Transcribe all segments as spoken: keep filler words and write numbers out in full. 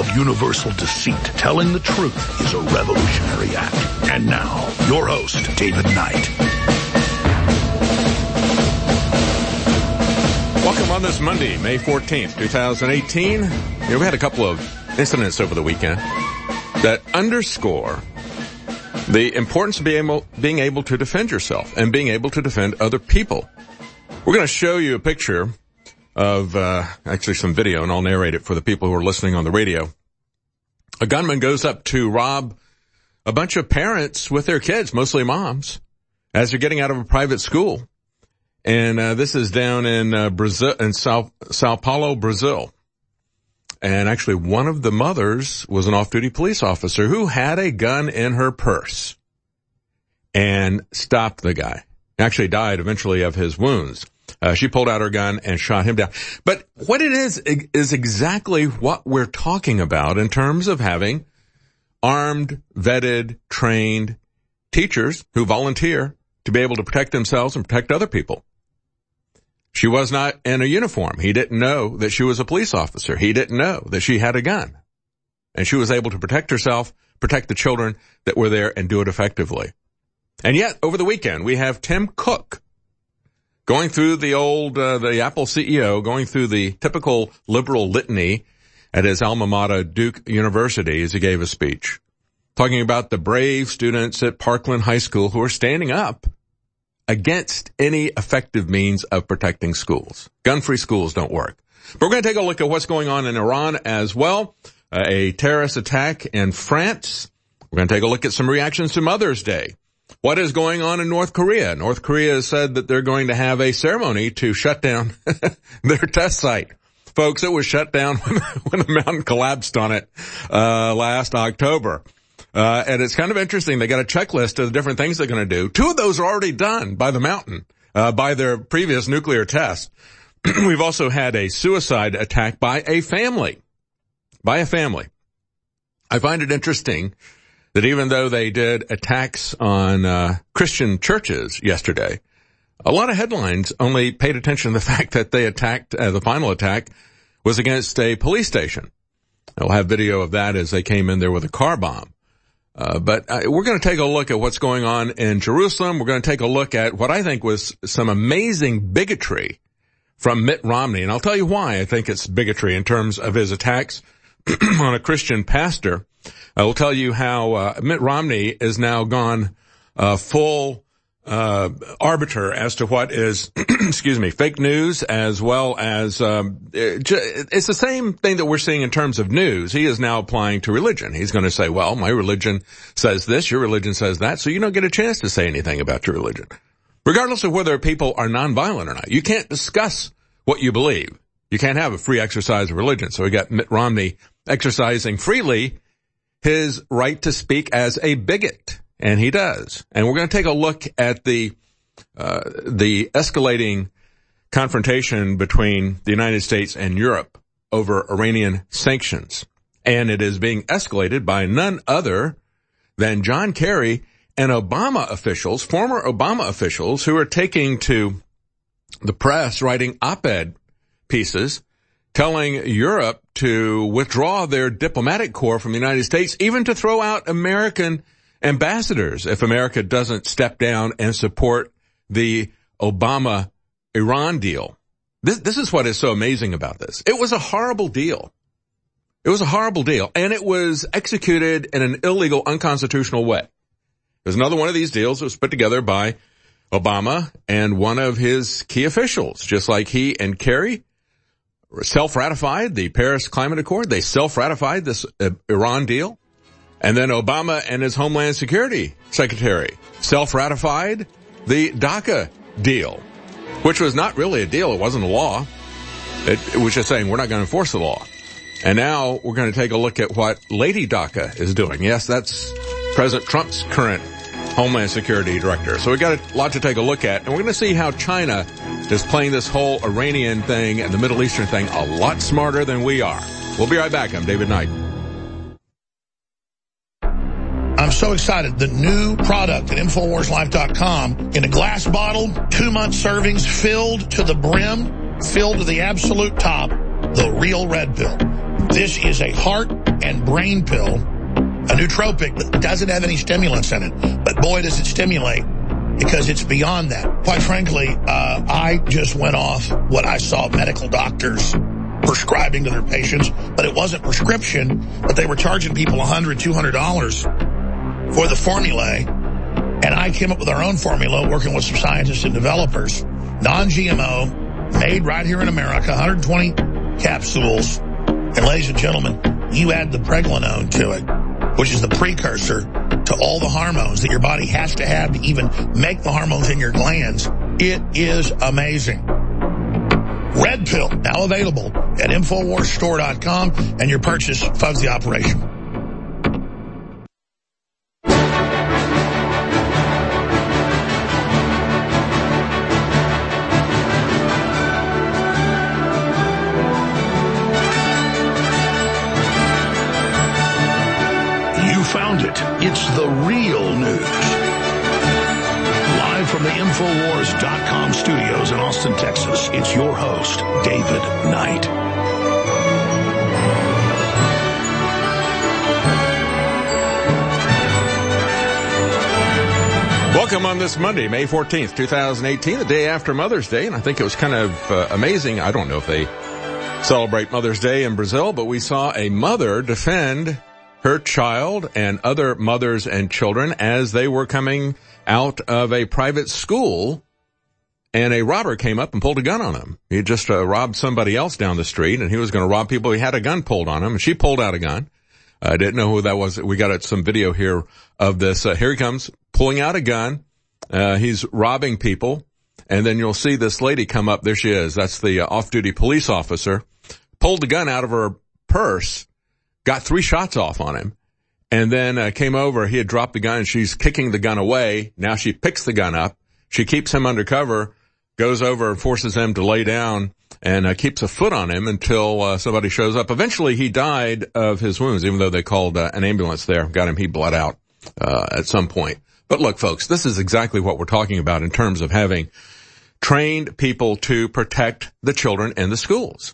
of universal deceit, telling the truth is a revolutionary act. And now, your host, David Knight. Welcome on this Monday, May fourteenth, twenty eighteen. You know, we had a couple of incidents over the weekend that underscore the importance of being able, being able to defend yourself and being able to defend other people. We're going to show you a picture of, uh, actually some video, and I'll narrate it for the people who are listening on the radio. A gunman goes up to rob a bunch of parents with their kids, mostly moms, as they're getting out of a private school. And, uh, this is down in, uh, Brazil, in Sao, Sao Paulo, Brazil. And actually one of the mothers was an off-duty police officer who had a gun in her purse and stopped the guy. Actually died eventually of his wounds. Uh, she pulled out her gun and shot him down. But what it is, is exactly what we're talking about in terms of having armed, vetted, trained teachers who volunteer to be able to protect themselves and protect other people. She was not in a uniform. He didn't know that she was a police officer. He didn't know that she had a gun. And she was able to protect herself, protect the children that were there, and do it effectively. And yet, over the weekend, we have Tim Cook going through the old, uh, the Apple C E O, going through the typical liberal litany at his alma mater, Duke University, as he gave a speech, talking about the brave students at Parkland High School who are standing up against any effective means of protecting schools. Gun-free schools don't work. But we're going to take a look at what's going on in Iran as well. Uh, a terrorist attack in France. We're going to take a look at some reactions to Mother's Day. What is going on in North Korea? North Korea has said that they're going to have a ceremony to shut down their test site. Folks, it was shut down when, when a mountain collapsed on it uh last October. Uh, and it's kind of interesting. They got a checklist of the different things they're going to do. Two of those are already done by the mountain, uh, by their previous nuclear test. We've also had a suicide attack by a family, by a family. I find it interesting that even though they did attacks on, uh, Christian churches yesterday, a lot of headlines only paid attention to the fact that they attacked, uh, the final attack was against a police station. We'll have video of that as they came in there with a car bomb. Uh, but uh, we're going to take a look at what's going on in Jerusalem. We're going to take a look at what I think was some amazing bigotry from Mitt Romney. And I'll tell you why I think it's bigotry in terms of his attacks on a Christian pastor. I will tell you how uh, Mitt Romney is now gone uh, full uh arbiter as to what is, excuse me, fake news, as well as um it's the same thing that we're seeing in terms of news. He is now applying to religion. He's going to say, well, my religion says this, your religion says that, so you don't get a chance to say anything about your religion. Regardless of whether people are nonviolent or not. You can't discuss what you believe. You can't have a free exercise of religion. So we got Mitt Romney exercising freely his right to speak as a bigot. And he does. And we're going to take a look at the, uh, the escalating confrontation between the United States and Europe over Iranian sanctions. And it is being escalated by none other than John Kerry and Obama officials, former Obama officials, who are taking to the press, writing op-ed pieces, telling Europe to withdraw their diplomatic corps from the United States, even to throw out American ambassadors if America doesn't step down and support the Obama-Iran deal. This, this is what is so amazing about this. It was a horrible deal. It was a horrible deal, and it was executed in an illegal, unconstitutional way. There's another one of these deals that was put together by Obama and one of his key officials, just like he and Kerry self-ratified the Paris Climate Accord. They self-ratified this uh, Iran deal. And then Obama and his Homeland Security Secretary self-ratified the DACA deal, which was not really a deal. It wasn't a law. It, it was just saying we're not going to enforce the law. And now we're going to take a look at what Lady DACA is doing. Yes, that's President Trump's current Homeland Security Director. So we've got a lot to take a look at. And we're going to see how China is playing this whole Iranian thing and the Middle Eastern thing a lot smarter than we are. We'll be right back. I'm David Knight. I'm so excited. The new product at Infowars Life dot com in a glass bottle, two-month servings, filled to the brim, filled to the absolute top, the real red pill. This is a heart, and Brain Pill, a nootropic that doesn't have any stimulants in it. But boy, does it stimulate, because it's beyond that. Quite frankly, uh, I just went off what I saw medical doctors prescribing to their patients, but it wasn't prescription, but they were charging people one hundred dollars, two hundred dollars for the formulae. And I came up with our own formula, working with some scientists and developers, non-G M O, made right here in America, one hundred twenty capsules. And ladies and gentlemen, you add the pregnenolone to it, which is the precursor to all the hormones that your body has to have to even make the hormones in your glands. It is amazing. Red Pill, now available at Infowars Store dot com, and your purchase funds the operation. You found it. It's the real news. Live from the Infowars dot com studios in Austin, Texas, it's your host, David Knight. Welcome on this Monday, May fourteenth, twenty eighteen, the day after Mother's Day, and I think it was kind of uh, amazing. I don't know if they celebrate Mother's Day in Brazil, but we saw a mother defend her child and other mothers and children as they were coming out of a private school, and a robber came up and pulled a gun on him. He had just uh, robbed somebody else down the street, and he was going to rob people. He had a gun pulled on him, and she pulled out a gun. I uh, didn't know who that was. We got some video here of this. Uh, here he comes, pulling out a gun. Uh, he's robbing people, and then you'll see this lady come up. There she is. That's the uh, off-duty police officer. Pulled the gun out of her purse, got three shots off on him, and then uh, came over. He had dropped the gun, and she's kicking the gun away. Now she picks the gun up. She keeps him under cover, goes over and forces him to lay down, and uh, keeps a foot on him until uh, somebody shows up. Eventually, he died of his wounds, even though they called uh, an ambulance there. Got him. He bled out uh, at some point. But look, folks, this is exactly what we're talking about in terms of having trained people to protect the children in the schools.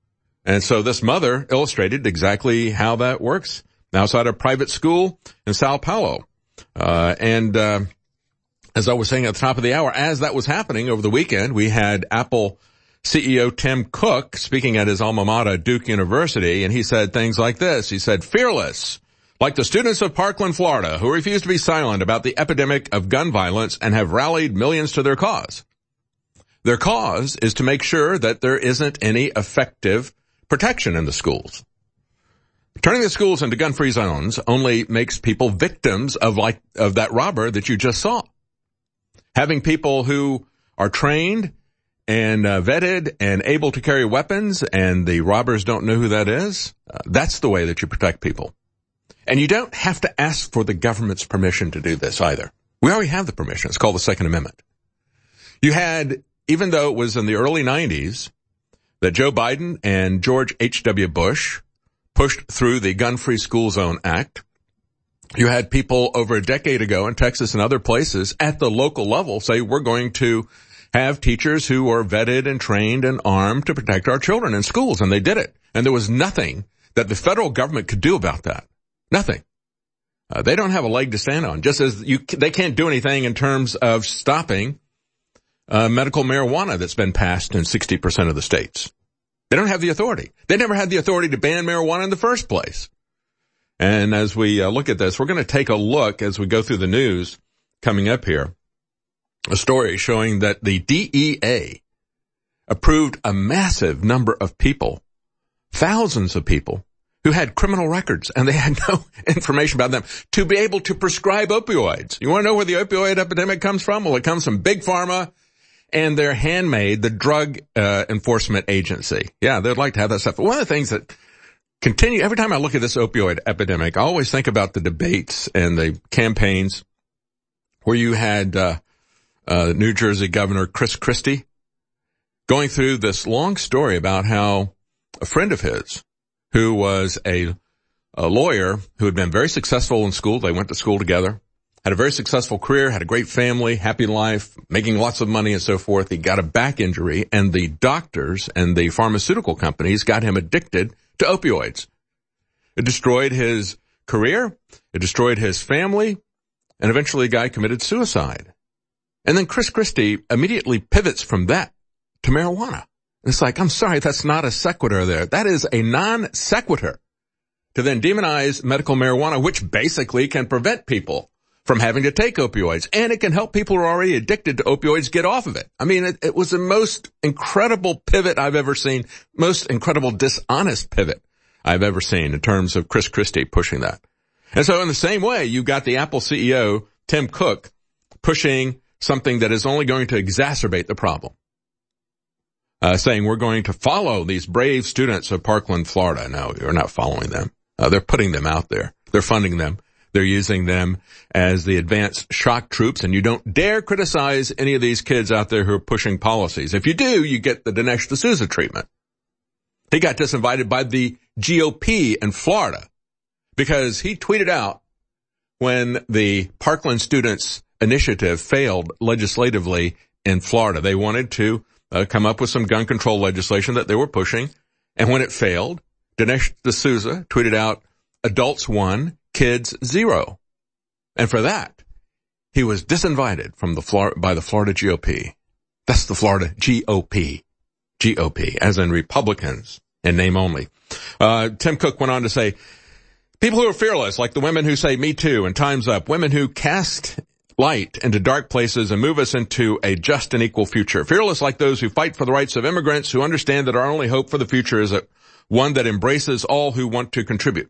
And so this mother illustrated exactly how that works outside a private school in Sao Paulo. Uh, and uh, as I was saying at the top of the hour, as that was happening over the weekend, we had Apple C E O Tim Cook speaking at his alma mater, Duke University, and he said things like this. He said, "Fearless, like the students of Parkland, Florida, who refuse to be silent about the epidemic of gun violence and have rallied millions to their cause. Their cause is to make sure that there isn't any effective protection in the schools. Turning the schools into gun-free zones only makes people victims of like of that robber that you just saw. Having people who are trained and uh, vetted and able to carry weapons, and the robbers don't know who that is, uh, that's the way that you protect people. And you don't have to ask for the government's permission to do this either. We already have the permission. It's called the Second Amendment. You had, even though it was in the early nineties, that Joe Biden and George H W. Bush pushed through the Gun-Free School Zone Act, you had people over a decade ago in Texas and other places at the local level say, we're going to have teachers who are vetted and trained and armed to protect our children in schools. And they did it. And there was nothing that the federal government could do about that. Nothing. Uh, they don't have a leg to stand on, just as you, they can't do anything in terms of stopping uh, medical marijuana that's been passed in sixty percent of the states. They don't have the authority. They never had the authority to ban marijuana in the first place. And as we uh, look at this, we're going to take a look as we go through the news coming up here, a story showing that the D E A approved a massive number of people, thousands of people, who had criminal records, and they had no information about them, to be able to prescribe opioids. You want to know where the opioid epidemic comes from? Well, it comes from Big Pharma and their handmaid, the Drug uh, Enforcement Agency. Yeah, they'd like to have that stuff. But one of the things that continue, every time I look at this opioid epidemic, I always think about the debates and the campaigns where you had uh, uh New Jersey Governor Chris Christie going through this long story about how a friend of his, who was a, a lawyer who had been very successful in school. They went to school together, had a very successful career, had a great family, happy life, making lots of money and so forth. He got a back injury, and the doctors and the pharmaceutical companies got him addicted to opioids. It destroyed his career. It destroyed his family. And eventually the guy committed suicide. And then Chris Christie immediately pivots from that to marijuana. It's like, I'm sorry, that's not a sequitur there. That is a non sequitur to then demonize medical marijuana, which basically can prevent people from having to take opioids. And it can help people who are already addicted to opioids get off of it. I mean, it, it was the most incredible pivot I've ever seen, most incredible dishonest pivot I've ever seen in terms of Chris Christie pushing that. And so in the same way, you've got the Apple C E O, Tim Cook, pushing something that is only going to exacerbate the problem. Uh, saying we're going to follow these brave students of Parkland, Florida. No, you're not following them. Uh, they're putting them out there. They're funding them. They're using them as the advanced shock troops, and you don't dare criticize any of these kids out there who are pushing policies. If you do, you get the Dinesh D'Souza treatment. He got disinvited by the G O P in Florida because he tweeted out when the Parkland Students Initiative failed legislatively in Florida. They wanted to Uh, come up with some gun control legislation that they were pushing. And when it failed, Dinesh D'Souza tweeted out, adults one, kids zero. And for that, he was disinvited from the Flor- by the Florida G O P. That's the Florida G O P. G O P, as in Republicans, in name only. Uh, Tim Cook went on to say, people who are fearless, like the women who say me too and time's up, women who cast light into dark places and move us into a just and equal future. Fearless like those who fight for the rights of immigrants, who understand that our only hope for the future is a, one that embraces all who want to contribute.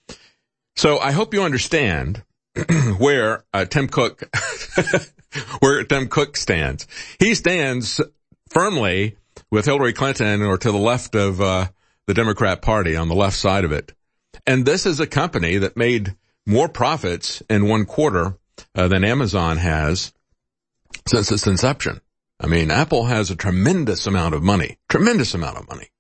So I hope you understand where uh, Tim Cook, where Tim Cook stands. He stands firmly with Hillary Clinton or to the left of uh, the Democrat Party, on the left side of it. And this is a company that made more profits in one quarter Uh, than Amazon has since its inception. I mean, Apple has a tremendous amount of money, tremendous amount of money.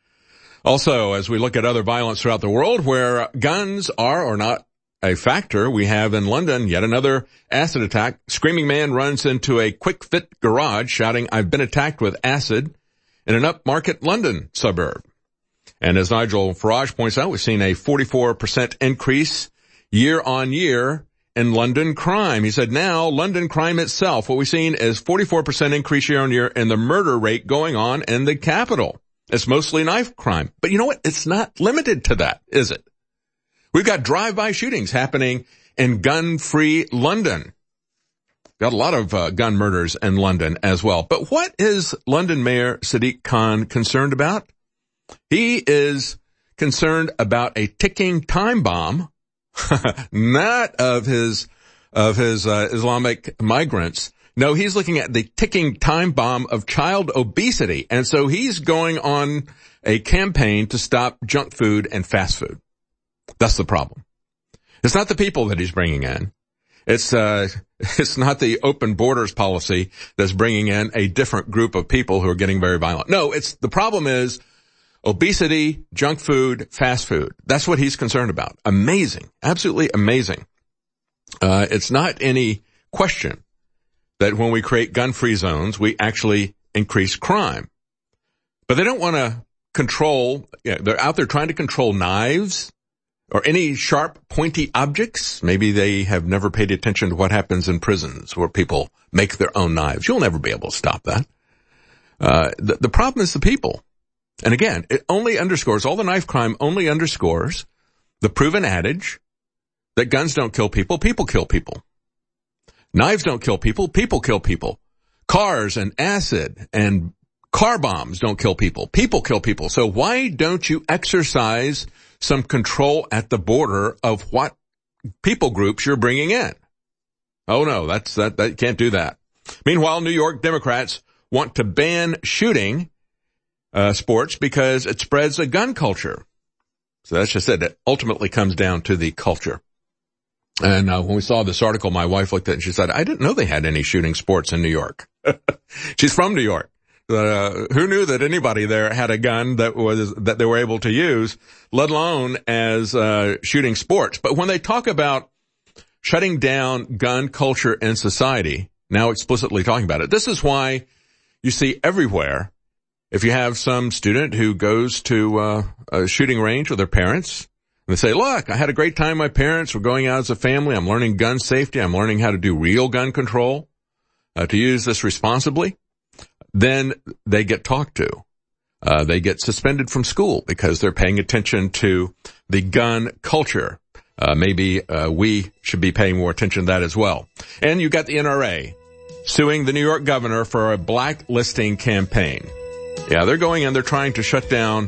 Also, as we look at other violence throughout the world where guns are or not a factor, we have in London yet another acid attack. Screaming man runs into a Quick Fit garage shouting, "I've been attacked with acid," in an upmarket London suburb. And as Nigel Farage points out, we've seen a forty-four percent increase year on year in London crime. He said now London crime itself, what we've seen is forty-four percent increase year on year in the murder rate going on in the capital. It's mostly knife crime. But you know what? It's not limited to that, is it? We've got drive-by shootings happening in gun-free London. Got a lot of uh, gun murders in London as well. But what is London Mayor Sadiq Khan concerned about? He is concerned about a ticking time bomb, not of his, of his, uh, Islamic migrants. No, he's looking at the ticking time bomb of child obesity. And so he's going on a campaign to stop junk food and fast food. That's the problem. It's not the people that he's bringing in. It's, uh, it's not the open borders policy that's bringing in a different group of people who are getting very violent. No, it's, the problem is obesity, junk food, fast food. That's what he's concerned about. Amazing. Absolutely amazing. Uh, it's not any question that when we create gun-free zones, we actually increase crime. But they don't want to control, you know, they're out there trying to control knives or any sharp, pointy objects. Maybe they have never paid attention to what happens in prisons where people make their own knives. You'll never be able to stop that. Uh, the, the problem is the people. And again, it only underscores, all the knife crime only underscores the proven adage that guns don't kill people, people kill people. Knives don't kill people, people kill people. Cars and acid and car bombs don't kill people, people kill people. So why don't you exercise some control at the border of what people groups you're bringing in? Oh no, that's, that, that, you can't do that. Meanwhile, New York Democrats want to ban shooting Uh, sports because it spreads a gun culture. So that's just it. It ultimately comes down to the culture. And uh, when we saw this article, my wife looked at it and she said, I didn't know they had any shooting sports in New York. She's from New York. Uh, who knew that anybody there had a gun that was, that they were able to use, let alone as uh, shooting sports. But when they talk about shutting down gun culture in society, now explicitly talking about it, this is why you see everywhere, if you have some student who goes to uh, a shooting range with their parents, And they say, look, I had a great time with my parents. We're going out as a family. I'm learning gun safety. I'm learning how to do real gun control, uh, to use this responsibly. Then they get talked to. Uh, they get suspended from school because they're paying attention to the gun culture. Uh, maybe, uh, we should be paying more attention to that as well. And you got the N R A suing the New York governor for a blacklisting campaign. Yeah, they're going in, they're trying to shut down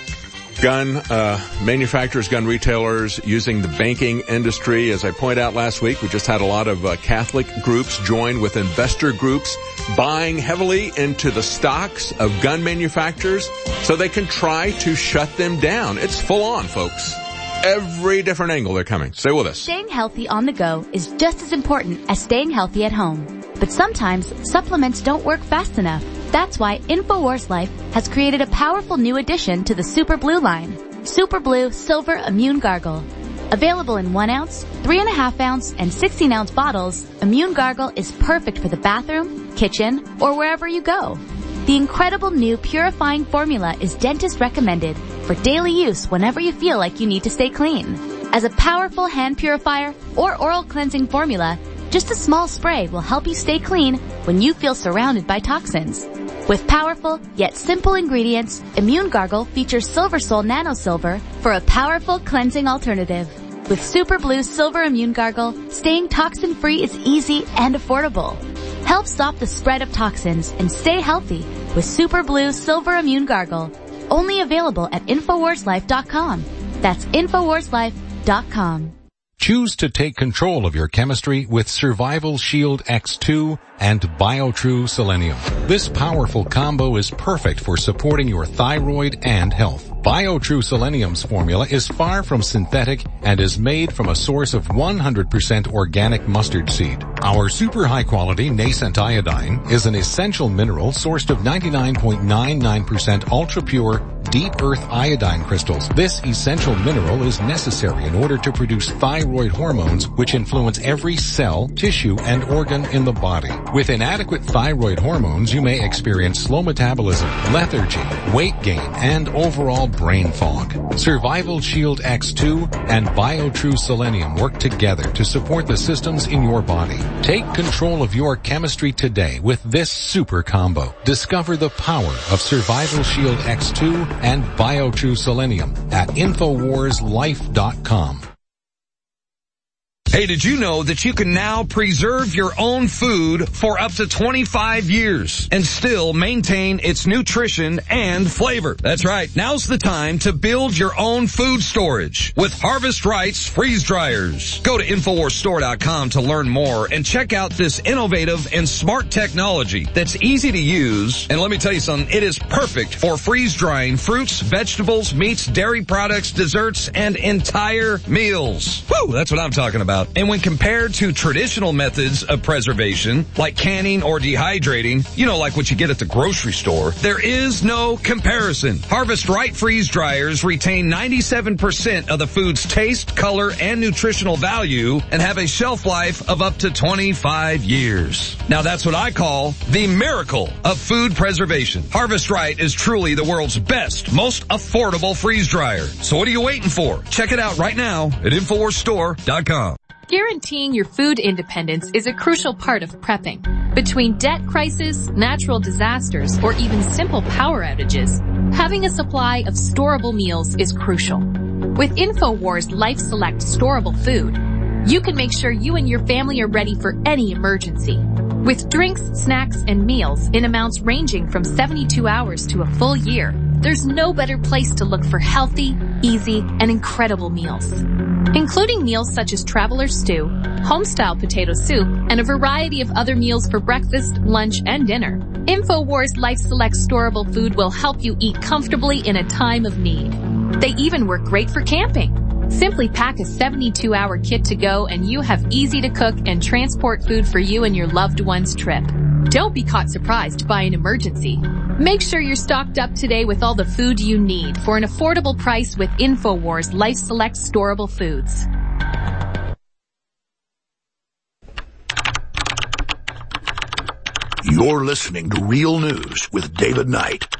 gun uh manufacturers, gun retailers, using the banking industry. As I pointed out last week, we just had a lot of uh, Catholic groups join with investor groups buying heavily into the stocks of gun manufacturers so they can try to shut them down. It's full on, folks. Every different angle they're coming. Stay with us. Staying healthy on the go is just as important as staying healthy at home. But sometimes supplements don't work fast enough. That's why InfoWars Life has created a powerful new addition to the Super Blue line. Super Blue Silver Immune Gargle. Available in one ounce, three and a half ounce, and sixteen ounce bottles, Immune Gargle is perfect for the bathroom, kitchen, or wherever you go. The incredible new purifying formula is dentist recommended for daily use whenever you feel like you need to stay clean. As a powerful hand purifier or oral cleansing formula, just a small spray will help you stay clean when you feel surrounded by toxins. With powerful yet simple ingredients, Immune Gargle features Silver Sol Nano Silver for a powerful cleansing alternative. With Super Blue Silver Immune Gargle, staying toxin-free is easy and affordable. Help stop the spread of toxins and stay healthy with Super Blue Silver Immune Gargle. Only available at Infowars Life dot com. That's Infowars Life dot com. Choose to take control of your chemistry with Survival Shield X two and BioTrue Selenium. This powerful combo is perfect for supporting your thyroid and health. BioTrue Selenium's formula is far from synthetic and is made from a source of one hundred percent organic mustard seed. Our super high quality nascent iodine is an essential mineral sourced of ninety-nine point nine nine percent ultra pure deep earth iodine crystals. This essential mineral is necessary in order to produce thyroid hormones, which influence every cell, tissue, and organ in the body. With inadequate thyroid hormones, you may experience slow metabolism, lethargy, weight gain, and overall brain fog. Survival Shield X two and BioTrue Selenium work together to support the systems in your body. Take control of your chemistry today with this super combo. Discover the power of Survival Shield X two and BioTrue Selenium at Infowars Life dot com. Hey, did you know that you can now preserve your own food for up to twenty-five years and still maintain its nutrition and flavor? That's right. Now's the time to build your own food storage with Harvest Rights freeze dryers. Go to Infowars Store dot com to learn more and check out this innovative and smart technology that's easy to use. And let me tell you something, it is perfect for freeze drying fruits, vegetables, meats, dairy products, desserts, and entire meals. Woo, that's what I'm talking about. And when compared to traditional methods of preservation, like canning or dehydrating, you know, like what you get at the grocery store, there is no comparison. Harvest Right freeze dryers retain ninety-seven percent of the food's taste, color, and nutritional value and have a shelf life of up to twenty-five years. Now that's what I call the miracle of food preservation. Harvest Right is truly the world's best, most affordable freeze dryer. So what are you waiting for? Check it out right now at Infowars Store dot com. Guaranteeing your food independence is a crucial part of prepping. Between debt crisis, natural disasters, or even simple power outages, having a supply of storable meals is crucial. With InfoWars Life Select storable food, you can make sure you and your family are ready for any emergency. With drinks, snacks, and meals in amounts ranging from seventy-two hours to a full year, there's no better place to look for healthy, easy, and incredible meals. Including meals such as Traveler's Stew, home-style potato soup, and a variety of other meals for breakfast, lunch, and dinner. InfoWars Life Select storable food will help you eat comfortably in a time of need. They even work great for camping. Simply pack a seventy-two hour kit to go and you have easy to cook and transport food for you and your loved one's trip. Don't be caught surprised by an emergency. Make sure you're stocked up today with all the food you need for an affordable price with InfoWars Life Select storable foods. You're listening to Real News with David Knight.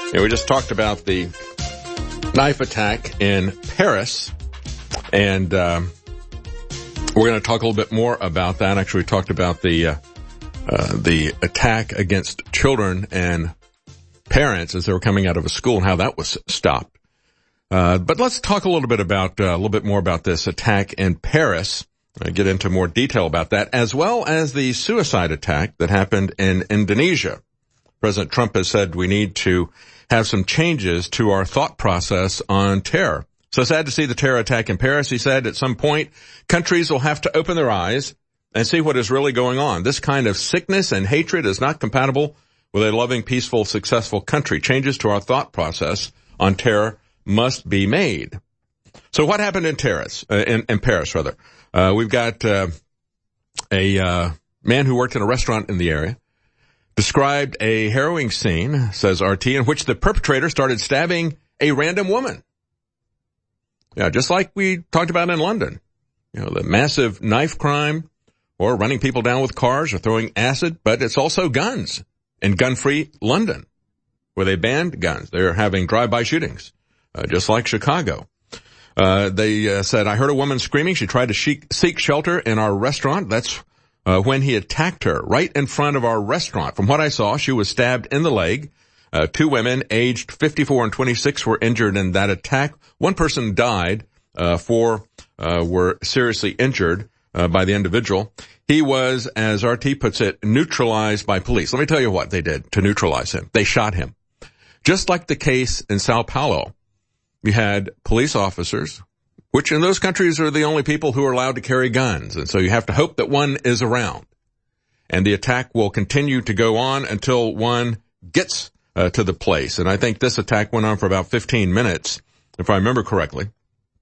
And we just talked about the knife attack in Paris, and um, we're going to talk a little bit more about that. Actually, we talked about the uh, uh, the attack against children and parents as they were coming out of a school and how that was stopped. Uh, but let's talk a little bit about uh, a little bit more about this attack in Paris. I'll get into more detail about that, as well as the suicide attack that happened in Indonesia. President Trump has said we need to have some changes to our thought process on terror. So sad to see the terror attack in Paris. He said at some point, countries will have to open their eyes and see what is really going on. This kind of sickness and hatred is not compatible with a loving, peaceful, successful country. Changes to our thought process on terror must be made. So what happened in Paris, uh, in, in Paris rather? Uh, we've got, uh, a, uh, man who worked in a restaurant in the area, described a harrowing scene, says R T, in which the perpetrator started stabbing a random woman. Yeah, just like we talked about in London. You know, the massive knife crime, or running people down with cars, or throwing acid, but it's also guns in gun-free London, where they banned guns. They're having drive-by shootings, uh, just like Chicago. Uh, they uh, said, I heard a woman screaming. She tried to seek, seek shelter in our restaurant. That's Uh, when he attacked her right in front of our restaurant. From what I saw, she was stabbed in the leg. Uh, two women aged fifty-four and twenty-six were injured in that attack. One person died. Uh, four, uh, were seriously injured, uh, by the individual. He was, as R T puts it, neutralized by police. Let me tell you what they did to neutralize him. They shot him. Just like the case in Sao Paulo, we had police officers, which in those countries are the only people who are allowed to carry guns. And so you have to hope that one is around. And the attack will continue to go on until one gets uh, to the place. And I think this attack went on for about fifteen minutes, if I remember correctly.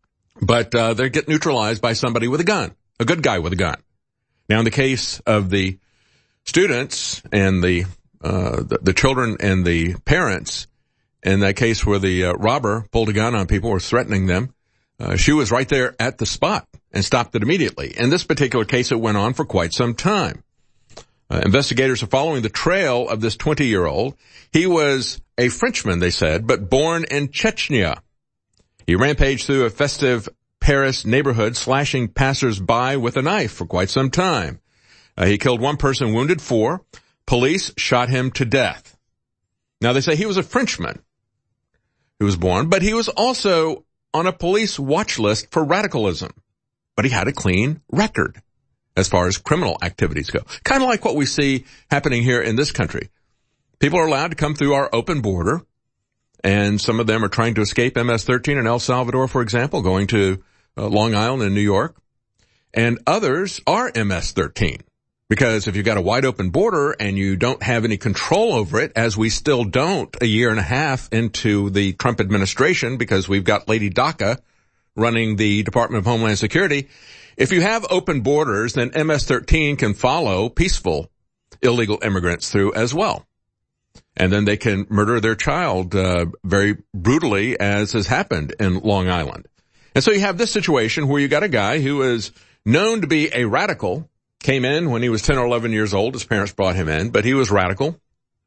But uh, they get neutralized by somebody with a gun, a good guy with a gun. Now, in the case of the students and the uh, the, the children and the parents, in that case where the uh, robber pulled a gun on people or threatening them, Uh, she was right there at the spot and stopped it immediately. In this particular case, it went on for quite some time. Uh, investigators are following the trail of this twenty-year-old. He was a Frenchman, they said, but born in Chechnya. He rampaged through a festive Paris neighborhood, slashing passers-by with a knife for quite some time. Uh, he killed one person, wounded four. Police shot him to death. Now, they say he was a Frenchman who was born, but he was also on a police watch list for radicalism. But he had a clean record as far as criminal activities go. Kind of like what we see happening here in this country. People are allowed to come through our open border, and some of them are trying to escape M S thirteen in El Salvador, for example, going to uh, Long Island in New York. And others are M S thirteen. Because if you've got a wide open border and you don't have any control over it, as we still don't a year and a half into the Trump administration, because we've got Lady DACA running the Department of Homeland Security, if you have open borders, then M S thirteen can follow peaceful illegal immigrants through as well. And then they can murder their child uh, very brutally, as has happened in Long Island. And so you have this situation where you got a guy who is known to be a radical, came in when he was ten or eleven years old. His parents brought him in, but he was radical,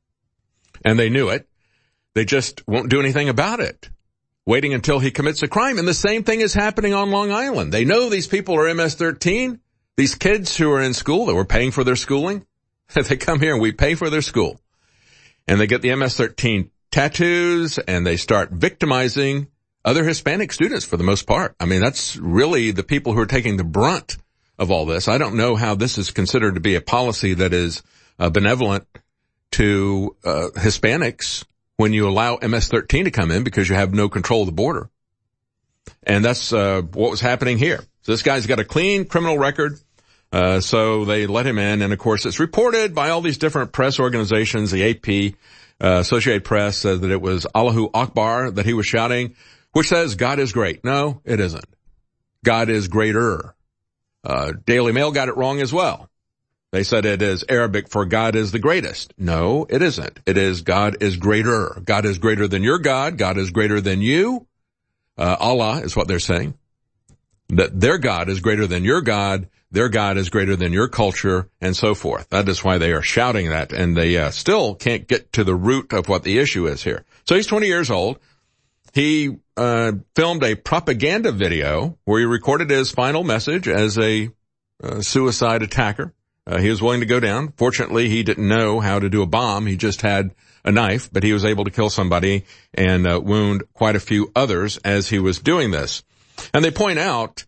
and they knew it. They just won't do anything about it, waiting until he commits a crime. And the same thing is happening on Long Island. They know these people are M S thirteen, these kids who are in school that we're paying for their schooling. They come here and we pay for their school. And they get the M S thirteen tattoos, and they start victimizing other Hispanic students for the most part. I mean, that's really the people who are taking the brunt of all this. I don't know how this is considered to be a policy that is uh, benevolent to uh, Hispanics when you allow M S thirteen to come in because you have no control of the border. And that's uh, what was happening here. So this guy's got a clean criminal record, uh, so they let him in. And, of course, it's reported by all these different press organizations, the A P, uh, Associated Press, said that it was Allahu Akbar that he was shouting, which says God is great. No, it isn't. God is greater. Uh, Daily Mail got it wrong as well. They said it is Arabic for God is the greatest. No, it isn't. It is God is greater. God is greater than your God. God is greater than you. Uh, Allah is what they're saying. that their God is greater than your God, their God is greater than your culture, and so forth. That is why they are shouting that, and they uh, still can't get to the root of what the issue is here. So he's twenty years old. He uh filmed a propaganda video where he recorded his final message as a uh, suicide attacker. Uh, he was willing to go down. Fortunately, he didn't know how to do a bomb. He just had a knife, but he was able to kill somebody and uh, wound quite a few others as he was doing this. And they point out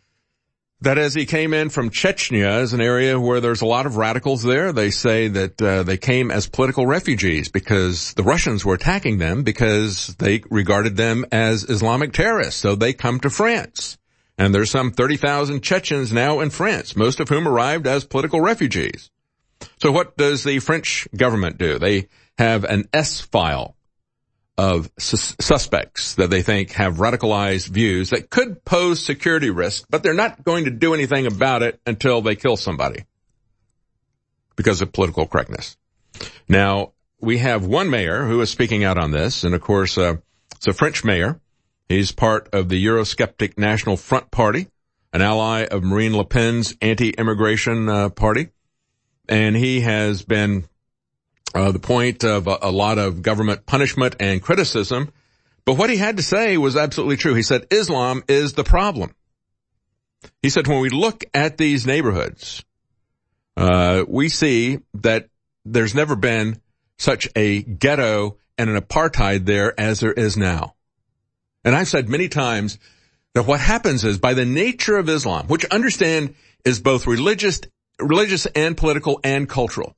that as he came in from Chechnya, as an area where there's a lot of radicals there, they say that uh, they came as political refugees because the Russians were attacking them because they regarded them as Islamic terrorists. So they come to France. And there's some thirty thousand Chechens now in France, most of whom arrived as political refugees. So what does the French government do? They have an S-file of sus- suspects that they think have radicalized views that could pose security risks, but they're not going to do anything about it until they kill somebody because of political correctness. Now, we have one mayor who is speaking out on this, and of course, uh, it's a French mayor. He's part of the Eurosceptic National Front Party, an ally of Marine Le Pen's anti-immigration uh, party, and he has been Uh, the point of a, a lot of government punishment and criticism. But what he had to say was absolutely true. He said Islam is the problem. He said when we look at these neighborhoods, uh, we see that there's never been such a ghetto and an apartheid there as there is now. And I've said many times that what happens is by the nature of Islam, which understand is both religious, religious and political and cultural.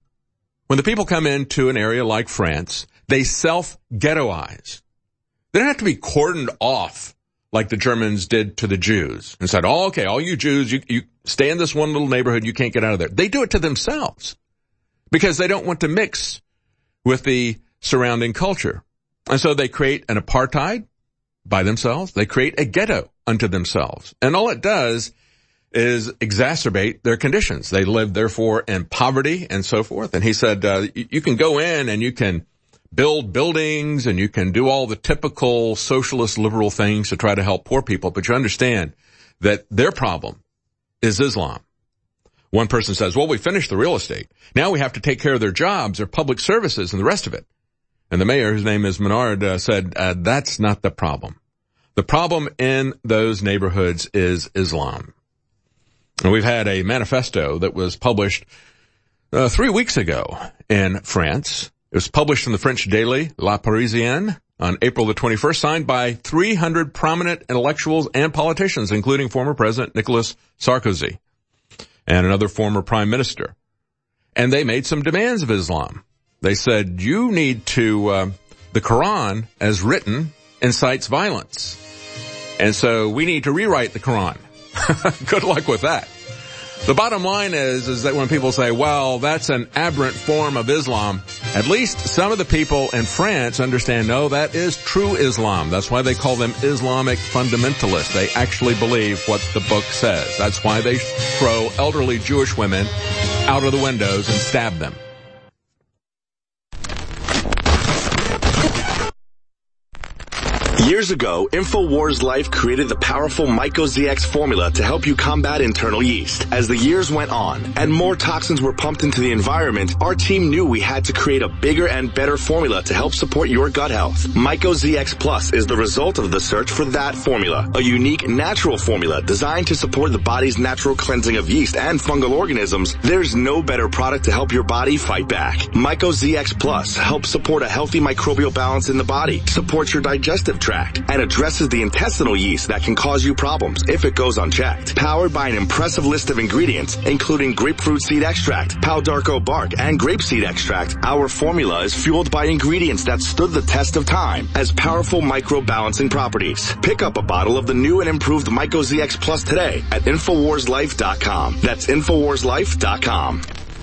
When the people come into an area like France, they self-ghettoize. They don't have to be cordoned off like the Germans did to the Jews and said, oh, okay, all you Jews, you, you stay in this one little neighborhood, you can't get out of there. They do it to themselves because they don't want to mix with the surrounding culture. And so they create an apartheid by themselves. They create a ghetto unto themselves. And all it does is exacerbate their conditions. They live, therefore, in poverty and so forth. And he said, uh, you can go in and you can build buildings and you can do all the typical socialist liberal things to try to help poor people, but you understand that their problem is Islam. One person says, well, we finished the real estate. Now we have to take care of their jobs, their public services, and the rest of it. And the mayor, whose name is Menard, uh, said, uh, that's not the problem. The problem in those neighborhoods is Islam. And we've had a manifesto that was published uh, three weeks ago in France. It was published in the French daily La Parisienne on April the twenty-first, signed by three hundred prominent intellectuals and politicians, including former President Nicolas Sarkozy and another former prime minister. And they made some demands of Islam. They said, you need to, uh, the Quran as written incites violence. And so we need to rewrite the Quran. Good luck with that. The bottom line is, is that when people say, well, that's an aberrant form of Islam, at least some of the people in France understand, no, that is true Islam. That's why they call them Islamic fundamentalists. They actually believe what the book says. That's why they throw elderly Jewish women out of the windows and stab them. Years ago, InfoWars Life created the powerful MycoZX formula to help you combat internal yeast. As the years went on and more toxins were pumped into the environment, our team knew we had to create a bigger and better formula to help support your gut health. MycoZX Plus is the result of the search for that formula, a unique natural formula designed to support the body's natural cleansing of yeast and fungal organisms. There's no better product to help your body fight back. MycoZX Plus helps support a healthy microbial balance in the body, supports your digestive tract, and addresses the intestinal yeast that can cause you problems if it goes unchecked. Powered by an impressive list of ingredients, including grapefruit seed extract, Pau d'Arco bark, and grapeseed extract, our formula is fueled by ingredients that stood the test of time as powerful micro-balancing properties. Pick up a bottle of the new and improved MycoZX Plus today at Infowars Life dot com. That's Infowars Life dot com.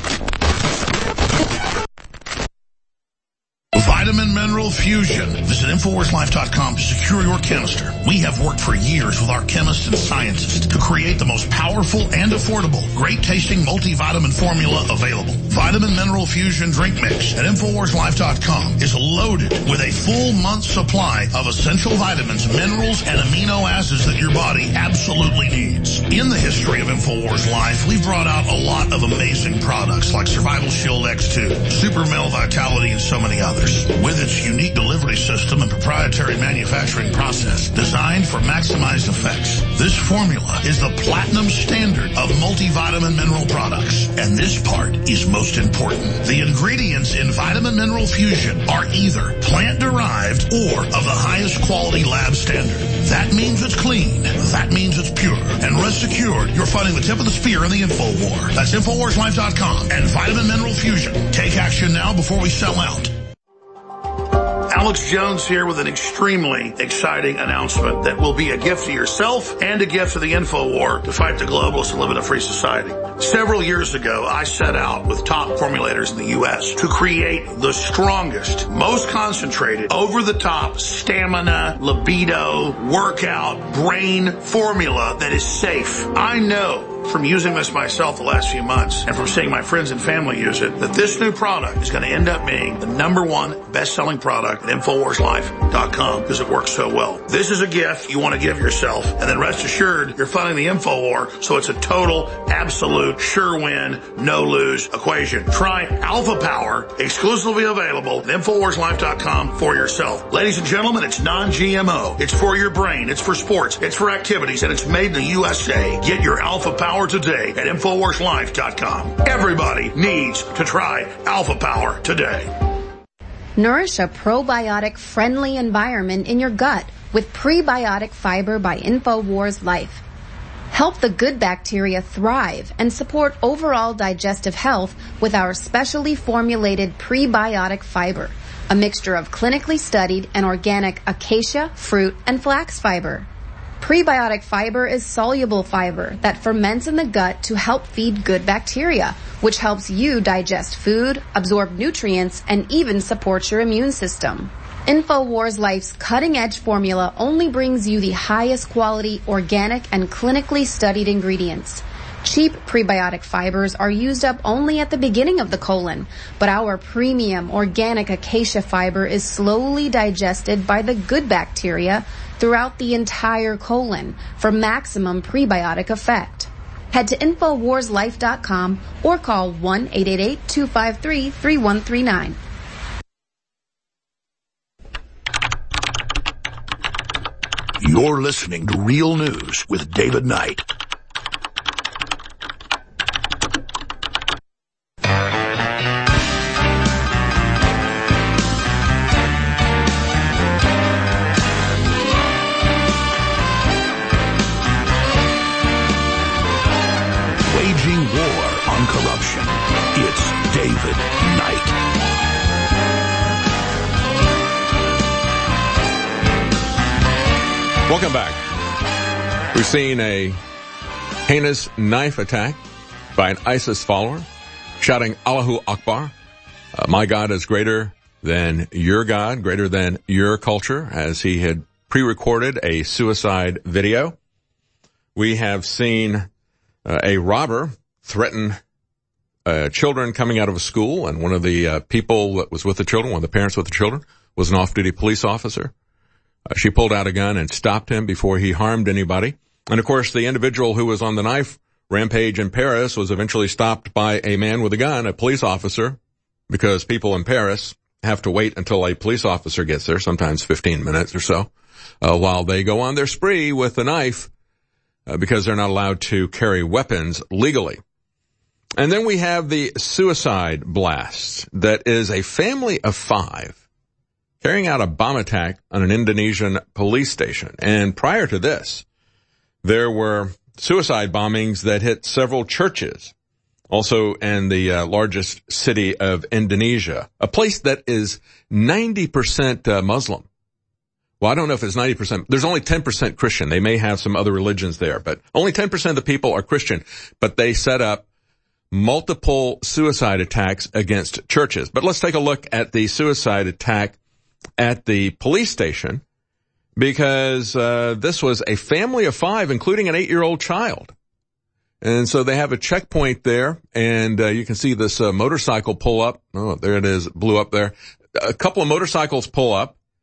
Vitamin Mineral Fusion. Visit Infowars Life dot com to secure your canister. We have worked for years with our chemists and scientists to create the most powerful and affordable, great-tasting multivitamin formula available. Vitamin Mineral Fusion Drink Mix at Infowars Life dot com is loaded with a full month's supply of essential vitamins, minerals, and amino acids that your body absolutely needs. In the history of InfoWars Life, we've brought out a lot of amazing products like Survival Shield X two, Super Male Vitality, and so many others. With its unique delivery system and proprietary manufacturing process designed for maximized effects, this formula is the platinum standard of multivitamin mineral products. And this part is most important. The ingredients in Vitamin Mineral Fusion are either plant-derived or of the highest quality lab standard. That means it's clean. That means it's pure. And rest assured, you're fighting the tip of the spear in the info war. That's Infowars Life dot com and Vitamin Mineral Fusion. Take action now before we sell out. Alex Jones here with an extremely exciting announcement that will be a gift to yourself and a gift to the InfoWar to fight the globalists and live in a free society. Several years ago, I set out with top formulators in the U S to create the strongest, most concentrated, over-the-top stamina, libido, workout, brain formula that is safe. I know from using this myself the last few months and from seeing my friends and family use it, that this new product is going to end up being the number one best-selling product at Infowars Life dot com because it works so well. This is a gift you want to give yourself, and then rest assured you're fighting the info war, so it's a total, absolute, sure win, no-lose equation. Try Alpha Power, exclusively available at Infowars Life dot com for yourself. Ladies and gentlemen, it's non G M O. It's for your brain. It's for sports. It's for activities, and it's made in the U S A. Get your Alpha Power today at Infowars Life dot com. Everybody needs to try Alpha Power today. Nourish a probiotic-friendly environment in your gut with Prebiotic Fiber by InfoWars Life. Help the good bacteria thrive and support overall digestive health with our specially formulated Prebiotic Fiber, a mixture of clinically studied and organic acacia, fruit, and flax fiber. Prebiotic fiber is soluble fiber that ferments in the gut to help feed good bacteria, which helps you digest food, absorb nutrients, and even support your immune system. InfoWars Life's cutting-edge formula only brings you the highest quality, organic, and clinically studied ingredients. Cheap prebiotic fibers are used up only at the beginning of the colon, but our premium organic acacia fiber is slowly digested by the good bacteria throughout the entire colon for maximum prebiotic effect. Head to Infowars Life dot com or call one eight eight eight, two five three, three one three nine. You're listening to Real News with David Knight. Waging war on corruption. It's David Knight. Welcome back. We've seen a heinous knife attack by an ISIS follower shouting Allahu Akbar. Uh, my God is greater than your God, greater than your culture, as he had pre-recorded a suicide video. We have seen uh, a robber threaten uh, children coming out of a school, and one of the uh, people that was with the children, one of the parents with the children, was an off-duty police officer. Uh, she pulled out a gun and stopped him before he harmed anybody. And, of course, the individual who was on the knife rampage in Paris was eventually stopped by a man with a gun, a police officer, because people in Paris have to wait until a police officer gets there, sometimes fifteen minutes or so, uh, while they go on their spree with a knife, uh, because they're not allowed to carry weapons legally. And then we have the suicide blast that is a family of five carrying out a bomb attack on an Indonesian police station. And prior to this, there were suicide bombings that hit several churches, also in the uh, largest city of Indonesia, a place that is ninety percent uh, Muslim. Well, I don't know if it's ninety percent. There's only ten percent Christian. They may have some other religions there, but only ten percent of the people are Christian. But they set up multiple suicide attacks against churches. But let's take a look at the suicide attack at the police station, because uh this was a family of five, including an eight-year-old child. And so they have a checkpoint there, and uh, you can see this uh, motorcycle pull up. Oh, there it is, blew up there. A couple of motorcycles pull up,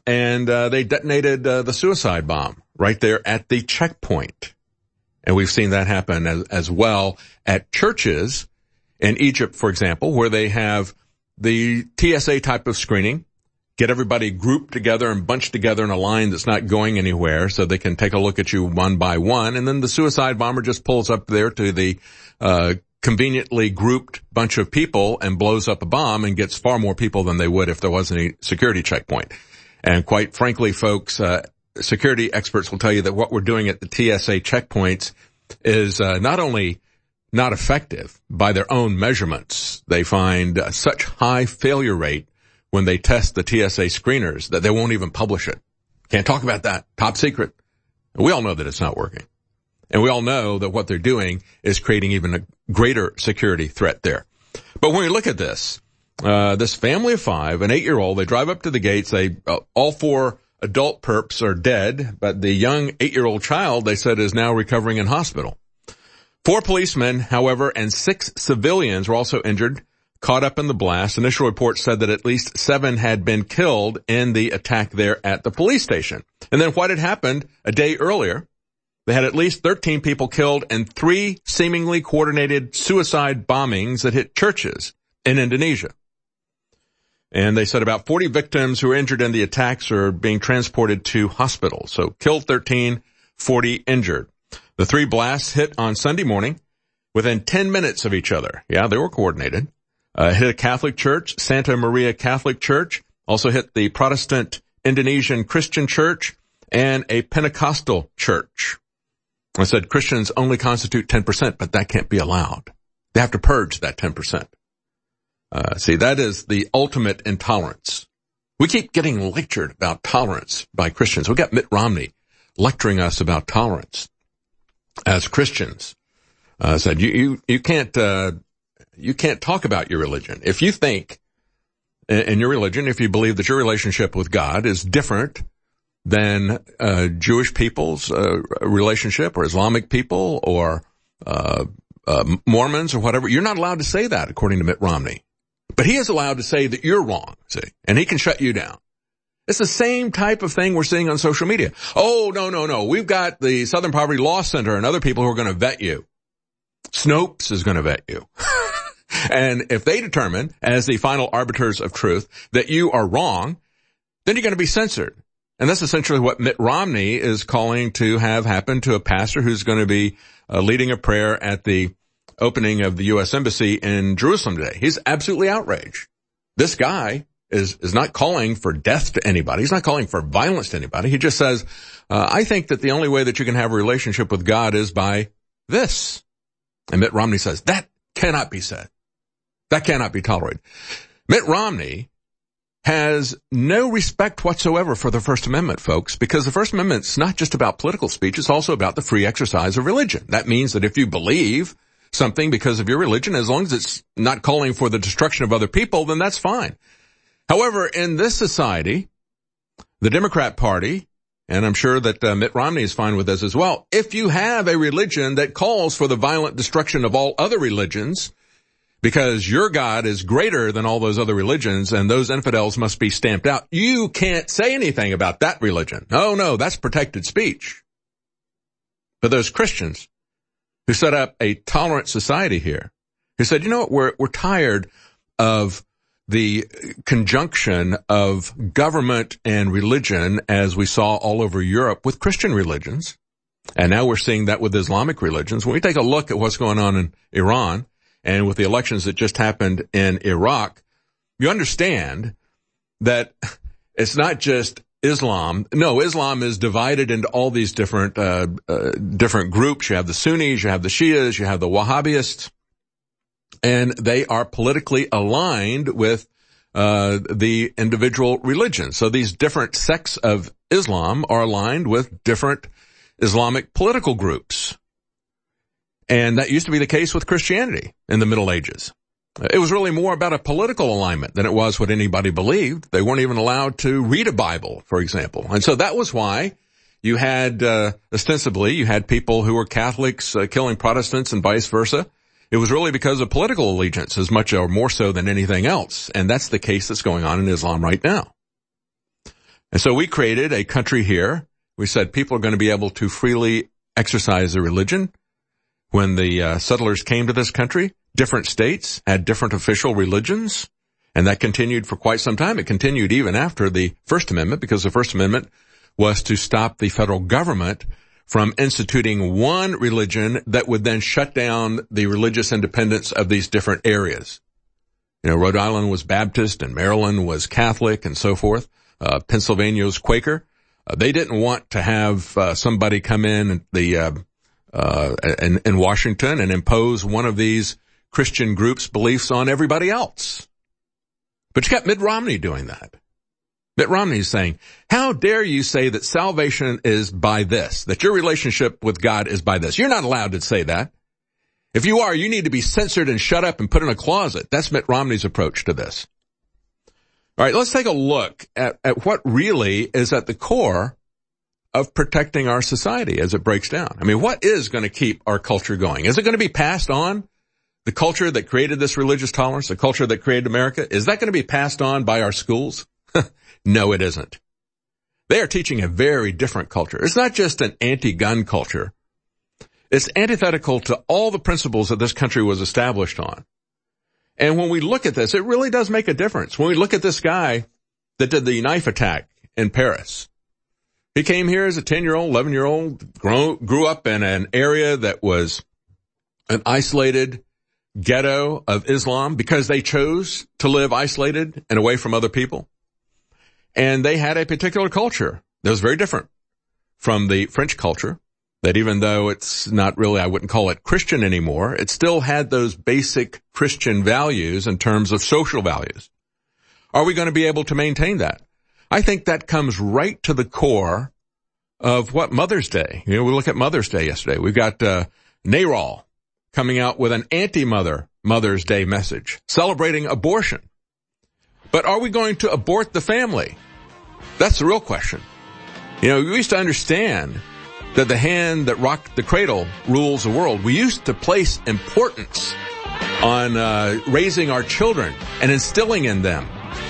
and uh, they detonated uh, the suicide bomb right there at the checkpoint. And we've seen that happen as, as well at churches in Egypt, for example, where they have the T S A type of screening, get everybody grouped together and bunched together in a line that's not going anywhere so they can take a look at you one by one. And then the suicide bomber just pulls up there to the uh conveniently grouped bunch of people and blows up a bomb and gets far more people than they would if there wasn't a security checkpoint. And quite frankly, folks, uh security experts will tell you that what we're doing at the T S A checkpoints is uh, not only not effective by their own measurements. They find uh, such high failure rate when they test the T S A screeners that they won't even publish it. Can't talk about that. Top secret. We all know that it's not working. And we all know that what they're doing is creating even a greater security threat there. But when we look at this, uh, this family of five, an eight-year-old, they drive up to the gates. They, uh, all four adult perps are dead, but the young eight-year-old child, they said, is now recovering in hospital. Four policemen, however, and six civilians were also injured, caught up in the blast. Initial reports said that at least seven had been killed in the attack there at the police station. And then what had happened a day earlier, they had at least thirteen people killed in three seemingly coordinated suicide bombings that hit churches in Indonesia. And they said about forty victims who were injured in the attacks are being transported to hospitals. So killed thirteen, forty injured. The three blasts hit on Sunday morning within ten minutes of each other. Yeah, they were coordinated. Uh, hit a Catholic church, Santa Maria Catholic Church. Also hit the Protestant Indonesian Christian Church and a Pentecostal church. I said Christians only constitute ten percent, but that can't be allowed. They have to purge that ten percent. Uh, see, that is the ultimate intolerance. We keep getting lectured about tolerance by Christians. We got Mitt Romney lecturing us about tolerance as Christians. Uh, said you, you, you can't, uh, you can't talk about your religion. If you think in your religion, if you believe that your relationship with God is different than uh, Jewish people's uh, relationship or Islamic people or uh, uh, Mormons or whatever, you're not allowed to say that, according to Mitt Romney. But he is allowed to say that you're wrong, see, and he can shut you down. It's the same type of thing we're seeing on social media. Oh, no, no, no. We've got the Southern Poverty Law Center and other people who are going to vet you. Snopes is going to vet you. And if they determine, as the final arbiters of truth, that you are wrong, then you're going to be censored. And that's essentially what Mitt Romney is calling to have happen to a pastor who's going to be uh, leading a prayer at the opening of the U S Embassy in Jerusalem today. He's absolutely outraged. This guy is is not calling for death to anybody. He's not calling for violence to anybody. He just says, uh, I think that the only way that you can have a relationship with God is by this. And Mitt Romney says, that cannot be said. That cannot be tolerated. Mitt Romney has no respect whatsoever for the First Amendment, folks, because the First Amendment's not just about political speech, it's also about the free exercise of religion. That means that if you believe something because of your religion, as long as it's not calling for the destruction of other people, then that's fine. However, in this society, the Democrat Party, and I'm sure that uh, Mitt Romney is fine with this as well, if you have a religion that calls for the violent destruction of all other religions, because your God is greater than all those other religions and those infidels must be stamped out, you can't say anything about that religion. No, no, that's protected speech. But those Christians who set up a tolerant society here, who said, you know what, we're, we're tired of the conjunction of government and religion as we saw all over Europe with Christian religions. And now we're seeing that with Islamic religions. When we take a look at what's going on in Iran and with the elections that just happened in Iraq, you understand that it's not just Islam. No, Islam is divided into all these different, uh, uh, different groups. You have the Sunnis, you have the Shias, you have the Wahhabists, and they are politically aligned with, uh, the individual religions. So these different sects of Islam are aligned with different Islamic political groups. And that used to be the case with Christianity in the Middle Ages. It was really more about a political alignment than it was what anybody believed. They weren't even allowed to read a Bible, for example. And so that was why you had, uh, ostensibly, you had people who were Catholics uh, killing Protestants and vice versa. It was really because of political allegiance as much or more so than anything else. And that's the case that's going on in Islam right now. And so we created a country here. We said people are going to be able to freely exercise their religion. When the uh, settlers came to this country, different states had different official religions, and that continued for quite some time. It continued even after the First Amendment, because the First Amendment was to stop the federal government from instituting one religion that would then shut down the religious independence of these different areas. You know, Rhode Island was Baptist and Maryland was Catholic and so forth. Uh, Pennsylvania was Quaker. Uh, they didn't want to have uh, somebody come in the uh, uh, in, in Washington and impose one of these Christian groups' beliefs on everybody else. But you got Mitt Romney doing that. Mitt Romney is saying, how dare you say that salvation is by this, that your relationship with God is by this? You're not allowed to say that. If you are, you need to be censored and shut up and put in a closet. That's Mitt Romney's approach to this. All right, let's take a look at, at what really is at the core of protecting our society as it breaks down. I mean, what is going to keep our culture going? Is it going to be passed on? The culture that created this religious tolerance, the culture that created America, is that going to be passed on by our schools? No, it isn't. They are teaching a very different culture. It's not just an anti-gun culture. It's antithetical to all the principles that this country was established on. And when we look at this, it really does make a difference. When we look at this guy that did the knife attack in Paris, he came here as a ten-year-old, eleven-year-old, grew, grew up in an area that was an isolated ghetto of Islam because they chose to live isolated and away from other people. And they had a particular culture that was very different from the French culture, that even though it's not really, I wouldn't call it Christian anymore, it still had those basic Christian values in terms of social values. Are we going to be able to maintain that? I think that comes right to the core of what Mother's Day. You know, we look at Mother's Day yesterday. We've got uh, NARAL coming out with an anti-mother Mother's Day message, celebrating abortion. But are we going to abort the family? That's the real question. You know, we used to understand that the hand that rocked the cradle rules the world. We used to place importance on uh, raising our children and instilling in them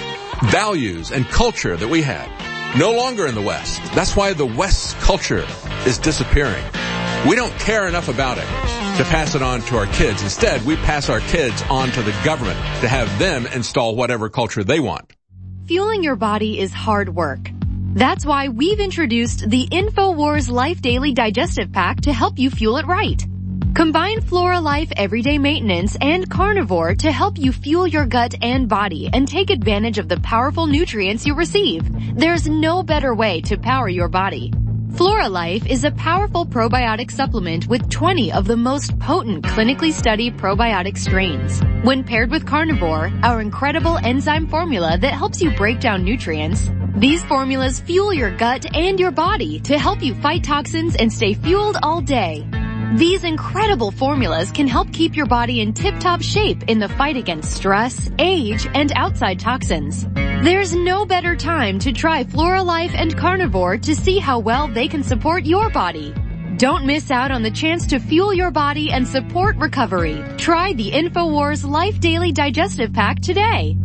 values and culture that we had. No longer in the West. That's why the West's culture is disappearing. We don't care enough about it to pass it on to our kids. Instead, we pass our kids on to the government to have them install whatever culture they want. Fueling your body is hard work. That's why we've introduced the InfoWars Life Daily Digestive Pack to help you fuel it right. Combine Flora Life Everyday Maintenance and Carnivore to help you fuel your gut and body and take advantage of the powerful nutrients you receive. There's no better way to power your body. Flora Life is a powerful probiotic supplement with twenty of the most potent clinically studied probiotic strains. When paired with Carnivore, our incredible enzyme formula that helps you break down nutrients, these formulas fuel your gut and your body to help you fight toxins and stay fueled all day. These incredible formulas can help keep your body in tip-top shape in the fight against stress, age, and outside toxins. There's no better time to try Flora Life and Carnivore to see how well they can support your body. Don't miss out on the chance to fuel your body and support recovery. Try the InfoWars Life Daily Digestive Pack today.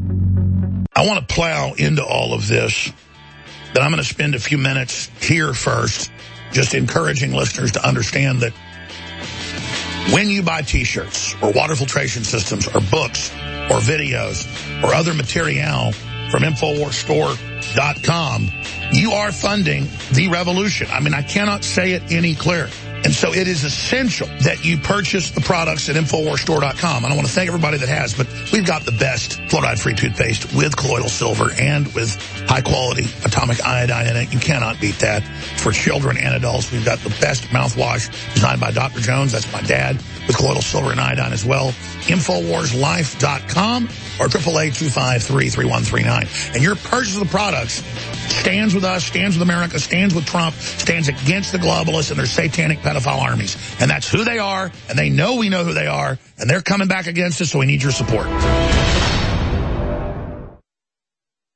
I want to plow into all of this, but I'm going to spend a few minutes here first just encouraging listeners to understand that when you buy T-shirts or water filtration systems or books or videos or other material from InfoWars Store dot com, you are funding the revolution. I mean, I cannot say it any clearer. And so it is essential that you purchase the products at InfoWars Store dot com. And I want to thank everybody that has, but we've got the best fluoride-free toothpaste with colloidal silver and with high-quality atomic iodine in it. You cannot beat that. For children and adults, we've got the best mouthwash designed by Doctor Jones. That's my dad, with colloidal silver and iodine as well. InfoWars Life dot com or eight eight eight, two five three, three one three nine. And your purchase of the products stands with us, stands with America, stands with Trump, stands against the globalists and their satanic pedophile armies. And that's who they are, and they know we know who they are, and they're coming back against us, so we need your support.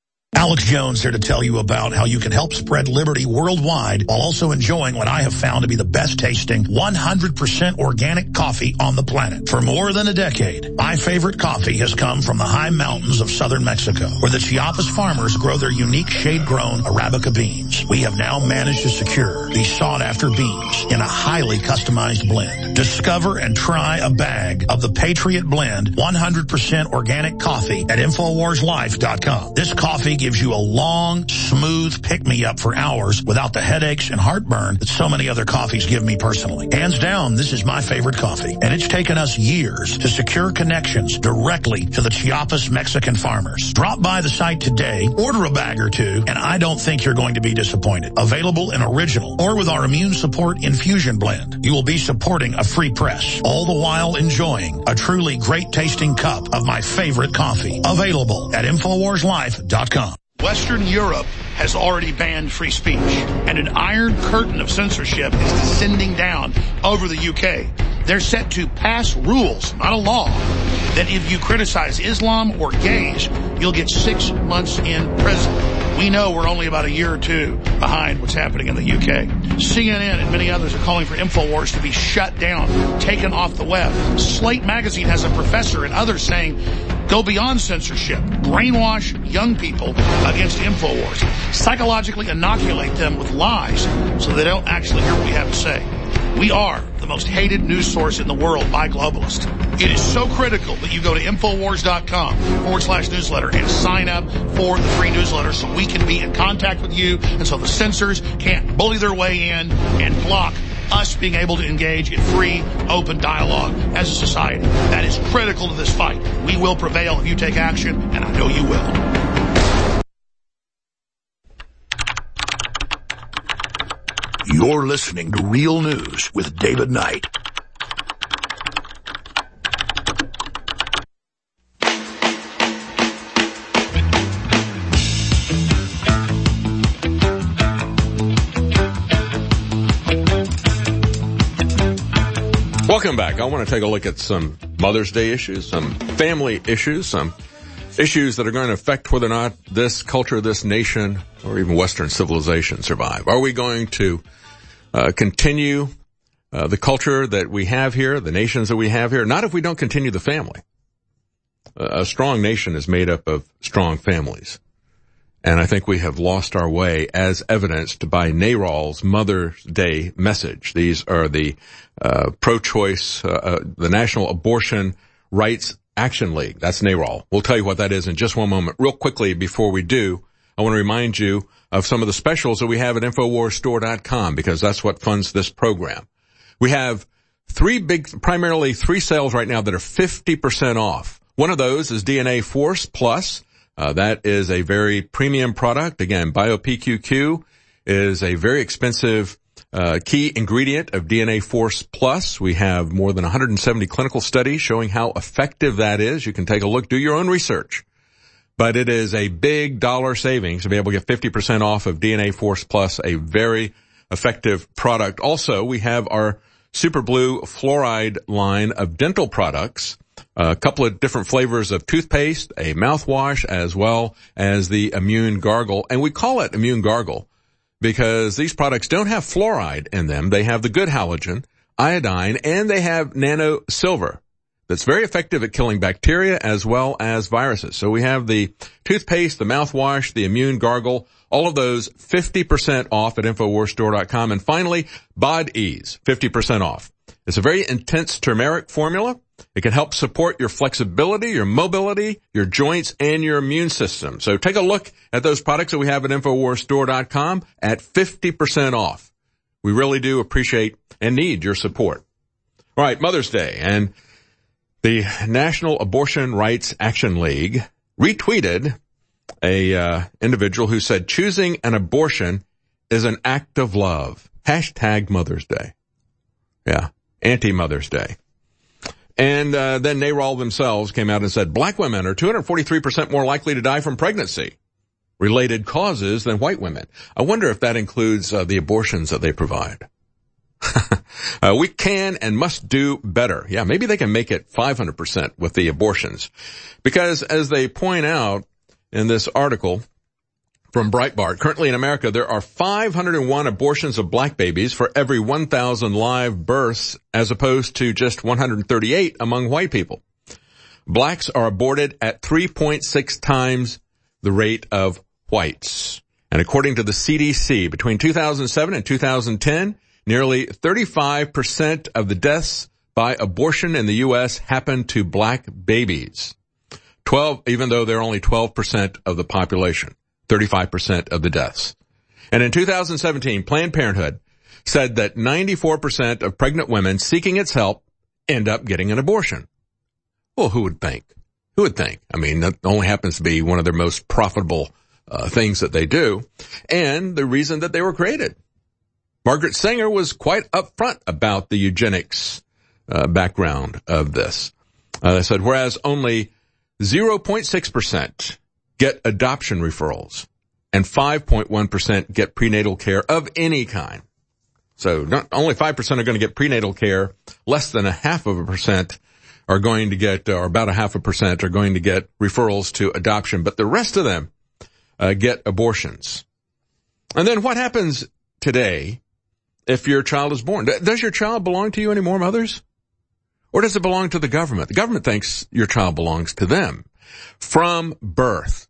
Alex Jones here to tell you about how you can help spread liberty worldwide while also enjoying what I have found to be the best tasting one hundred percent organic coffee on the planet. For more than a decade, my favorite coffee has come from the high mountains of southern Mexico, where the Chiapas farmers grow their unique shade-grown Arabica beans. We have now managed to secure these sought-after beans in a highly customized blend. Discover and try a bag of the Patriot Blend one hundred percent organic coffee at Infowars Life dot com. This coffee gives you a long, smooth pick-me-up for hours without the headaches and heartburn that so many other coffees give me personally. Hands down, this is my favorite coffee, and it's taken us years to secure connections directly to the Chiapas Mexican farmers. Drop by the site today, order a bag or two, and I don't think you're going to be disappointed. Available in original or with our Immune Support Infusion Blend. You will be supporting a free press, all the while enjoying a truly great-tasting cup of my favorite coffee. Available at Infowars Life dot com. Western Europe has already banned free speech, and an iron curtain of censorship is descending down over the U K. They're set to pass rules, not a law, that if you criticize Islam or gays, you'll get six months in prison. We know we're only about a year or two behind what's happening in the U K. C N N and many others are calling for InfoWars to be shut down, taken off the web. Slate magazine has a professor and others saying, go beyond censorship, brainwash young people against InfoWars, psychologically inoculate them with lies so they don't actually hear what we have to say. We are the most hated news source in the world by globalists. It is so critical that you go to Infowars.com forward slash newsletter and sign up for the free newsletter so we can be in contact with you and so the censors can't bully their way in and block us being able to engage in free, open dialogue as a society. That is critical to this fight. We will prevail if you take action, and I know you will. You're listening to Real News with David Knight. Welcome back. I want to take a look at some Mother's Day issues, some family issues, some issues that are going to affect whether or not this culture, this nation, or even Western civilization survive. Are we going to uh, continue uh, the culture that we have here, the nations that we have here? Not if we don't continue the family. Uh, a strong nation is made up of strong families. And I think we have lost our way, as evidenced by NARAL's Mother's Day message. These are the uh, pro-choice, uh, uh, the National Abortion Rights Action League. That's NARAL. We'll tell you what that is in just one moment. Real quickly, before we do, I want to remind you of some of the specials that we have at Infowars Store dot com, because that's what funds this program. We have three big, primarily three sales right now that are fifty percent off. One of those is D N A Force Plus. Uh, that is a very premium product. Again, BioPQQ is a very expensive uh, key ingredient of D N A Force Plus. We have more than one hundred seventy clinical studies showing how effective that is. You can take a look, do your own research. But it is a big dollar savings to be able to get fifty percent off of D N A Force Plus, a very effective product. Also, we have our Super Blue Fluoride line of dental products. A couple of different flavors of toothpaste, a mouthwash, as well as the Immune Gargle. And we call it Immune Gargle because these products don't have fluoride in them. They have the good halogen, iodine, and they have nano silver that's very effective at killing bacteria as well as viruses. So we have the toothpaste, the mouthwash, the Immune Gargle, all of those fifty percent off at Infowars Store dot com. And finally, Bod Ease, fifty percent off. It's a very intense turmeric formula. It can help support your flexibility, your mobility, your joints, and your immune system. So take a look at those products that we have at Infowars Store dot com at fifty percent off. We really do appreciate and need your support. All right, Mother's Day, and the National Abortion Rights Action League retweeted a uh, individual who said, choosing an abortion is an act of love. Hashtag Mother's Day. Yeah, anti-Mother's Day. And uh, then NARAL themselves came out and said, black women are two hundred forty-three percent more likely to die from pregnancy-related causes than white women. I wonder if that includes uh, the abortions that they provide. uh, we can and must do better. Yeah, maybe they can make it five hundred percent with the abortions. Because as they point out in this article, from Breitbart. Currently in America, there are five hundred one abortions of black babies for every one thousand live births, as opposed to just one hundred thirty-eight among white people. Blacks are aborted at three point six times the rate of whites. And according to the C D C, between two thousand seven and two thousand ten, nearly thirty-five percent of the deaths by abortion in the U S happened to black babies. twelve, even though they're only twelve percent of the population. thirty-five percent of the deaths. And in two thousand seventeen, Planned Parenthood said that ninety-four percent of pregnant women seeking its help end up getting an abortion. Well, who would think? Who would think? I mean, that only happens to be one of their most profitable uh, things that they do, and the reason that they were created. Margaret Sanger was quite upfront about the eugenics uh, background of this. Uh, they said, whereas only zero point six percent get adoption referrals, and five point one percent get prenatal care of any kind. So not only five percent are going to get prenatal care, less than a half of a percent are going to get, or about a half a percent are going to get referrals to adoption, but the rest of them uh, get abortions. And then what happens today if your child is born? Does your child belong to you anymore, mothers? Or does it belong to the government? The government thinks your child belongs to them from birth.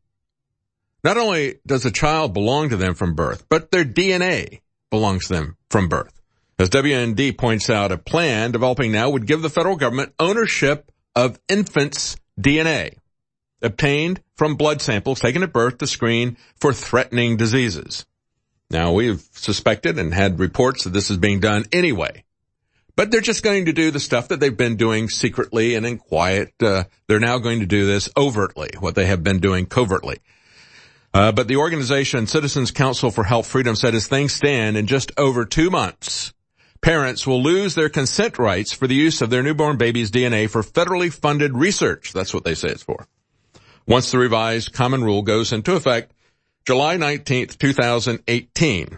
Not only does a child belong to them from birth, but their D N A belongs to them from birth. As W N D points out, a plan developing now would give the federal government ownership of infants' D N A, obtained from blood samples taken at birth to screen for threatening diseases. Now, we've suspected and had reports that this is being done anyway. But they're just going to do the stuff that they've been doing secretly and in quiet. Uh, they're now going to do this overtly, what they have been doing covertly. Uh, but the organization Citizens Council for Health Freedom said as things stand, in just over two months, parents will lose their consent rights for the use of their newborn baby's D N A for federally funded research. That's what they say it's for. Once the revised common rule goes into effect, July nineteenth, two thousand eighteen,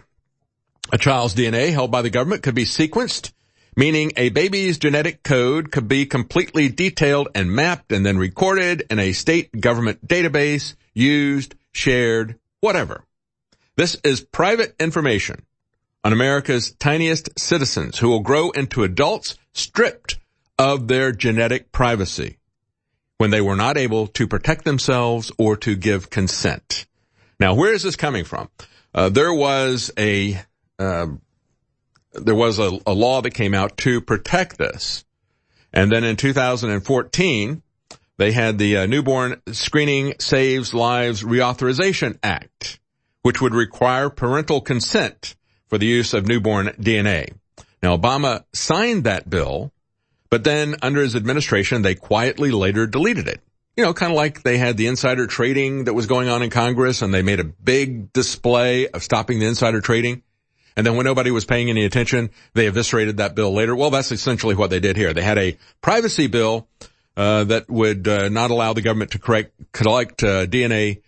a child's D N A held by the government could be sequenced, meaning a baby's genetic code could be completely detailed and mapped and then recorded in a state government database, used, shared, whatever. This is private information on America's tiniest citizens who will grow into adults stripped of their genetic privacy when they were not able to protect themselves or to give consent. Now, where is this coming from? Uh, there was a uh, there was a, a law that came out to protect this, and then in two thousand fourteen, they had the uh, Newborn Screening Saves Lives Reauthorization Act, which would require parental consent for the use of newborn D N A. Now, Obama signed that bill, but then under his administration, they quietly later deleted it. You know, kind of like they had the insider trading that was going on in Congress, and they made a big display of stopping the insider trading. And then when nobody was paying any attention, they eviscerated that bill later. Well, that's essentially what they did here. They had a privacy bill uh, that would uh, not allow the government to correct, collect uh, D N A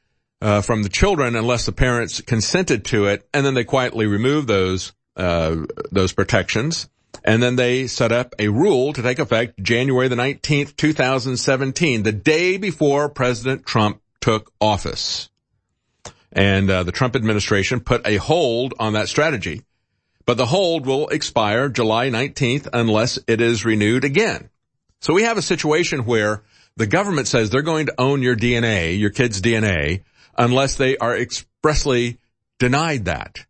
uh, from the children unless the parents consented to it. And then they quietly removed those uh, those protections. And then they set up a rule to take effect January the nineteenth, two thousand seventeen, the day before President Trump took office. And uh, the Trump administration put a hold on that strategy. But the hold will expire July nineteenth unless it is renewed again. So we have a situation where the government says they're going to own your D N A, your kid's D N A, unless they are expressly denied that.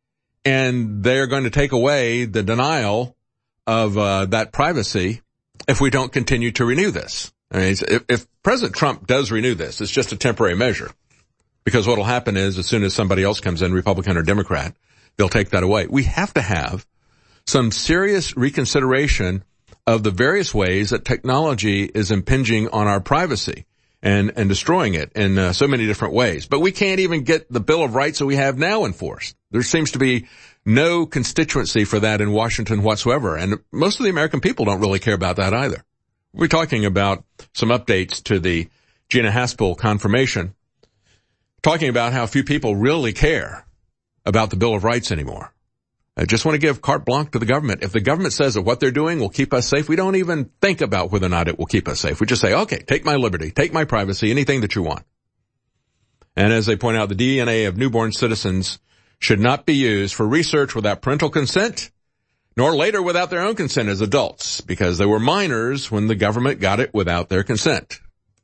And they're going to take away the denial of uh, that privacy if we don't continue to renew this. I mean, if, if President Trump does renew this, it's just a temporary measure. Because what will happen is as soon as somebody else comes in, Republican or Democrat, they'll take that away. We have to have some serious reconsideration of the various ways that technology is impinging on our privacy and, and destroying it in uh, so many different ways. But we can't even get the Bill of Rights that we have now enforced. There seems to be no constituency for that in Washington whatsoever. And most of the American people don't really care about that either. We're talking about some updates to the Gina Haspel confirmation, talking about how few people really care about the Bill of Rights anymore. I just want to give carte blanche to the government. If the government says that what they're doing will keep us safe, we don't even think about whether or not it will keep us safe. We just say, okay, take my liberty, take my privacy, anything that you want. And as they point out, the D N A of newborn citizens should not be used for research without parental consent, nor later without their own consent as adults, because they were minors when the government got it without their consent.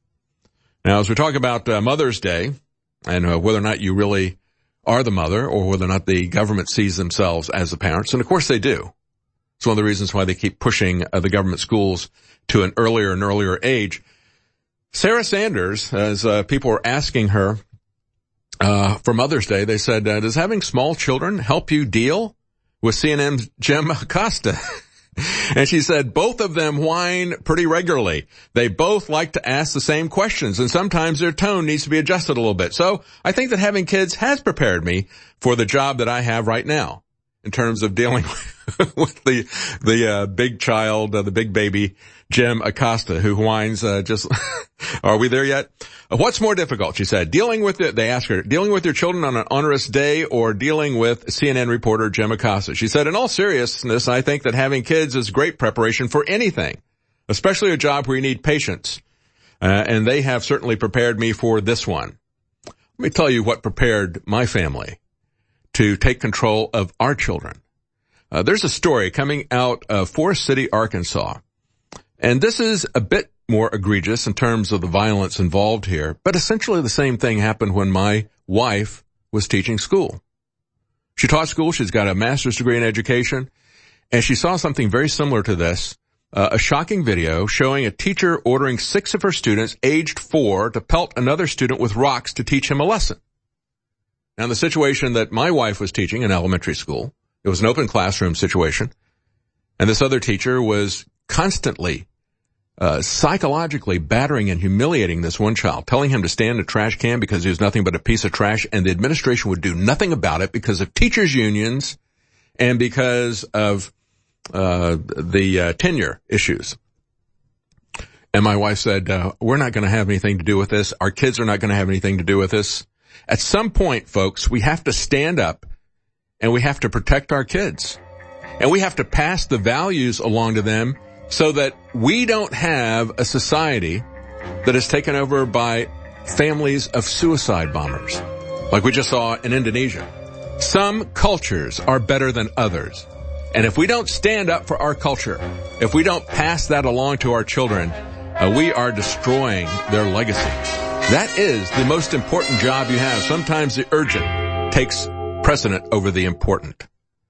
Now, as we talk about uh, Mother's Day, and uh, whether or not you really are the mother, or whether or not the government sees themselves as the parents, and of course they do. It's one of the reasons why they keep pushing uh, the government schools to an earlier and earlier age. Sarah Sanders, as uh, people were asking her uh for Mother's Day, they said, uh, does having small children help you deal with C N N's Jim Acosta? And she said both of them whine pretty regularly. They both like to ask the same questions, and sometimes their tone needs to be adjusted a little bit. So I think that having kids has prepared me for the job that I have right now in terms of dealing with the the uh, big child, uh, the big baby, Jim Acosta, who whines uh, just, are we there yet? Uh, what's more difficult, she said, dealing with it, they asked her, dealing with your children on an onerous day or dealing with C N N reporter Jim Acosta? She said, in all seriousness, I think that having kids is great preparation for anything, especially a job where you need patience. Uh, and they have certainly prepared me for this one. Let me tell you what prepared my family to take control of our children. Uh, there's a story coming out of Forest City, Arkansas. And this is a bit more egregious in terms of the violence involved here, but essentially the same thing happened when my wife was teaching school. She taught school. She's got a master's degree in education, and she saw something very similar to this, uh, a shocking video showing a teacher ordering six of her students aged four to pelt another student with rocks to teach him a lesson. Now, in the situation that my wife was teaching in elementary school, it was an open classroom situation, and this other teacher was constantly uh psychologically battering and humiliating this one child, telling him to stand in a trash can because he was nothing but a piece of trash, and the administration would do nothing about it because of teachers' unions and because of uh the uh, tenure issues. And my wife said, uh, we're not going to have anything to do with this. Our kids are not going to have anything to do with this. At some point, folks, we have to stand up and we have to protect our kids. And we have to pass the values along to them so that we don't have a society that is taken over by families of suicide bombers, like we just saw in Indonesia. Some cultures are better than others. And if we don't stand up for our culture, if we don't pass that along to our children, uh, we are destroying their legacy. That is the most important job you have. Sometimes the urgent takes precedent over the important.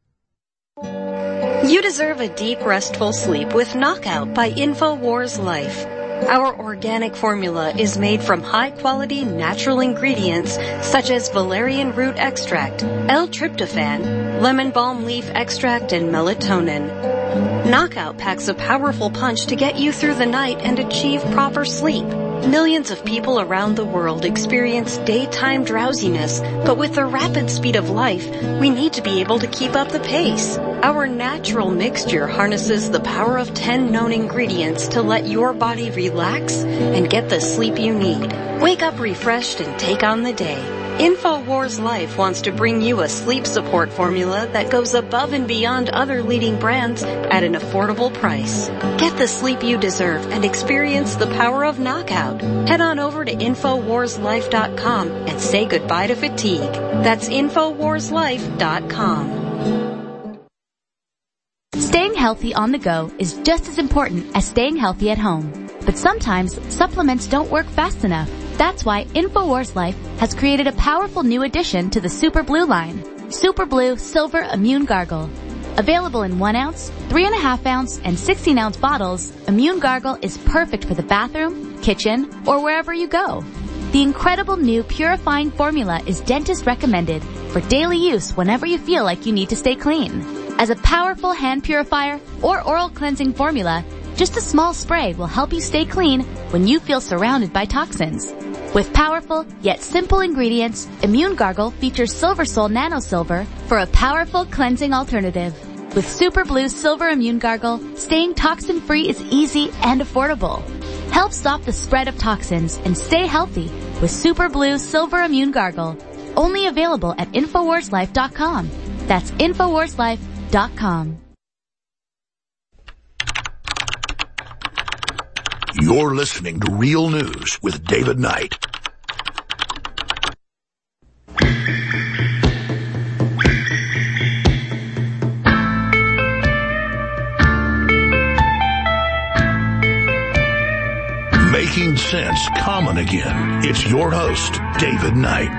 You deserve a deep, restful sleep with Knockout by InfoWars Life. Our organic formula is made from high-quality natural ingredients such as valerian root extract, L-tryptophan, lemon balm leaf extract, and melatonin. Knockout packs a powerful punch to get you through the night and achieve proper sleep. Millions of people around the world experience daytime drowsiness, but with the rapid speed of life, we need to be able to keep up the pace. Our natural mixture harnesses the power of ten known ingredients to let your body relax and get the sleep you need. Wake up refreshed and take on the day. InfoWars Life wants to bring you a sleep support formula that goes above and beyond other leading brands at an affordable price. Get the sleep you deserve and experience the power of Knockout. Head on over to Infowars Life dot com and say goodbye to fatigue. That's Infowars Life dot com. Staying healthy on the go is just as important as staying healthy at home. But sometimes supplements don't work fast enough. That's why InfoWars Life has created a powerful new addition to the Super Blue line, Super Blue Silver Immune Gargle. Available in one ounce, three and a half ounce, and sixteen ounce bottles, Immune Gargle is perfect for the bathroom, kitchen, or wherever you go. The incredible new purifying formula is dentist recommended for daily use whenever you feel like you need to stay clean. As a powerful hand purifier or oral cleansing formula, just a small spray will help you stay clean when you feel surrounded by toxins. With powerful yet simple ingredients, Immune Gargle features Silver Sol Nano Silver for a powerful cleansing alternative. With Super Blue Silver Immune Gargle, staying toxin-free is easy and affordable. Help stop the spread of toxins and stay healthy with Super Blue Silver Immune Gargle. Only available at Infowars Life dot com. That's Infowars Life dot com. You're listening to Real News with David Knight. sense common again. It's your host, David Knight.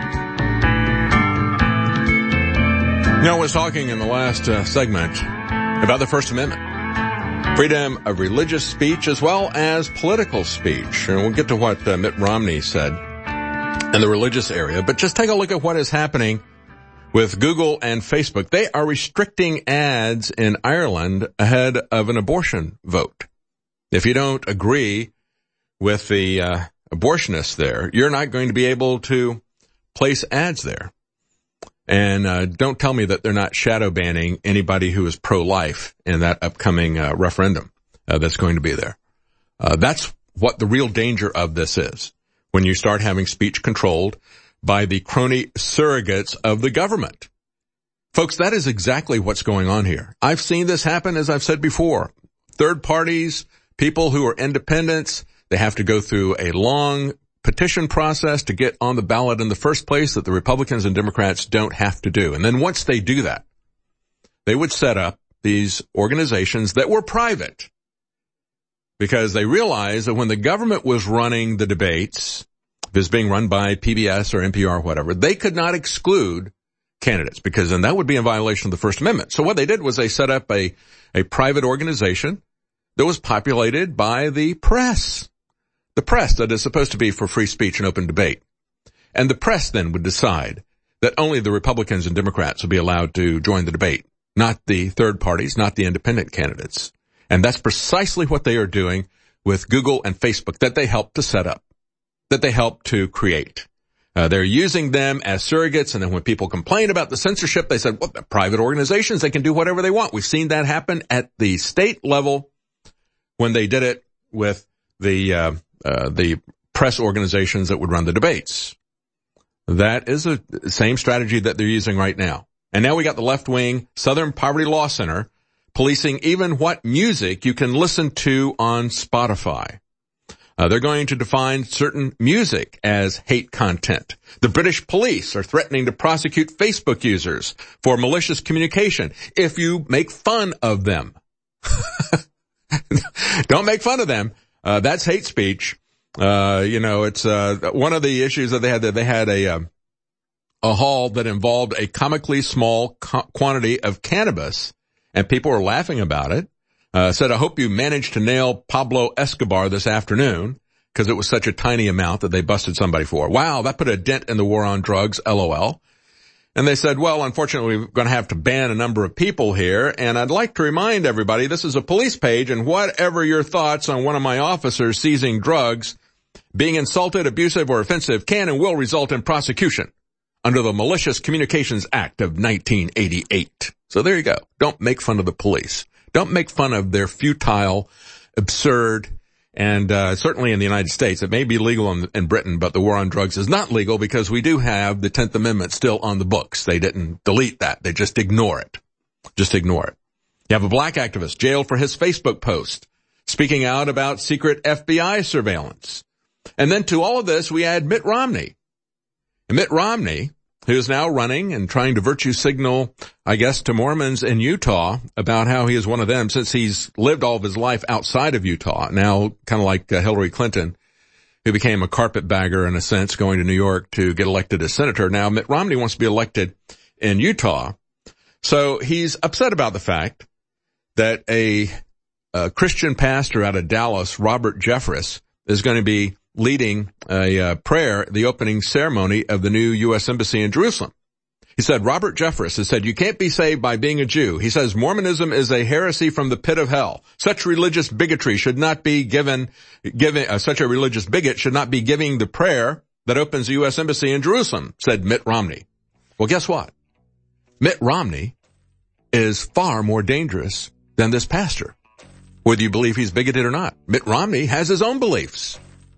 You know, I was talking in the last uh, segment about the First Amendment. Freedom of religious speech as well as political speech. And we'll get to what uh, Mitt Romney said in the religious area. But just take a look at what is happening with Google and Facebook. They are restricting ads in Ireland ahead of an abortion vote. If you don't agree with the uh, abortionists there, you're not going to be able to place ads there. And uh, don't tell me that they're not shadow banning anybody who is pro-life in that upcoming uh, referendum uh, that's going to be there. Uh, that's what the real danger of this is, when you start having speech controlled by the crony surrogates of the government. Folks, that is exactly what's going on here. I've seen this happen, as I've said before. Third parties, people who are independents, they have to go through a long petition process to get on the ballot in the first place that the Republicans and Democrats don't have to do. And then once they do that, they would set up these organizations that were private, because they realized that when the government was running the debates, if it's being run by P B S or N P R or whatever, they could not exclude candidates, because then that would be in violation of the First Amendment. So what they did was they set up a, a private organization that was populated by the press. The press that is supposed to be for free speech and open debate. And the press then would decide that only the Republicans and Democrats would be allowed to join the debate, not the third parties, not the independent candidates. And that's precisely what they are doing with Google and Facebook, that they helped to set up, that they helped to create. Uh, they're using them as surrogates, and then when people complain about the censorship, they said, well, they're private organizations, they can do whatever they want. We've seen that happen at the state level when they did it with the uh Uh, the press organizations that would run the debates. That is the same strategy that they're using right now. And now we got the left-wing Southern Poverty Law Center policing even what music you can listen to on Spotify. Uh, they're going to define certain music as hate content. The British police are threatening to prosecute Facebook users for malicious communication if you make fun of them. Don't make fun of them. Uh, that's hate speech. Uh, you know, it's, uh, one of the issues that they had, that they had a, uh, a haul that involved a comically small co- quantity of cannabis, and people were laughing about it. Uh, said, I hope you managed to nail Pablo Escobar this afternoon, because it was such a tiny amount that they busted somebody for. Wow, that put a dent in the war on drugs, LOL. And they said, well, unfortunately, we're going to have to ban a number of people here, and I'd like to remind everybody this is a police page, and whatever your thoughts on one of my officers seizing drugs, being insulted, abusive, or offensive can and will result in prosecution under the Malicious Communications Act of nineteen eighty-eight. So there you go. Don't make fun of the police. Don't make fun of their futile, absurd, and uh certainly in the United States, it may be legal in, in Britain, but the war on drugs is not legal, because we do have the tenth Amendment still on the books. They didn't delete that. They just ignore it. Just ignore it. You have a black activist jailed for his Facebook post speaking out about secret F B I surveillance. And then to all of this, we add Mitt Romney. And Mitt Romney, who is now running and trying to virtue signal, I guess, to Mormons in Utah about how he is one of them, since he's lived all of his life outside of Utah. Now, kind of like uh, Hillary Clinton, who became a carpetbagger in a sense, going to New York to get elected as senator. Now, Mitt Romney wants to be elected in Utah. So he's upset about the fact that a, a Christian pastor out of Dallas, Robert Jeffress, is going to be leading a uh, prayer, the opening ceremony of the new U S Embassy in Jerusalem. He said, Robert Jeffress has said, you can't be saved by being a Jew. He says, Mormonism is a heresy from the pit of hell. Such religious bigotry should not be given, given, uh, such a religious bigot should not be giving the prayer that opens the U S Embassy in Jerusalem, said Mitt Romney. Well, guess what? Mitt Romney is far more dangerous than this pastor, whether you believe he's bigoted or not. Mitt Romney has his own beliefs.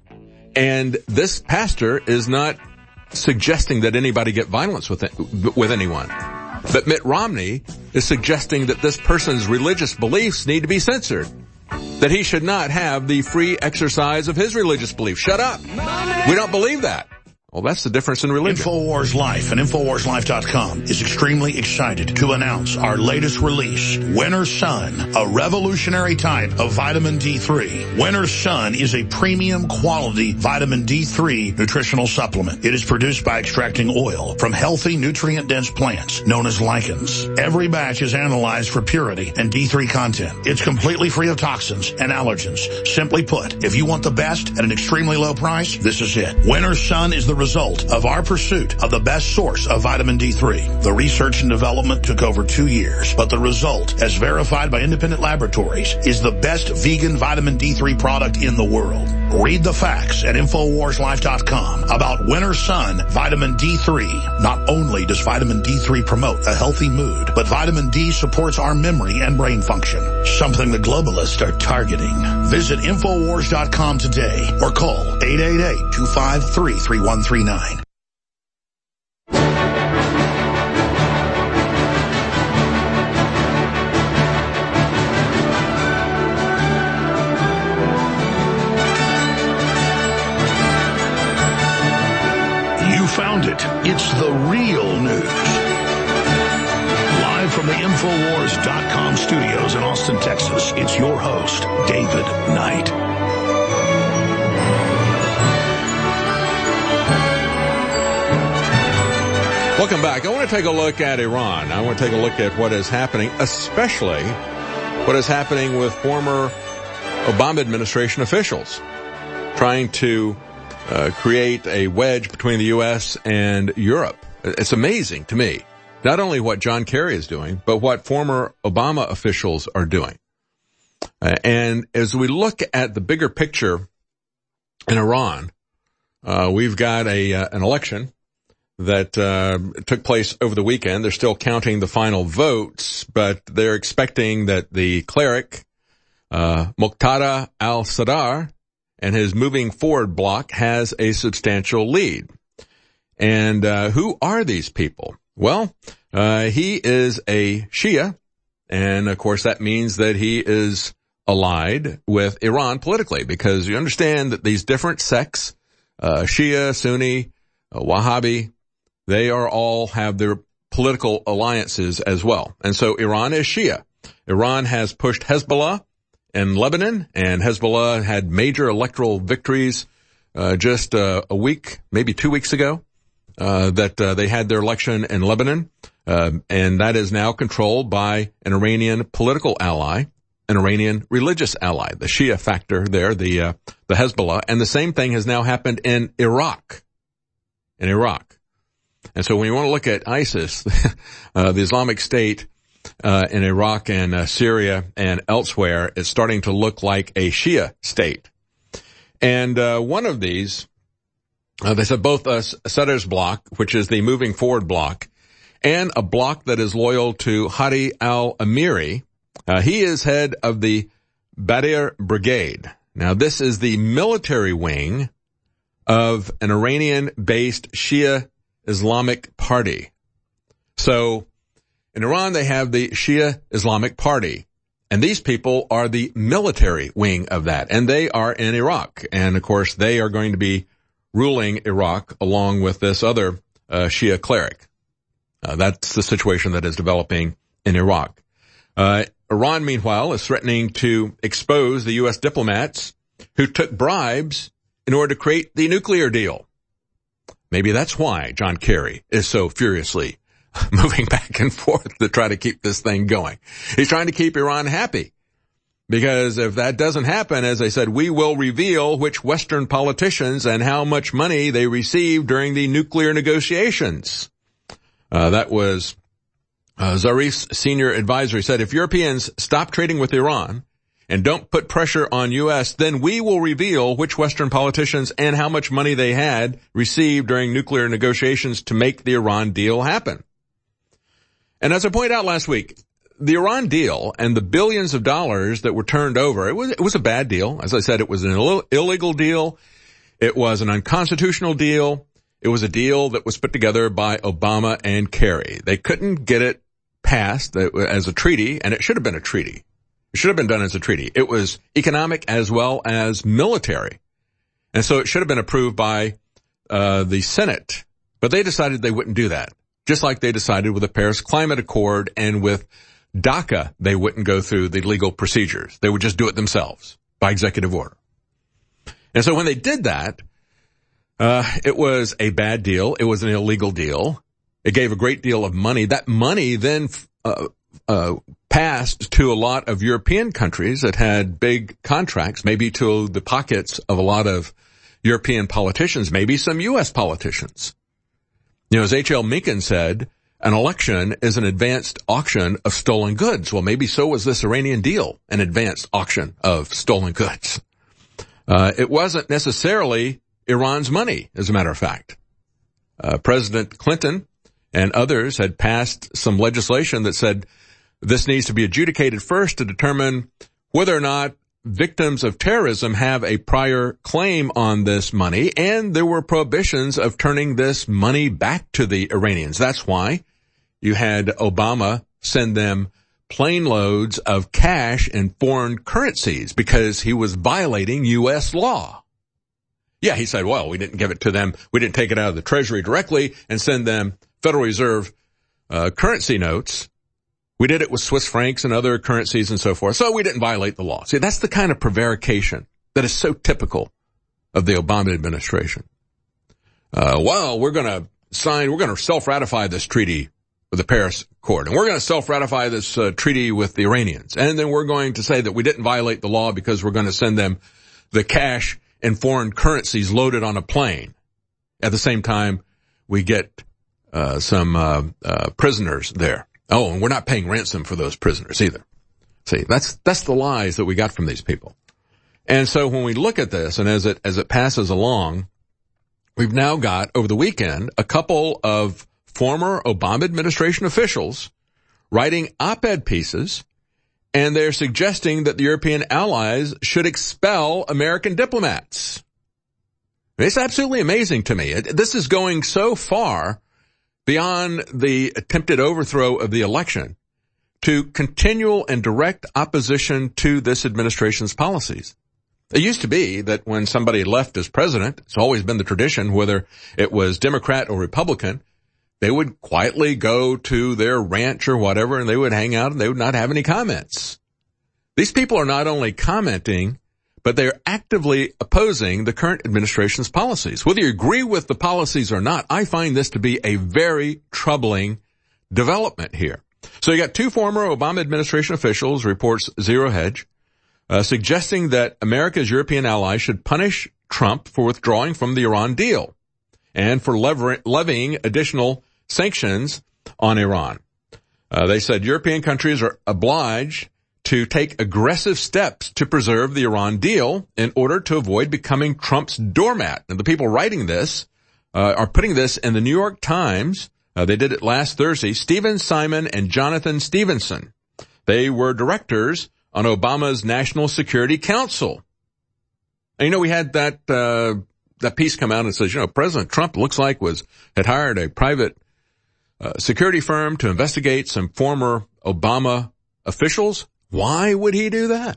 And this pastor is not suggesting that anybody get violence with it, with anyone. But Mitt Romney is suggesting that this person's religious beliefs need to be censored, that he should not have the free exercise of his religious beliefs. Shut up. We don't believe that. Well, that's the difference in religion. InfoWars Life and InfoWars Life dot com is extremely excited to announce our latest release, Winter Sun, a revolutionary type of vitamin D three. Winter Sun is a premium quality vitamin D three nutritional supplement. It is produced by extracting oil from healthy, nutrient-dense plants known as lichens. Every batch is analyzed for purity and D three content. It's completely free of toxins and allergens. Simply put, if you want the best at an extremely low price, this is it. Winter Sun is the result of our pursuit of the best source of vitamin D three. The research and development took over two years, but the result, as verified by independent laboratories, is the best vegan vitamin D three product in the world. Read the facts at InfoWars Life dot com about Winter Sun Vitamin D three. Not only does vitamin D three promote a healthy mood, but vitamin D supports our memory and brain function, something the globalists are targeting. Visit InfoWars dot com today or call eight eight eight, two five three, three one three nine. Found it. It's the real news. Live from the InfoWars dot com studios in Austin, Texas, it's your host, David Knight. Welcome back. I want to take a look at Iran. I want to take a look at what is happening, especially what is happening with former Obama administration officials trying to Uh, create a wedge between the U S and Europe. It's amazing to me, not only what John Kerry is doing, but what former Obama officials are doing. Uh, and as we look at the bigger picture in Iran, uh, we've got a uh, an election that uh, took place over the weekend. They're still counting the final votes, but they're expecting that the cleric, uh, Muqtada al-Sadr, and his moving forward bloc has a substantial lead. And uh, who are these people? Well, uh, he is a Shia, and of course that means that he is allied with Iran politically, because you understand that these different sects, uh, Shia, Sunni, uh, Wahhabi, they are all have their political alliances as well. And so Iran is Shia. Iran has pushed Hezbollah in Lebanon, and Hezbollah had major electoral victories uh, just uh, a week, maybe two weeks ago, uh, that uh, they had their election in Lebanon, uh, and that is now controlled by an Iranian political ally, an Iranian religious ally, the Shia factor there, the uh, the Hezbollah, and the same thing has now happened in Iraq, in Iraq. And so when you want to look at ISIS, uh, the Islamic State, Uh, in Iraq and uh, Syria and elsewhere, is starting to look like a Shia state. And uh, one of these, uh, they said both uh, Sadr's bloc, which is the moving forward bloc, and a bloc that is loyal to Hadi al-Amiri. Uh, he is head of the Badr Brigade. Now, this is the military wing of an Iranian-based Shia Islamic party. So, in Iran, they have the Shia Islamic Party, and these people are the military wing of that, and they are in Iraq. And, of course, they are going to be ruling Iraq along with this other uh, Shia cleric. Uh, that's the situation that is developing in Iraq. Uh, Iran, meanwhile, is threatening to expose the U S diplomats who took bribes in order to create the nuclear deal. Maybe that's why John Kerry is so furiously moving back and forth to try to keep this thing going. He's trying to keep Iran happy, because if that doesn't happen, as I said, we will reveal which Western politicians and how much money they received during the nuclear negotiations. Uh, that was uh, Zarif's senior advisor. He said, if Europeans stop trading with Iran and don't put pressure on U S, then we will reveal which Western politicians and how much money they had received during nuclear negotiations to make the Iran deal happen. And as I pointed out last week, the Iran deal and the billions of dollars that were turned over, it was, it was a bad deal. As I said, it was an Ill- illegal deal. It was an unconstitutional deal. It was a deal that was put together by Obama and Kerry. They couldn't get it passed as a treaty, and it should have been a treaty. It should have been done as a treaty. It was economic as well as military. And so it should have been approved by uh, the Senate, but they decided they wouldn't do that. Just like they decided with the Paris Climate Accord and with DACA, they wouldn't go through the legal procedures. They would just do it themselves by executive order. And so when they did that, uh, it was a bad deal. It was an illegal deal. It gave a great deal of money. That money then, uh, uh, passed to a lot of European countries that had big contracts, maybe to the pockets of a lot of European politicians, maybe some U S politicians. You know, as H L Mencken said, an election is an advanced auction of stolen goods. Well, maybe so was this Iranian deal, an advanced auction of stolen goods. Uh, it wasn't necessarily Iran's money, as a matter of fact. Uh, President Clinton and others had passed some legislation that said this needs to be adjudicated first to determine whether or not victims of terrorism have a prior claim on this money, and there were prohibitions of turning this money back to the Iranians. That's why you had Obama send them plane loads of cash in foreign currencies, because he was violating U S law. Yeah, he said, well, we didn't give it to them. We didn't take it out of the Treasury directly and send them Federal Reserve uh, currency notes. We did it with Swiss francs and other currencies and so forth. So we didn't violate the law. See, that's the kind of prevarication that is so typical of the Obama administration. Uh, well, we're going to sign, we're going to self-ratify this treaty with the Paris Accord, and we're going to self-ratify this uh, treaty with the Iranians. And then we're going to say that we didn't violate the law because we're going to send them the cash and foreign currencies loaded on a plane. At the same time, we get uh, some uh, uh, prisoners there. Oh, and we're not paying ransom for those prisoners either. See, that's, that's the lies that we got from these people. And so when we look at this, and as it, as it passes along, we've now got, over the weekend, a couple of former Obama administration officials writing op-ed pieces, and they're suggesting that the European allies should expel American diplomats. It's absolutely amazing to me. This is going so far beyond the attempted overthrow of the election to continual and direct opposition to this administration's policies. It used to be that when somebody left as president, it's always been the tradition, whether it was Democrat or Republican, they would quietly go to their ranch or whatever, and they would hang out and they would not have any comments. These people are not only commenting, but they're actively opposing the current administration's policies. Whether you agree with the policies or not, I find this to be a very troubling development here. So you got two former Obama administration officials, reports Zero Hedge, uh, suggesting that America's European allies should punish Trump for withdrawing from the Iran deal and for lever- levying additional sanctions on Iran. Uh, they said European countries are obliged to take aggressive steps to preserve the Iran deal in order to avoid becoming Trump's doormat. And the people writing this uh, are putting this in the New York Times. Uh, they did it last Thursday. Stephen Simon and Jonathan Stevenson. They were directors on Obama's National Security Council. And, you know, we had that uh, that piece come out and says, you know, President Trump looks like was had hired a private uh, security firm to investigate some former Obama officials. Why would he do that?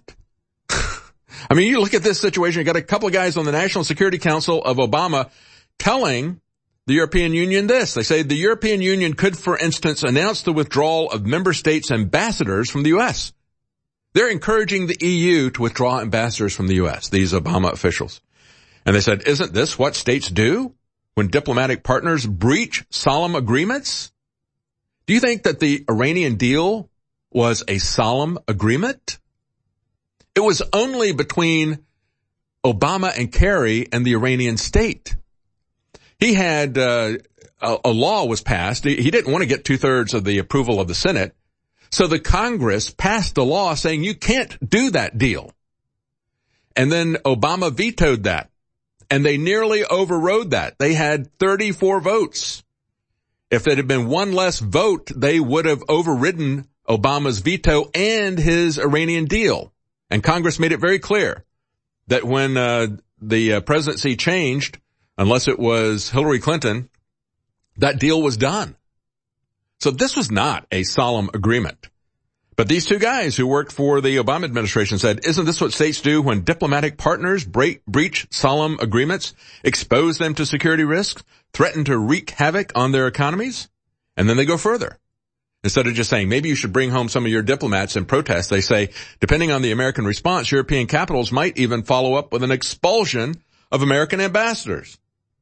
I mean, you look at this situation, you got a couple of guys on the National Security Council of Obama telling the European Union this. They say the European Union could, for instance, announce the withdrawal of member states' ambassadors from the U S. They're encouraging the E U to withdraw ambassadors from the U S, these Obama officials. And they said, isn't this what states do when diplomatic partners breach solemn agreements? Do you think that the Iranian deal was a solemn agreement? It was only between Obama and Kerry and the Iranian state. He had, uh, a, a law was passed. He, he didn't want to get two-thirds of the approval of the Senate. So the Congress passed a law saying you can't do that deal. And then Obama vetoed that. And they nearly overrode that. They had thirty-four votes. If there had been one less vote, they would have overridden Obama's veto and his Iranian deal. And Congress made it very clear that when uh, the uh, presidency changed, unless it was Hillary Clinton, that deal was done. So this was not a solemn agreement. But these two guys who worked for the Obama administration said, isn't this what states do when diplomatic partners break, breach solemn agreements, expose them to security risks, threaten to wreak havoc on their economies? And then they go further. Instead of just saying, maybe you should bring home some of your diplomats and protest, they say, depending on the American response, European capitals might even follow up with an expulsion of American ambassadors.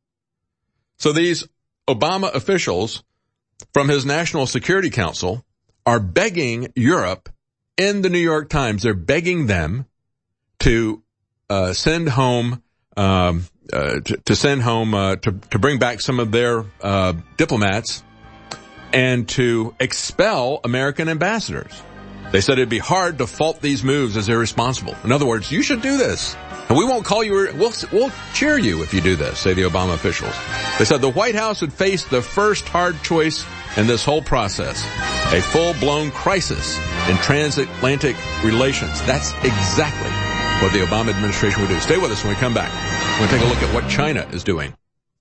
So these Obama officials from his National Security Council are begging Europe in the New York Times. They're begging them to uh, send home, um, uh, to, to send home, uh, to, to bring back some of their uh, diplomats and to expel American ambassadors. They said it'd be hard to fault these moves as irresponsible. In other words, you should do this. And we won't call you, we'll, we'll cheer you if you do this, say the Obama officials. They said the White House would face the first hard choice in this whole process, a full-blown crisis in transatlantic relations. That's exactly what the Obama administration would do. Stay with us when we come back. We're going to take a look at what China is doing.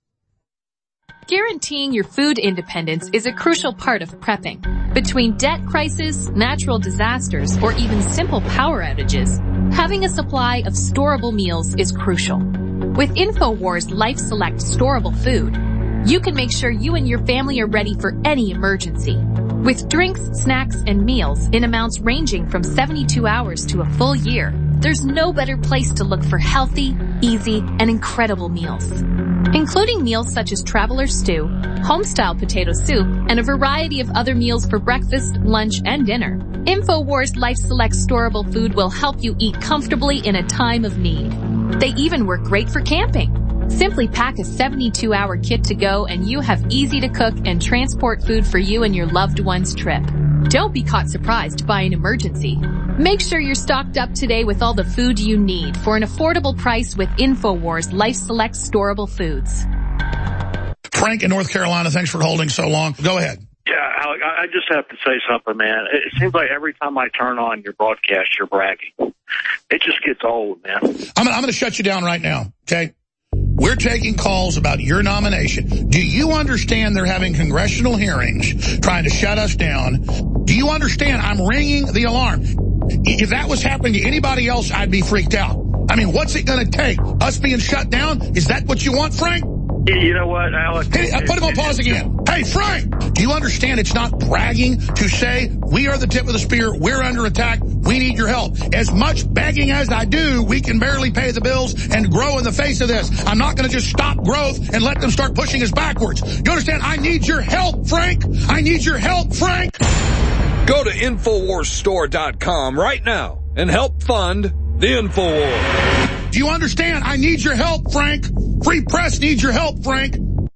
Guaranteeing your food independence is a crucial part of prepping. Between debt crisis, natural disasters, or even simple power outages, having a supply of storable meals is crucial. With InfoWars Life Select storable food, you can make sure you and your family are ready for any emergency. With drinks, snacks, and meals in amounts ranging from seventy-two hours to a full year, there's no better place to look for healthy, easy, and incredible meals. Including meals such as Traveler Stew, Homestyle Potato Soup, and a variety of other meals for breakfast, lunch, and dinner. InfoWars Life Select storable food will help you eat comfortably in a time of need. They even work great for camping. Simply pack a seventy-two hour kit to go and you have easy to cook and transport food for you and your loved one's trip. Don't be caught surprised by an emergency. Make sure you're stocked up today with all the food you need for an affordable price with InfoWars Life Select storable foods. Frank in North Carolina, thanks for holding so long. Go ahead. Yeah, Alec, I just have to say something, man. It seems like every time I turn on your broadcast, you're bragging. It just gets old, man. I'm, I'm going to shut you down right now, okay? We're taking calls about your nomination. Do you understand they're having congressional hearings trying to shut us down? Do you understand I'm ringing the alarm? If that was happening to anybody else, I'd be freaked out. I mean, what's it going to take? Us being shut down? Is that what you want, Frank? You know what, Alex? Hey, I put him on pause again. Hey, Frank, do you understand it's not bragging to say we are the tip of the spear, we're under attack, we need your help? As much begging as I do, we can barely pay the bills and grow in the face of this. I'm not going to just stop growth and let them start pushing us backwards. You understand? I need your help, Frank. I need your help, Frank. Go to Infowars Store dot com right now and help fund the InfoWars. Do you understand? I need your help, Frank. Free press needs your help, Frank.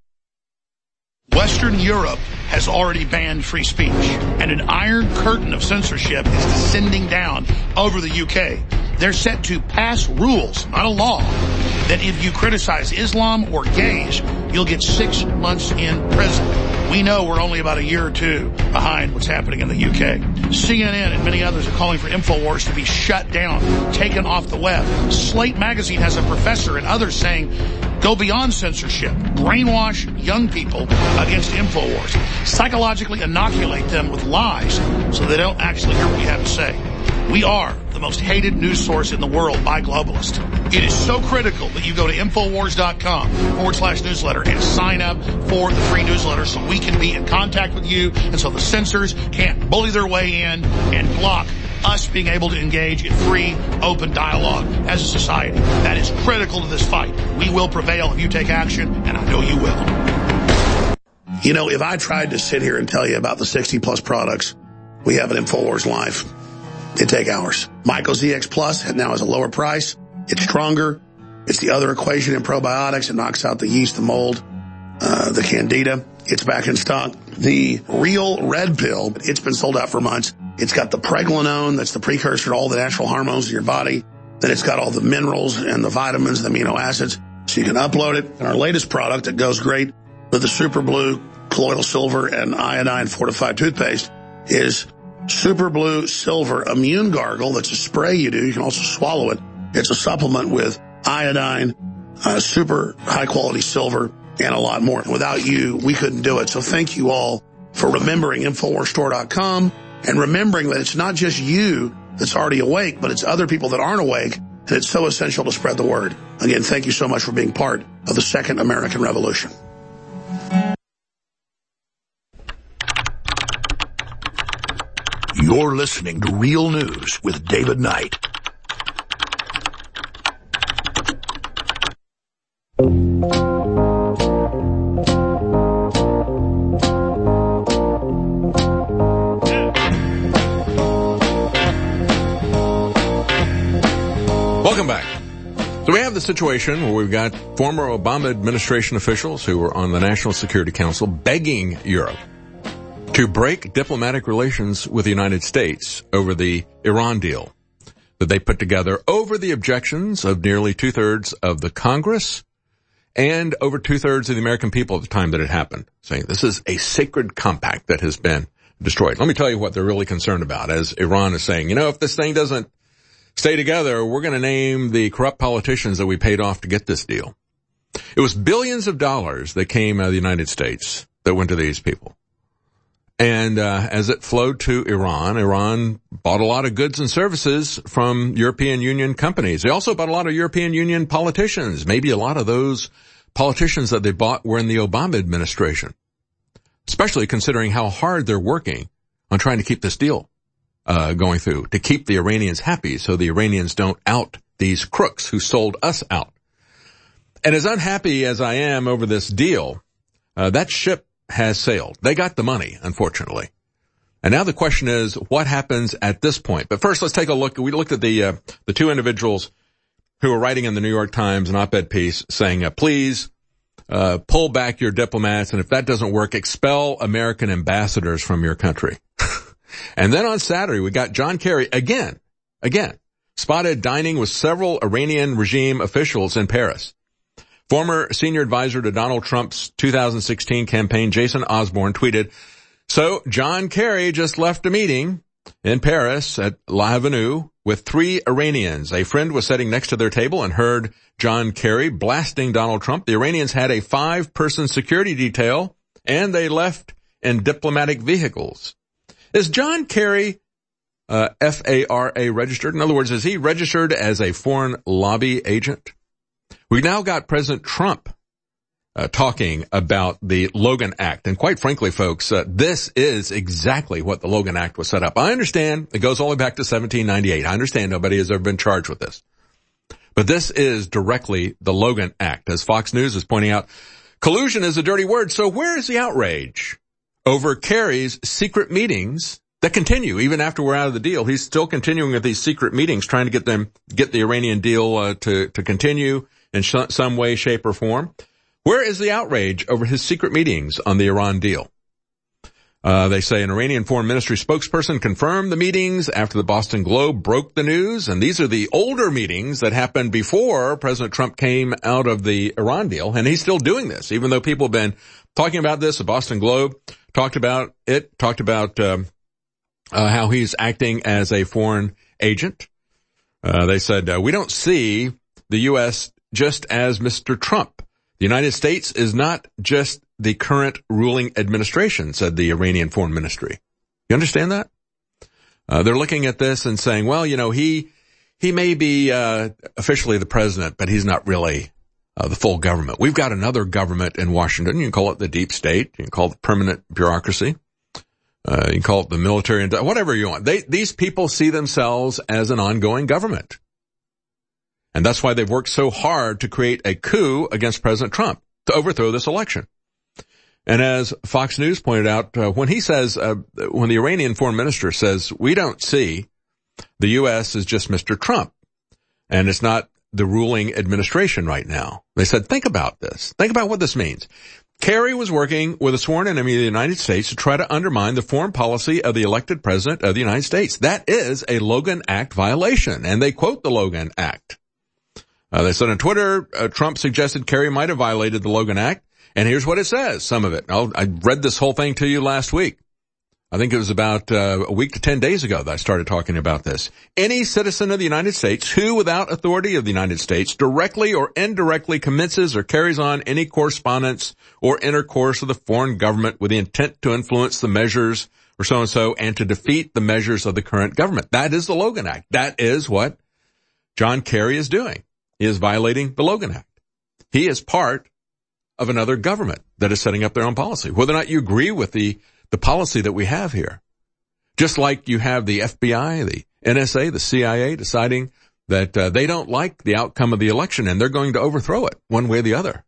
Western Europe has already banned free speech, and an iron curtain of censorship is descending down over the U K. They're set to pass rules, not a law, that if you criticize Islam or gays, you'll get six months in prison. We know we're only about a year or two behind what's happening in the U K. C N N and many others are calling for InfoWars to be shut down, taken off the web. Slate magazine has a professor and others saying, go beyond censorship, brainwash young people against InfoWars, psychologically inoculate them with lies so they don't actually hear what we have to say. We are the most hated news source in the world by globalists. It is so critical that you go to Infowars.com forward slash newsletter and sign up for the free newsletter so we can be in contact with you and so the censors can't bully their way in and block us being able to engage in free, open dialogue as a society. That is critical to this fight. We will prevail if you take action, and I know you will. You know, if I tried to sit here and tell you about the sixty plus products we have at InfoWars Live, it'd take hours. Myco Z X Plus now has a lower price. It's stronger. It's the other equation in probiotics. It knocks out the yeast, the mold, uh, the candida. It's back in stock. The Real Red Pill, it's been sold out for months. It's got the pregnenolone, that's the precursor to all the natural hormones in your body. Then it's got all the minerals and the vitamins, the amino acids, so you can upload it. And our latest product that goes great with the Super Blue Colloidal Silver and Iodine Fortified Toothpaste is Super Blue Silver Immune Gargle. That's a spray you do. You can also swallow it. It's a supplement with iodine, uh, super high-quality silver, and a lot more. Without you, we couldn't do it. So thank you all for remembering Infowars Store dot com and remembering that it's not just you that's already awake, but it's other people that aren't awake, and it's so essential to spread the word. Again, thank you so much for being part of the Second American Revolution. You're listening to Real News with David Knight. Welcome back. So we have the situation where we've got former Obama administration officials who were on the National Security Council begging Europe to break diplomatic relations with the United States over the Iran deal that they put together over the objections of nearly two-thirds of the Congress and over two-thirds of the American people at the time that it happened, saying this is a sacred compact that has been destroyed. Let me tell you what they're really concerned about, as Iran is saying, you know, if this thing doesn't stay together, we're going to name the corrupt politicians that we paid off to get this deal. It was billions of dollars that came out of the United States that went to these people. And uh, as it flowed to Iran, Iran bought a lot of goods and services from European Union companies. They also bought a lot of European Union politicians. Maybe a lot of those politicians that they bought were in the Obama administration, especially considering how hard they're working on trying to keep this deal uh going through, to keep the Iranians happy so the Iranians don't out these crooks who sold us out. And as unhappy as I am over this deal, uh, that ship has sailed. They got the money, unfortunately. And now the question is, what happens at this point? But first, let's take a look. We looked at the uh, the two individuals who were writing in the New York Times an op-ed piece saying, uh, please uh pull back your diplomats, and if that doesn't work, expel American ambassadors from your country. And then on Saturday, we got John Kerry again, again, spotted dining with several Iranian regime officials in Paris. Former senior advisor to Donald Trump's two thousand sixteen campaign, Jason Osborne, tweeted, so John Kerry just left a meeting in Paris at L'Avenue with three Iranians. A friend was sitting next to their table and heard John Kerry blasting Donald Trump. The Iranians had a five-person security detail, and they left in diplomatic vehicles. Is John Kerry uh, F A R A registered? In other words, is he registered as a foreign lobby agent? We've now got President Trump uh, talking about the Logan Act. And quite frankly, folks, uh, this is exactly what the Logan Act was set up. I understand it goes all the way back to seventeen ninety-eight. I understand nobody has ever been charged with this. But this is directly the Logan Act. As Fox News is pointing out, collusion is a dirty word. So where is the outrage over Kerry's secret meetings that continue even after we're out of the deal? He's still continuing with these secret meetings, trying to get them, get the Iranian deal uh, to, to continue in sh- some way, shape, or form. Where is the outrage over his secret meetings on the Iran deal? Uh, they say an Iranian foreign ministry spokesperson confirmed the meetings after the Boston Globe broke the news. And these are the older meetings that happened before President Trump came out of the Iran deal. And he's still doing this, even though people have been talking about this. The Boston Globe talked about it, talked about um, uh, how he's acting as a foreign agent. Uh, they said, uh, we don't see the U S just as Mister Trump. The United States is not just the current ruling administration, said the Iranian foreign ministry. You understand that? Uh, they're looking at this and saying, well, you know, he, he may be, uh, officially the president, but he's not really, uh, the full government. We've got another government in Washington. You can call it the deep state. You can call it permanent bureaucracy. Uh, you can call it the military, and whatever you want. They, these people see themselves as an ongoing government. And that's why they've worked so hard to create a coup against President Trump to overthrow this election. And as Fox News pointed out, uh, when he says, uh, when the Iranian foreign minister says, we don't see the U S as just Mister Trump, and it's not the ruling administration right now. They said, think about this. Think about what this means. Kerry was working with a sworn enemy of the United States to try to undermine the foreign policy of the elected president of the United States. That is a Logan Act violation, and they quote the Logan Act. Uh, they said on Twitter, uh, Trump suggested Kerry might have violated the Logan Act. And here's what it says, some of it. I'll, I read this whole thing to you last week. I think it was about uh, a week to ten days ago that I started talking about this. Any citizen of the United States who, without authority of the United States, directly or indirectly commences or carries on any correspondence or intercourse with a foreign government with the intent to influence the measures or so-and-so and to defeat the measures of the current government. That is the Logan Act. That is what John Kerry is doing. He is violating the Logan Act. He is part of another government that is setting up their own policy. Whether or not you agree with the, the policy that we have here. Just like you have the F B I, the N S A, the C I A deciding that uh, they don't like the outcome of the election and they're going to overthrow it one way or the other.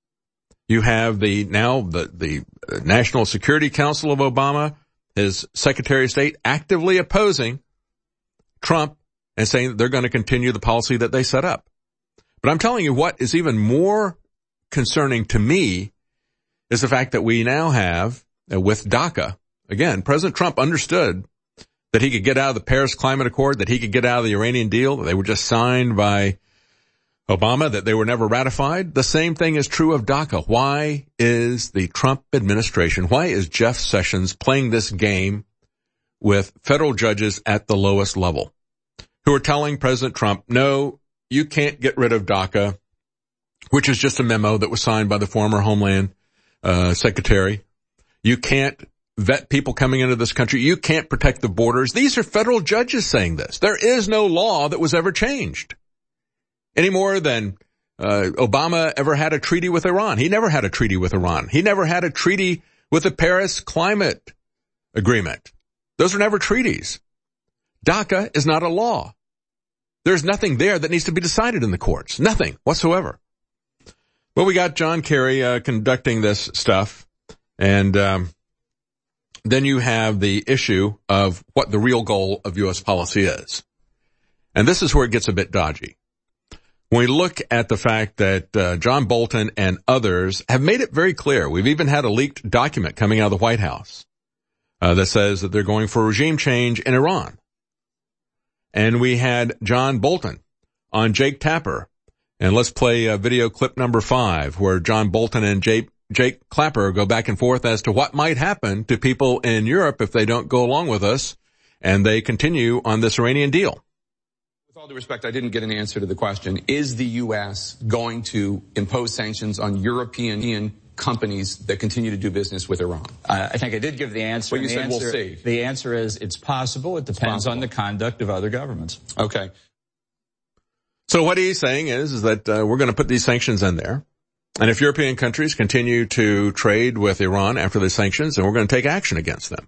You have the now the, the National Security Council of Obama, his Secretary of State, actively opposing Trump and saying that they're going to continue the policy that they set up. But I'm telling you what is even more concerning to me is the fact that we now have, uh, with DACA, again, President Trump understood that he could get out of the Paris Climate Accord, that he could get out of the Iranian deal, that they were just signed by Obama, that they were never ratified. The same thing is true of DACA. Why is the Trump administration, why is Jeff Sessions playing this game with federal judges at the lowest level who are telling President Trump, no, you can't get rid of DACA, which is just a memo that was signed by the former Homeland uh, Secretary. You can't vet people coming into this country. You can't protect the borders. These are federal judges saying this. There is no law that was ever changed. Any more than uh, Obama ever had a treaty with Iran. He never had a treaty with Iran. He never had a treaty with the Paris Climate Agreement. Those are never treaties. DACA is not a law. There's nothing there that needs to be decided in the courts. Nothing whatsoever. Well, we got John Kerry uh, conducting this stuff, and um, then you have the issue of what the real goal of U S policy is. And this is where it gets a bit dodgy. When we look at the fact that uh, John Bolton and others have made it very clear, we've even had a leaked document coming out of the White House uh, that says that they're going for regime change in Iran. And we had John Bolton on Jake Tapper. And let's play uh, video clip number five, where John Bolton and Jake, Jake Clapper go back and forth as to what might happen to people in Europe if they don't go along with us and they continue on this Iranian deal. With all due respect, I didn't get an answer to the question. Is the U S going to impose sanctions on European companies that continue to do business with Iran? Uh, I think I did give the answer. Well, you the said answer, we'll see. The answer is it's possible. It depends possible. on the conduct of other governments. Okay. So what he's saying is, is that uh, we're going to put these sanctions in there. And if European countries continue to trade with Iran after the sanctions, then we're going to take action against them.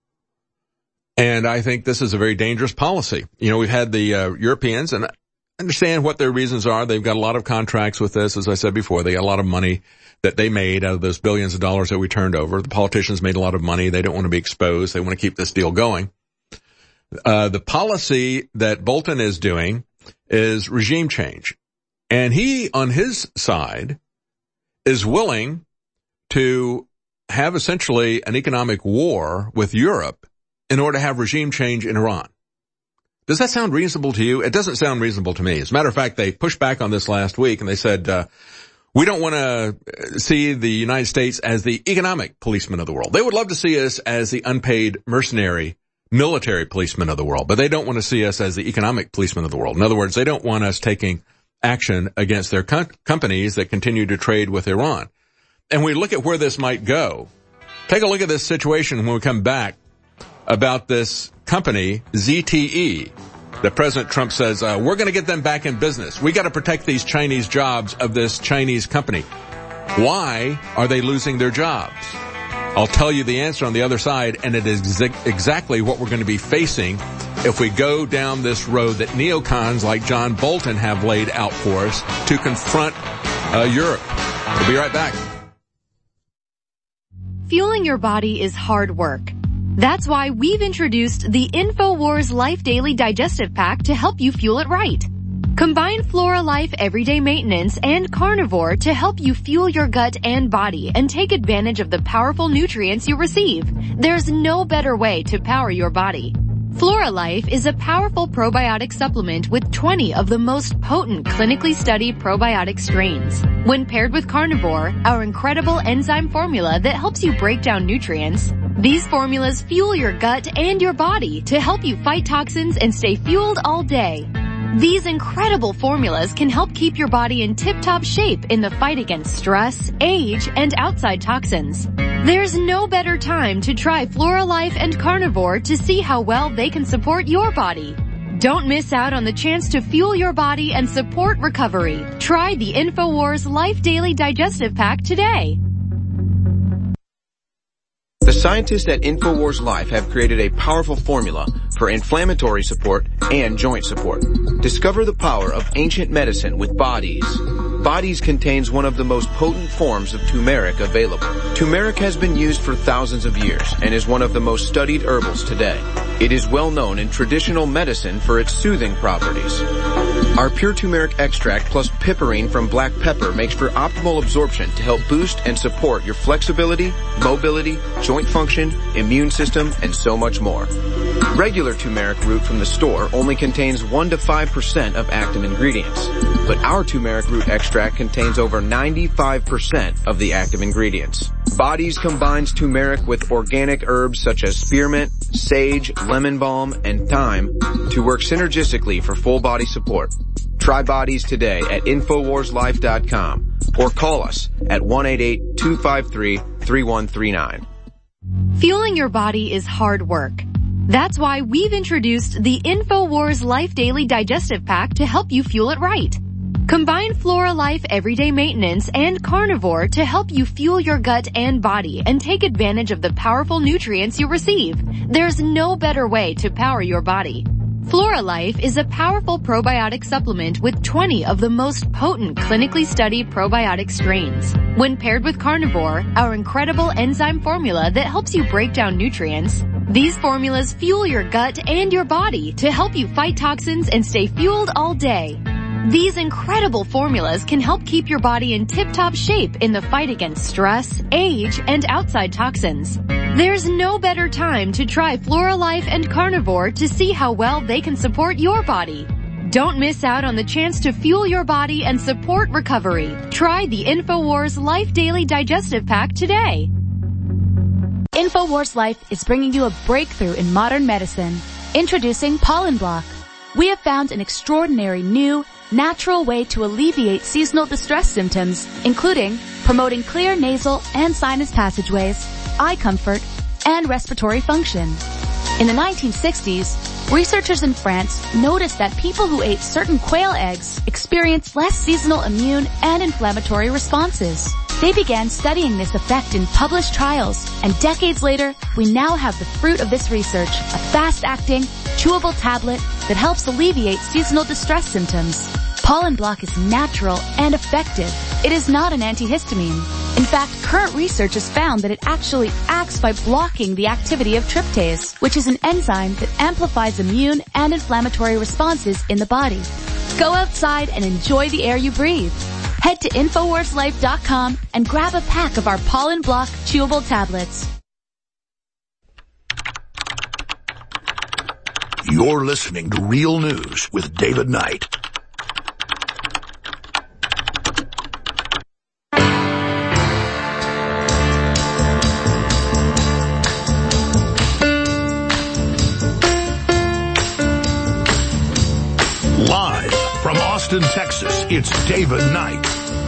And I think this is a very dangerous policy. You know, we've had the uh, Europeans, and I understand what their reasons are. They've got a lot of contracts with this. As I said before, they got a lot of money that they made out of those billions of dollars that we turned over. The politicians made a lot of money. They don't want to be exposed. They want to keep this deal going. Uh, the policy that Bolton is doing is regime change. And he, on his side, is willing to have essentially an economic war with Europe in order to have regime change in Iran. Does that sound reasonable to you? It doesn't sound reasonable to me. As a matter of fact, they pushed back on this last week and they said, uh, we don't want to see the United States as the economic policeman of the world. They would love to see us as the unpaid mercenary military policeman of the world, but they don't want to see us as the economic policeman of the world. In other words, they don't want us taking action against their co- companies that continue to trade with Iran. And we look at where this might go. Take a look at this situation when we come back about this company, Z T E, that President Trump says, uh, we're going to get them back in business. We got to protect these Chinese jobs of this Chinese company. Why are they losing their jobs? I'll tell you the answer on the other side, and it is ex- exactly what we're going to be facing if we go down this road that neocons like John Bolton have laid out for us to confront uh, Europe. We'll be right back. Fueling your body is hard work. That's why we've introduced the InfoWars Life Daily Digestive Pack to help you fuel it right. Combine Flora Life Everyday Maintenance and Carnivore to help you fuel your gut and body and take advantage of the powerful nutrients you receive. There's no better way to power your body. Flora Life is a powerful probiotic supplement with twenty of the most potent clinically studied probiotic strains. When paired with Carnivore, our incredible enzyme formula that helps you break down nutrients, these formulas fuel your gut and your body to help you fight toxins and stay fueled all day. These incredible formulas can help keep your body in tip-top shape in the fight against stress, age, and outside toxins. There's no better time to try Floralife and Carnivore to see how well they can support your body. Don't miss out on the chance to fuel your body and support recovery. Try the InfoWars Life Daily Digestive Pack today. The scientists at InfoWars Life have created a powerful formula for inflammatory support and joint support. Discover the power of ancient medicine with Bodies. Bodies contains one of the most potent forms of turmeric available. Turmeric has been used for thousands of years and is one of the most studied herbals today. It is well known in traditional medicine for its soothing properties. Our pure turmeric extract plus piperine from black pepper makes for optimal absorption to help boost and support your flexibility, mobility, joint function, immune system, and so much more. Regular turmeric root from the store only contains one to five percent of active ingredients, but our turmeric root extract contains over ninety-five percent of the active ingredients. Bodies combines turmeric with organic herbs such as spearmint, sage, lemon balm, and thyme to work synergistically for full body support. Try Bodies today at Infowars Life dot com or call us at one eight eight, two five three, three one three nine. Fueling your body is hard work. That's why we've introduced the InfoWars Life Daily Digestive Pack to help you fuel it right. Combine Floralife Everyday Maintenance and Carnivore to help you fuel your gut and body and take advantage of the powerful nutrients you receive. There's no better way to power your body. Floralife is a powerful probiotic supplement with twenty of the most potent clinically studied probiotic strains. When paired with Carnivore, our incredible enzyme formula that helps you break down nutrients, these formulas fuel your gut and your body to help you fight toxins and stay fueled all day. These incredible formulas can help keep your body in tip-top shape in the fight against stress, age, and outside toxins. There's no better time to try Floralife and Carnivore to see how well they can support your body. Don't miss out on the chance to fuel your body and support recovery. Try the InfoWars Life Daily Digestive Pack today. InfoWars Life is bringing you a breakthrough in modern medicine. Introducing Pollen Block. We have found an extraordinary new, natural way to alleviate seasonal distress symptoms, including promoting clear nasal and sinus passageways, eye comfort, and respiratory function. In the nineteen sixties, researchers in France noticed that people who ate certain quail eggs experienced less seasonal immune and inflammatory responses. They began studying this effect in published trials, and decades later, we now have the fruit of this research, a fast-acting, chewable tablet that helps alleviate seasonal distress symptoms. Pollen Block is natural and effective. It is not an antihistamine. In fact, current research has found that it actually acts by blocking the activity of tryptase, which is an enzyme that amplifies immune and inflammatory responses in the body. Go outside and enjoy the air you breathe. Head to Infowars Life dot com and grab a pack of our Pollen Block chewable tablets. You're listening to Real News with David Knight. Live from Austin, Texas, it's David Knight.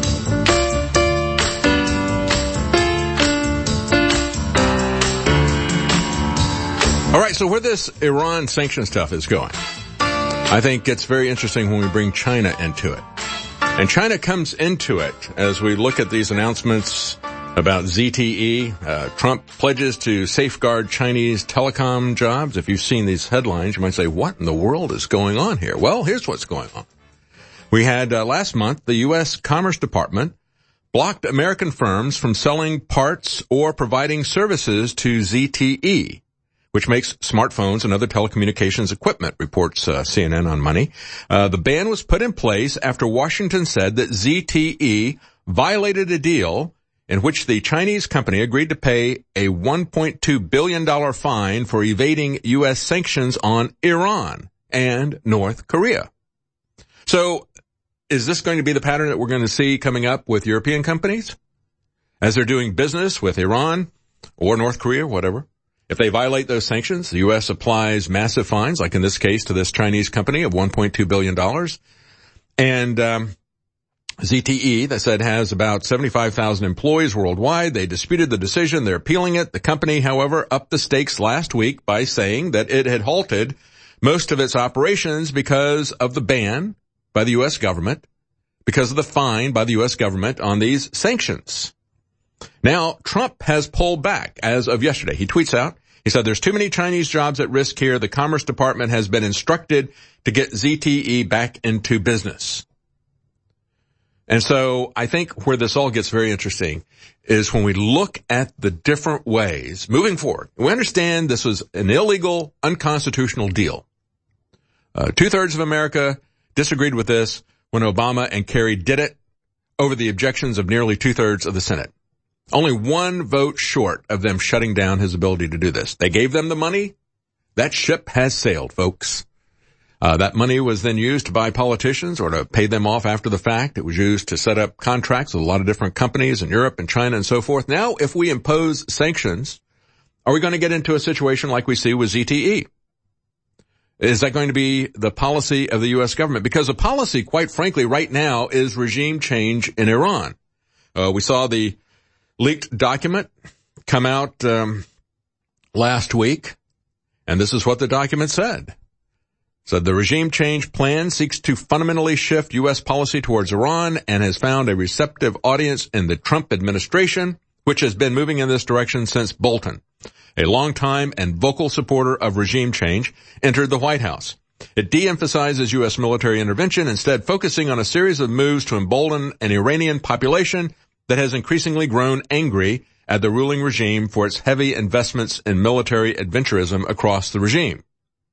All right, so where this Iran sanction stuff is going, I think it's very interesting when we bring China into it. And China comes into it as we look at these announcements about Z T E. Uh, Trump pledges to safeguard Chinese telecom jobs. If you've seen these headlines, you might say, what in the world is going on here? Well, here's what's going on. We had uh, last month, the U S Commerce Department blocked American firms from selling parts or providing services to Z T E, which makes smartphones and other telecommunications equipment, reports uh, C N N on Money. Uh, the ban was put in place after Washington said that Z T E violated a deal in which the Chinese company agreed to pay a one point two billion dollars fine for evading U S sanctions on Iran and North Korea. So, is this going to be the pattern that we're going to see coming up with European companies as they're doing business with Iran or North Korea, whatever? If they violate those sanctions, the U S applies massive fines, like in this case to this Chinese company of one point two billion dollars. And um Z T E, that said has about seventy-five thousand employees worldwide. They disputed the decision. They're appealing it. The company, however, upped the stakes last week by saying that it had halted most of its operations because of the ban by the U S government, because of the fine by the U S government on these sanctions. Now, Trump has pulled back as of yesterday. He tweets out, he said, there's too many Chinese jobs at risk here. The Commerce Department has been instructed to get Z T E back into business. And so I think where this all gets very interesting is when we look at the different ways moving forward. We understand this was an illegal, unconstitutional deal. Uh, two-thirds of America disagreed with this when Obama and Kerry did it over the objections of nearly two-thirds of the Senate. Only one vote short of them shutting down his ability to do this. They gave them the money. That ship has sailed, folks. Uh, that money was then used to buy politicians or to pay them off after the fact. It was used to set up contracts with a lot of different companies in Europe and China and so forth. Now, if we impose sanctions, are we going to get into a situation like we see with Z T E? Is that going to be the policy of the U S government? Because the policy, quite frankly, right now is regime change in Iran. Uh, we saw the leaked document come out um, last week, and this is what the document said. So the regime change plan seeks to fundamentally shift U S policy towards Iran and has found a receptive audience in the Trump administration, which has been moving in this direction since Bolton, a longtime and vocal supporter of regime change, entered the White House. It de-emphasizes U S military intervention, instead focusing on a series of moves to embolden an Iranian population that has increasingly grown angry at the ruling regime for its heavy investments in military adventurism across the regime.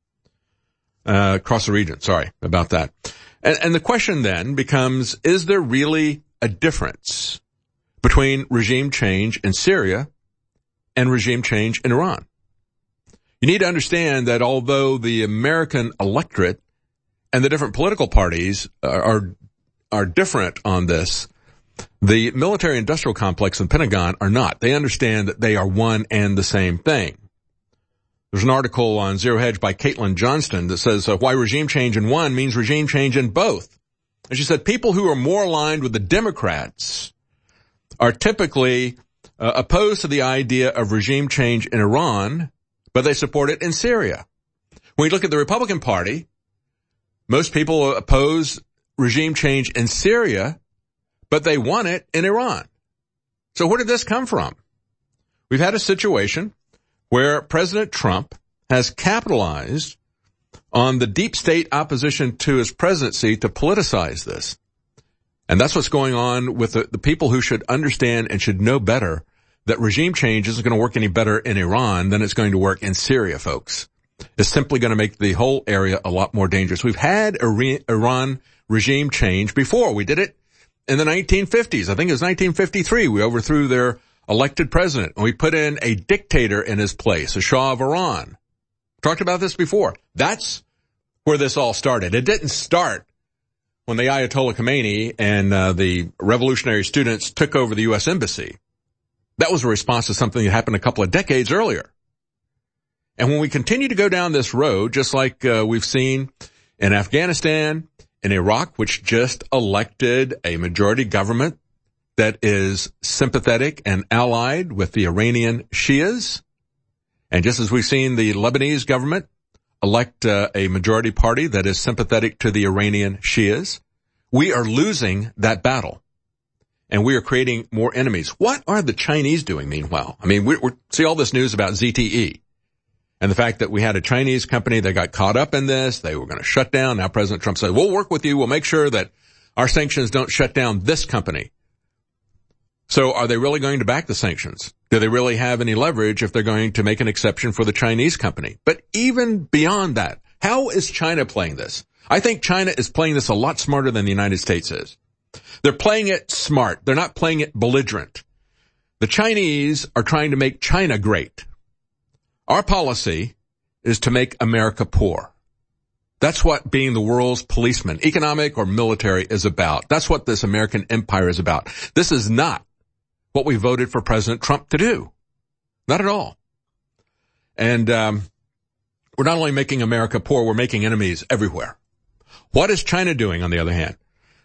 Uh, across the region, sorry about that. And, and the question then becomes, is there really a difference between regime change in Syria and regime change in Iran? You need to understand that although the American electorate and the different political parties are, are, are different on this, the military-industrial complex and Pentagon are not. They understand that they are one and the same thing. There's an article on Zero Hedge by Caitlin Johnston that says uh, why regime change in one means regime change in both. And she said people who are more aligned with the Democrats are typically uh, opposed to the idea of regime change in Iran, but they support it in Syria. When you look at the Republican Party, most people oppose regime change in Syria, but they want it in Iran. So where did this come from? We've had a situation where President Trump has capitalized on the deep state opposition to his presidency to politicize this. And that's what's going on with the, the people who should understand and should know better that regime change isn't going to work any better in Iran than it's going to work in Syria, folks. It's simply going to make the whole area a lot more dangerous. We've had Iran regime change before. We did it in the nineteen fifties. I think it was nineteen fifty-three. We overthrew their elected president, and we put in a dictator in his place, a Shah of Iran. Talked about this before. That's where this all started. It didn't start when the Ayatollah Khomeini and uh, the revolutionary students took over the U S embassy. That was a response to something that happened a couple of decades earlier. And when we continue to go down this road, just like uh, we've seen in Afghanistan, in Iraq, which just elected a majority government that is sympathetic and allied with the Iranian Shias. And just as we've seen the Lebanese government elect uh, a majority party that is sympathetic to the Iranian Shias, we are losing that battle. And we are creating more enemies. What are the Chinese doing, meanwhile? I mean, we we see all this news about Z T E and the fact that we had a Chinese company that got caught up in this. They were going to shut down. Now President Trump said, we'll work with you. We'll make sure that our sanctions don't shut down this company. So are they really going to back the sanctions? Do they really have any leverage if they're going to make an exception for the Chinese company? But even beyond that, how is China playing this? I think China is playing this a lot smarter than the United States is. They're playing it smart. They're not playing it belligerent. The Chinese are trying to make China great. Our policy is to make America poor. That's what being the world's policeman, economic or military, is about. That's what this American empire is about. This is not what we voted for President Trump to do. Not at all. And um, we're not only making America poor, we're making enemies everywhere. What is China doing, on the other hand?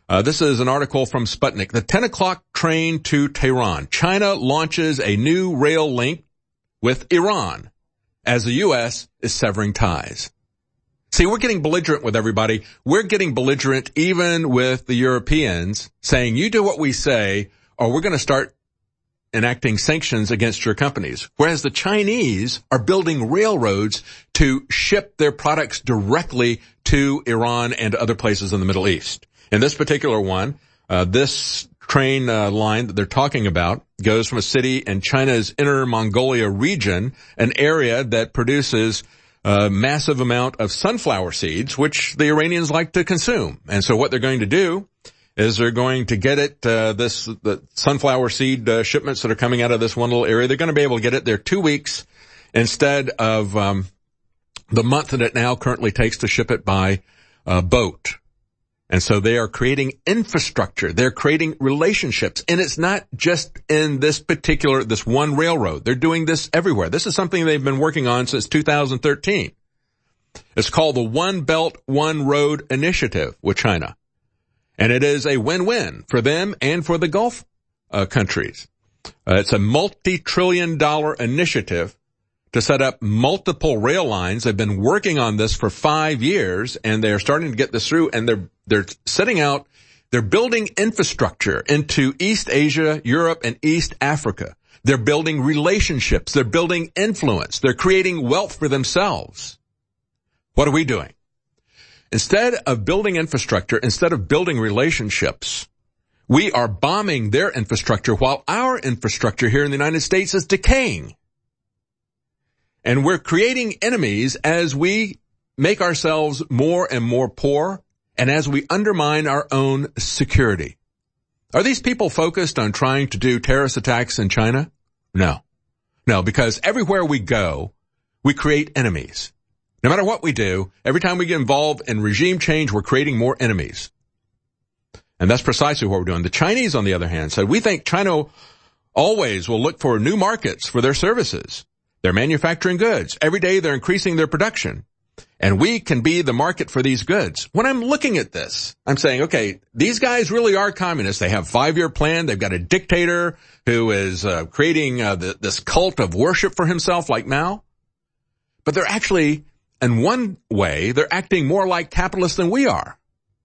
Uh, this is an article from Sputnik. The ten o'clock train to Tehran. China launches a new rail link with Iran as the U S is severing ties. See, we're getting belligerent with everybody. We're getting belligerent even with the Europeans, saying, you do what we say, or we're going to start enacting sanctions against your companies. Whereas the Chinese are building railroads to ship their products directly to Iran and other places in the Middle East. In this particular one, uh, this train uh, line that they're talking about goes from a city in China's Inner Mongolia region, an area that produces a massive amount of sunflower seeds, which the Iranians like to consume. And so what they're going to do is they're going to get it, uh, this, the sunflower seed uh, shipments that are coming out of this one little area, they're going to be able to get it there two weeks instead of um, the month that it now currently takes to ship it by uh, boat. And so they are creating infrastructure. They're creating relationships. And it's not just in this particular, this one railroad. They're doing this everywhere. This is something they've been working on since two thousand thirteen. It's called the One Belt, One Road Initiative with China. And it is a win-win for them and for the Gulf uh, countries. Uh, it's a multi-trillion dollar initiative to set up multiple rail lines. They've been working on this for five years, and they're starting to get this through, and they're they're setting out, they're building infrastructure into East Asia, Europe, and East Africa. They're building relationships. They're building influence. They're creating wealth for themselves. What are we doing? Instead of building infrastructure, instead of building relationships, we are bombing their infrastructure while our infrastructure here in the United States is decaying. And we're creating enemies as we make ourselves more and more poor and as we undermine our own security. Are these people focused on trying to do terrorist attacks in China? No. No, because everywhere we go, we create enemies. No matter what we do, every time we get involved in regime change, we're creating more enemies. And that's precisely what we're doing. The Chinese, on the other hand, said, we think China always will look for new markets for their services. They're manufacturing goods. Every day they're increasing their production. And we can be the market for these goods. When I'm looking at this, I'm saying, okay, these guys really are communists. They have a five-year plan. They've got a dictator who is uh, creating uh, the, this cult of worship for himself like Mao. But they're actually, in one way, they're acting more like capitalists than we are.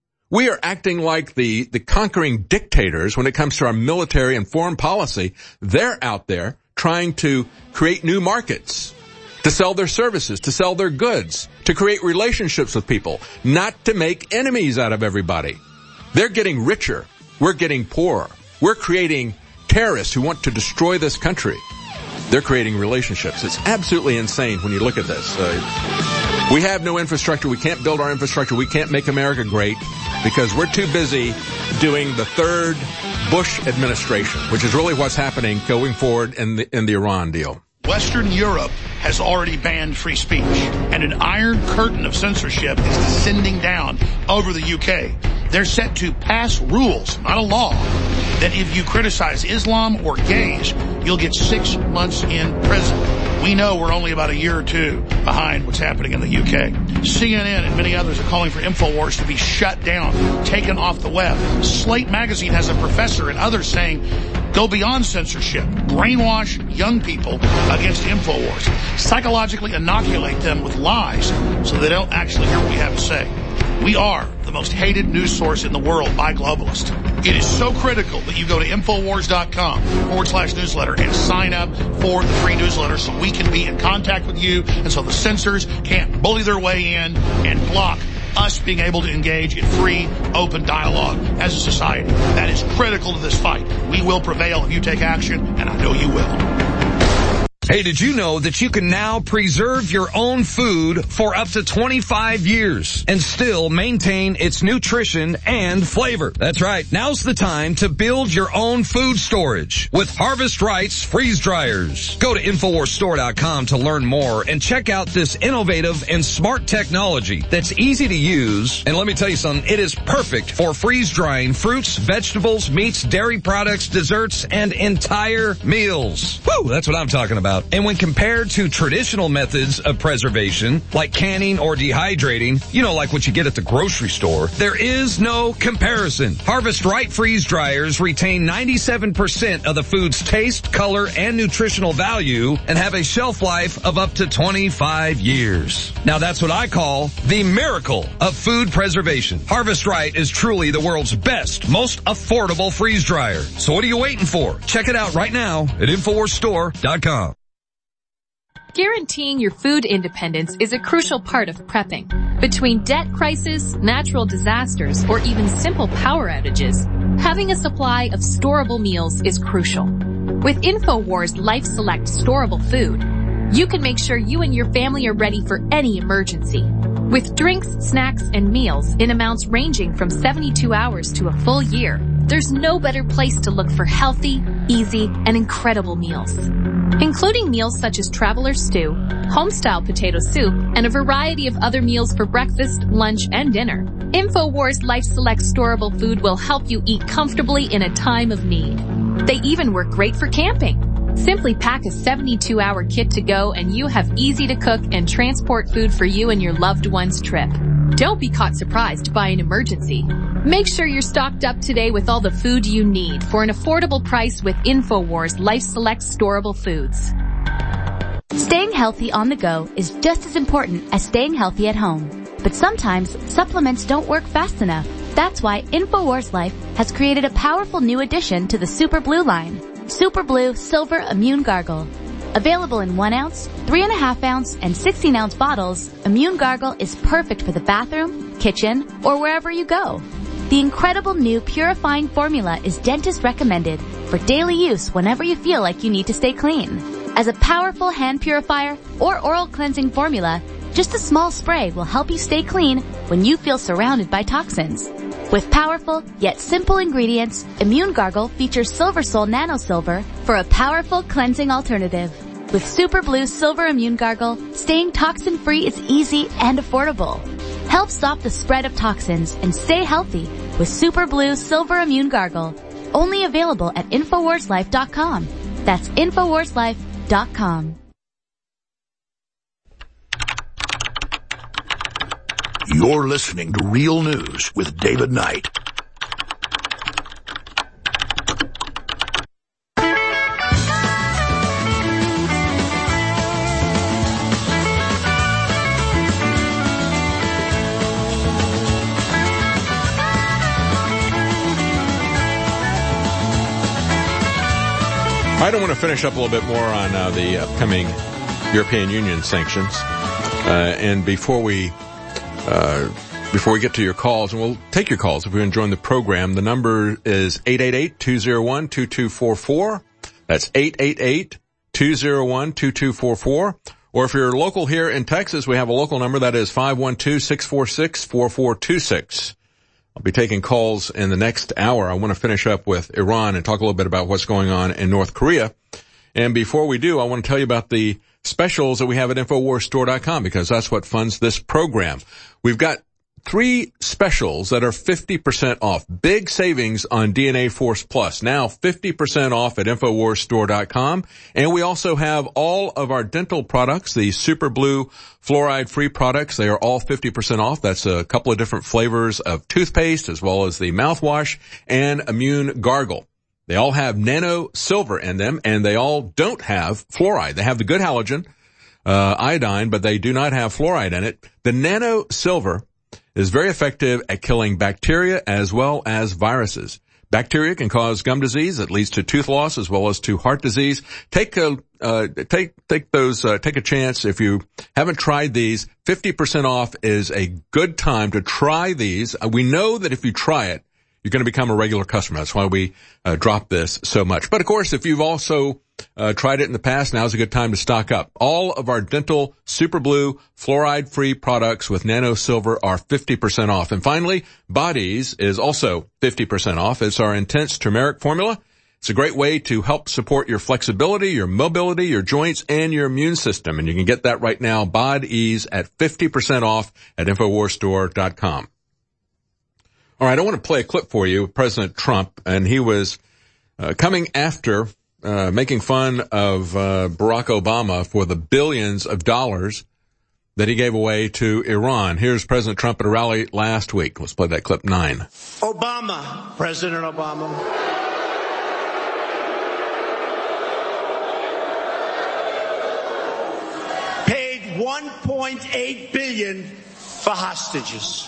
We are acting like the, the conquering dictators when it comes to our military and foreign policy. They're out there trying to create new markets, to sell their services, to sell their goods, to create relationships with people, not to make enemies out of everybody. They're getting richer. We're getting poorer. We're creating terrorists who want to destroy this country. They're creating relationships. It's absolutely insane when you look at this. Uh, we have no infrastructure. We can't build our infrastructure. We can't make America great because we're too busy doing the third Bush administration, which is really what's happening going forward in the, in the Iran deal. Western Europe has already banned free speech, and an iron curtain of censorship is descending down over the U K. They're set to pass rules, not a law, that if you criticize Islam or gays, you'll get six months in prison. We know we're only about a year or two behind what's happening in the U K. C N N and many others are calling for InfoWars to be shut down, taken off the web. Slate magazine has a professor and others saying, go beyond censorship, brainwash young people against InfoWars, psychologically inoculate them with lies so they don't actually hear what we have to say. We are the most hated news source in the world by globalists. It is so critical that you go to InfoWars.com forward slash newsletter and sign up for the free newsletter so we can be in contact with you and so the censors can't bully their way in and block us being able to engage in free, open dialogue as a society. That is critical to this fight. We will prevail if you take action, and I know you will. Hey, did you know that you can now preserve your own food for up to twenty-five years and still maintain its nutrition and flavor? That's right. Now's the time to build your own food storage with Harvest Rights freeze dryers. Go to Infowars Store dot com to learn more and check out this innovative and smart technology that's easy to use. And let me tell you something, it is perfect for freeze drying fruits, vegetables, meats, dairy products, desserts, and entire meals. Woo, that's what I'm talking about. about. And when compared to traditional methods of preservation, like canning or dehydrating, you know, like what you get at the grocery store, there is no comparison. Harvest Right freeze dryers retain ninety-seven percent of the food's taste, color, and nutritional value and have a shelf life of up to twenty-five years. Now that's what I call the miracle of food preservation. Harvest Right is truly the world's best, most affordable freeze dryer. So what are you waiting for? Check it out right now at infowars store dot com. Guaranteeing your food independence is a crucial part of prepping. Between debt crisis, natural disasters, or even simple power outages, having a supply of storable meals is crucial. With InfoWars Life Select storable food, you can make sure you and your family are ready for any emergency. With drinks, snacks, and meals in amounts ranging from seventy-two hours to a full year, there's no better place to look for healthy, easy, and incredible meals. Including meals such as Traveler Stew, Homestyle Potato Soup, and a variety of other meals for breakfast, lunch, and dinner. InfoWars Life Select storable food will help you eat comfortably in a time of need. They even work great for camping. Simply pack a seventy-two hour kit to go and you have easy to cook and transport food for you and your loved one's trip. Don't be caught surprised by an emergency. Make sure you're stocked up today with all the food you need for an affordable price with InfoWars Life Select storable foods. Staying healthy on the go is just as important as staying healthy at home. But sometimes supplements don't work fast enough. That's why InfoWars Life has created a powerful new addition to the Super Blue line. Super Blue Silver Immune Gargle. Available in one ounce, three and a half ounce, and sixteen ounce bottles, Immune Gargle is perfect for the bathroom, kitchen, or wherever you go. The incredible new purifying formula is dentist recommended for daily use whenever you feel like you need to stay clean. As a powerful hand purifier or oral cleansing formula, just a small spray will help you stay clean when you feel surrounded by toxins. With powerful yet simple ingredients, Immune Gargle features Silver Sol Nano Silver for a powerful cleansing alternative. With Super Blue Silver Immune Gargle, staying toxin-free is easy and affordable. Help stop the spread of toxins and stay healthy with Super Blue Silver Immune Gargle. Only available at infowars life dot com. That's infowars life dot com. You're listening to Real News with David Knight. I don't want to finish up a little bit more on uh, the upcoming European Union sanctions. Uh, and before we Uh, before we get to your calls, and we'll take your calls if you're enjoying the program, the number is eight eight eight, two oh one, two two four four. That's eight eight eight, two oh one, two two four four. Or if you're local here in Texas, we have a local number that is five one two, six four six, four four two six. I'll be taking calls in the next hour. I want to finish up with Iran and talk a little bit about what's going on in North Korea. And before we do, I want to tell you about the specials that we have at infowars store dot com because that's what funds this program. We've got three specials that are fifty percent off. Big savings on D N A Force Plus. Now fifty percent off at infowars store dot com. And we also have all of our dental products, the Super Blue fluoride-free products. They are all fifty percent off. That's a couple of different flavors of toothpaste as well as the mouthwash and Immune Gargle. They all have nano silver in them, and they all don't have fluoride. They have the good halogen, uh, iodine, but they do not have fluoride in it. The nano silver is very effective at killing bacteria as well as viruses. Bacteria can cause gum disease that leads to tooth loss as well as to heart disease. Take a, uh, take, take those, uh, take a chance. If you haven't tried these, fifty percent off is a good time to try these. Uh, we know that if you try it, you're going to become a regular customer. That's why we uh, drop this so much. But of course, if you've also uh, tried it in the past, now's a good time to stock up. All of our dental Super Blue fluoride-free products with nano silver are fifty percent off. And finally, Bodies is also fifty percent off. It's our intense turmeric formula. It's a great way to help support your flexibility, your mobility, your joints, and your immune system. And you can get that right now, Bodies, at fifty percent off at infowars store dot com. All right, I want to play a clip for you, President Trump, and he was uh, coming after uh, making fun of uh, Barack Obama for the billions of dollars that he gave away to Iran. Here's President Trump at a rally last week. Let's play that clip nine. Obama, President Obama. Paid one point eight billion dollars for hostages.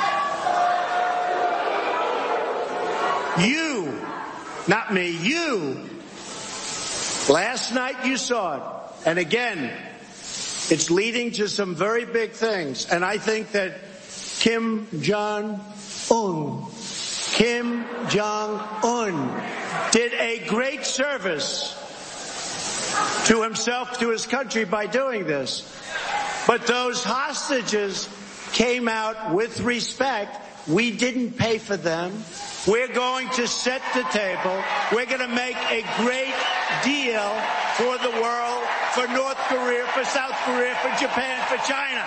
You, not me, you, last night you saw it, and again, it's leading to some very big things, and I think that Kim Jong-un, Kim Jong-un did a great service to himself, to his country by doing this. But those hostages came out with respect. We didn't pay for them. We're going to set the table. We're going to make a great deal for the world, for North Korea, for South Korea, for Japan, for China.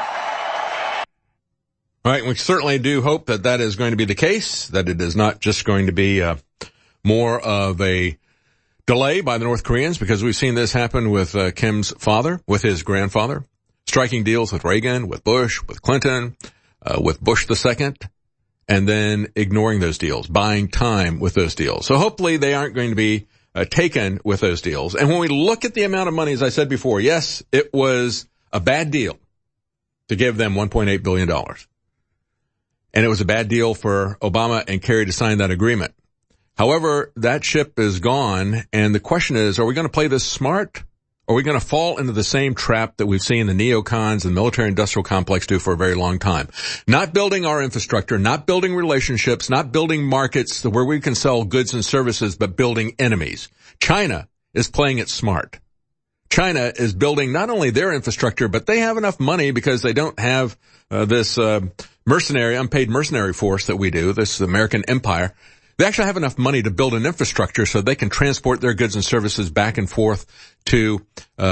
All right, we certainly do hope that that is going to be the case, that it is not just going to be uh, more of a delay by the North Koreans, because we've seen this happen with uh, Kim's father, with his grandfather, striking deals with Reagan, with Bush, with Clinton, uh, with Bush the Second, and then ignoring those deals, buying time with those deals. So hopefully they aren't going to be uh, taken with those deals. And when we look at the amount of money, as I said before, yes, it was a bad deal to give them one point eight billion dollars. And it was a bad deal for Obama and Kerry to sign that agreement. However, that ship is gone, and the question is, are we going to play this smart? Or are we going to fall into the same trap that we've seen the neocons and military-industrial complex do for a very long time? Not building our infrastructure, not building relationships, not building markets where we can sell goods and services, but building enemies. China is playing it smart. China is building not only their infrastructure, but they have enough money because they don't have uh, this uh, mercenary, unpaid mercenary force that we do, this American empire. They actually have enough money to build an infrastructure so they can transport their goods and services back and forth to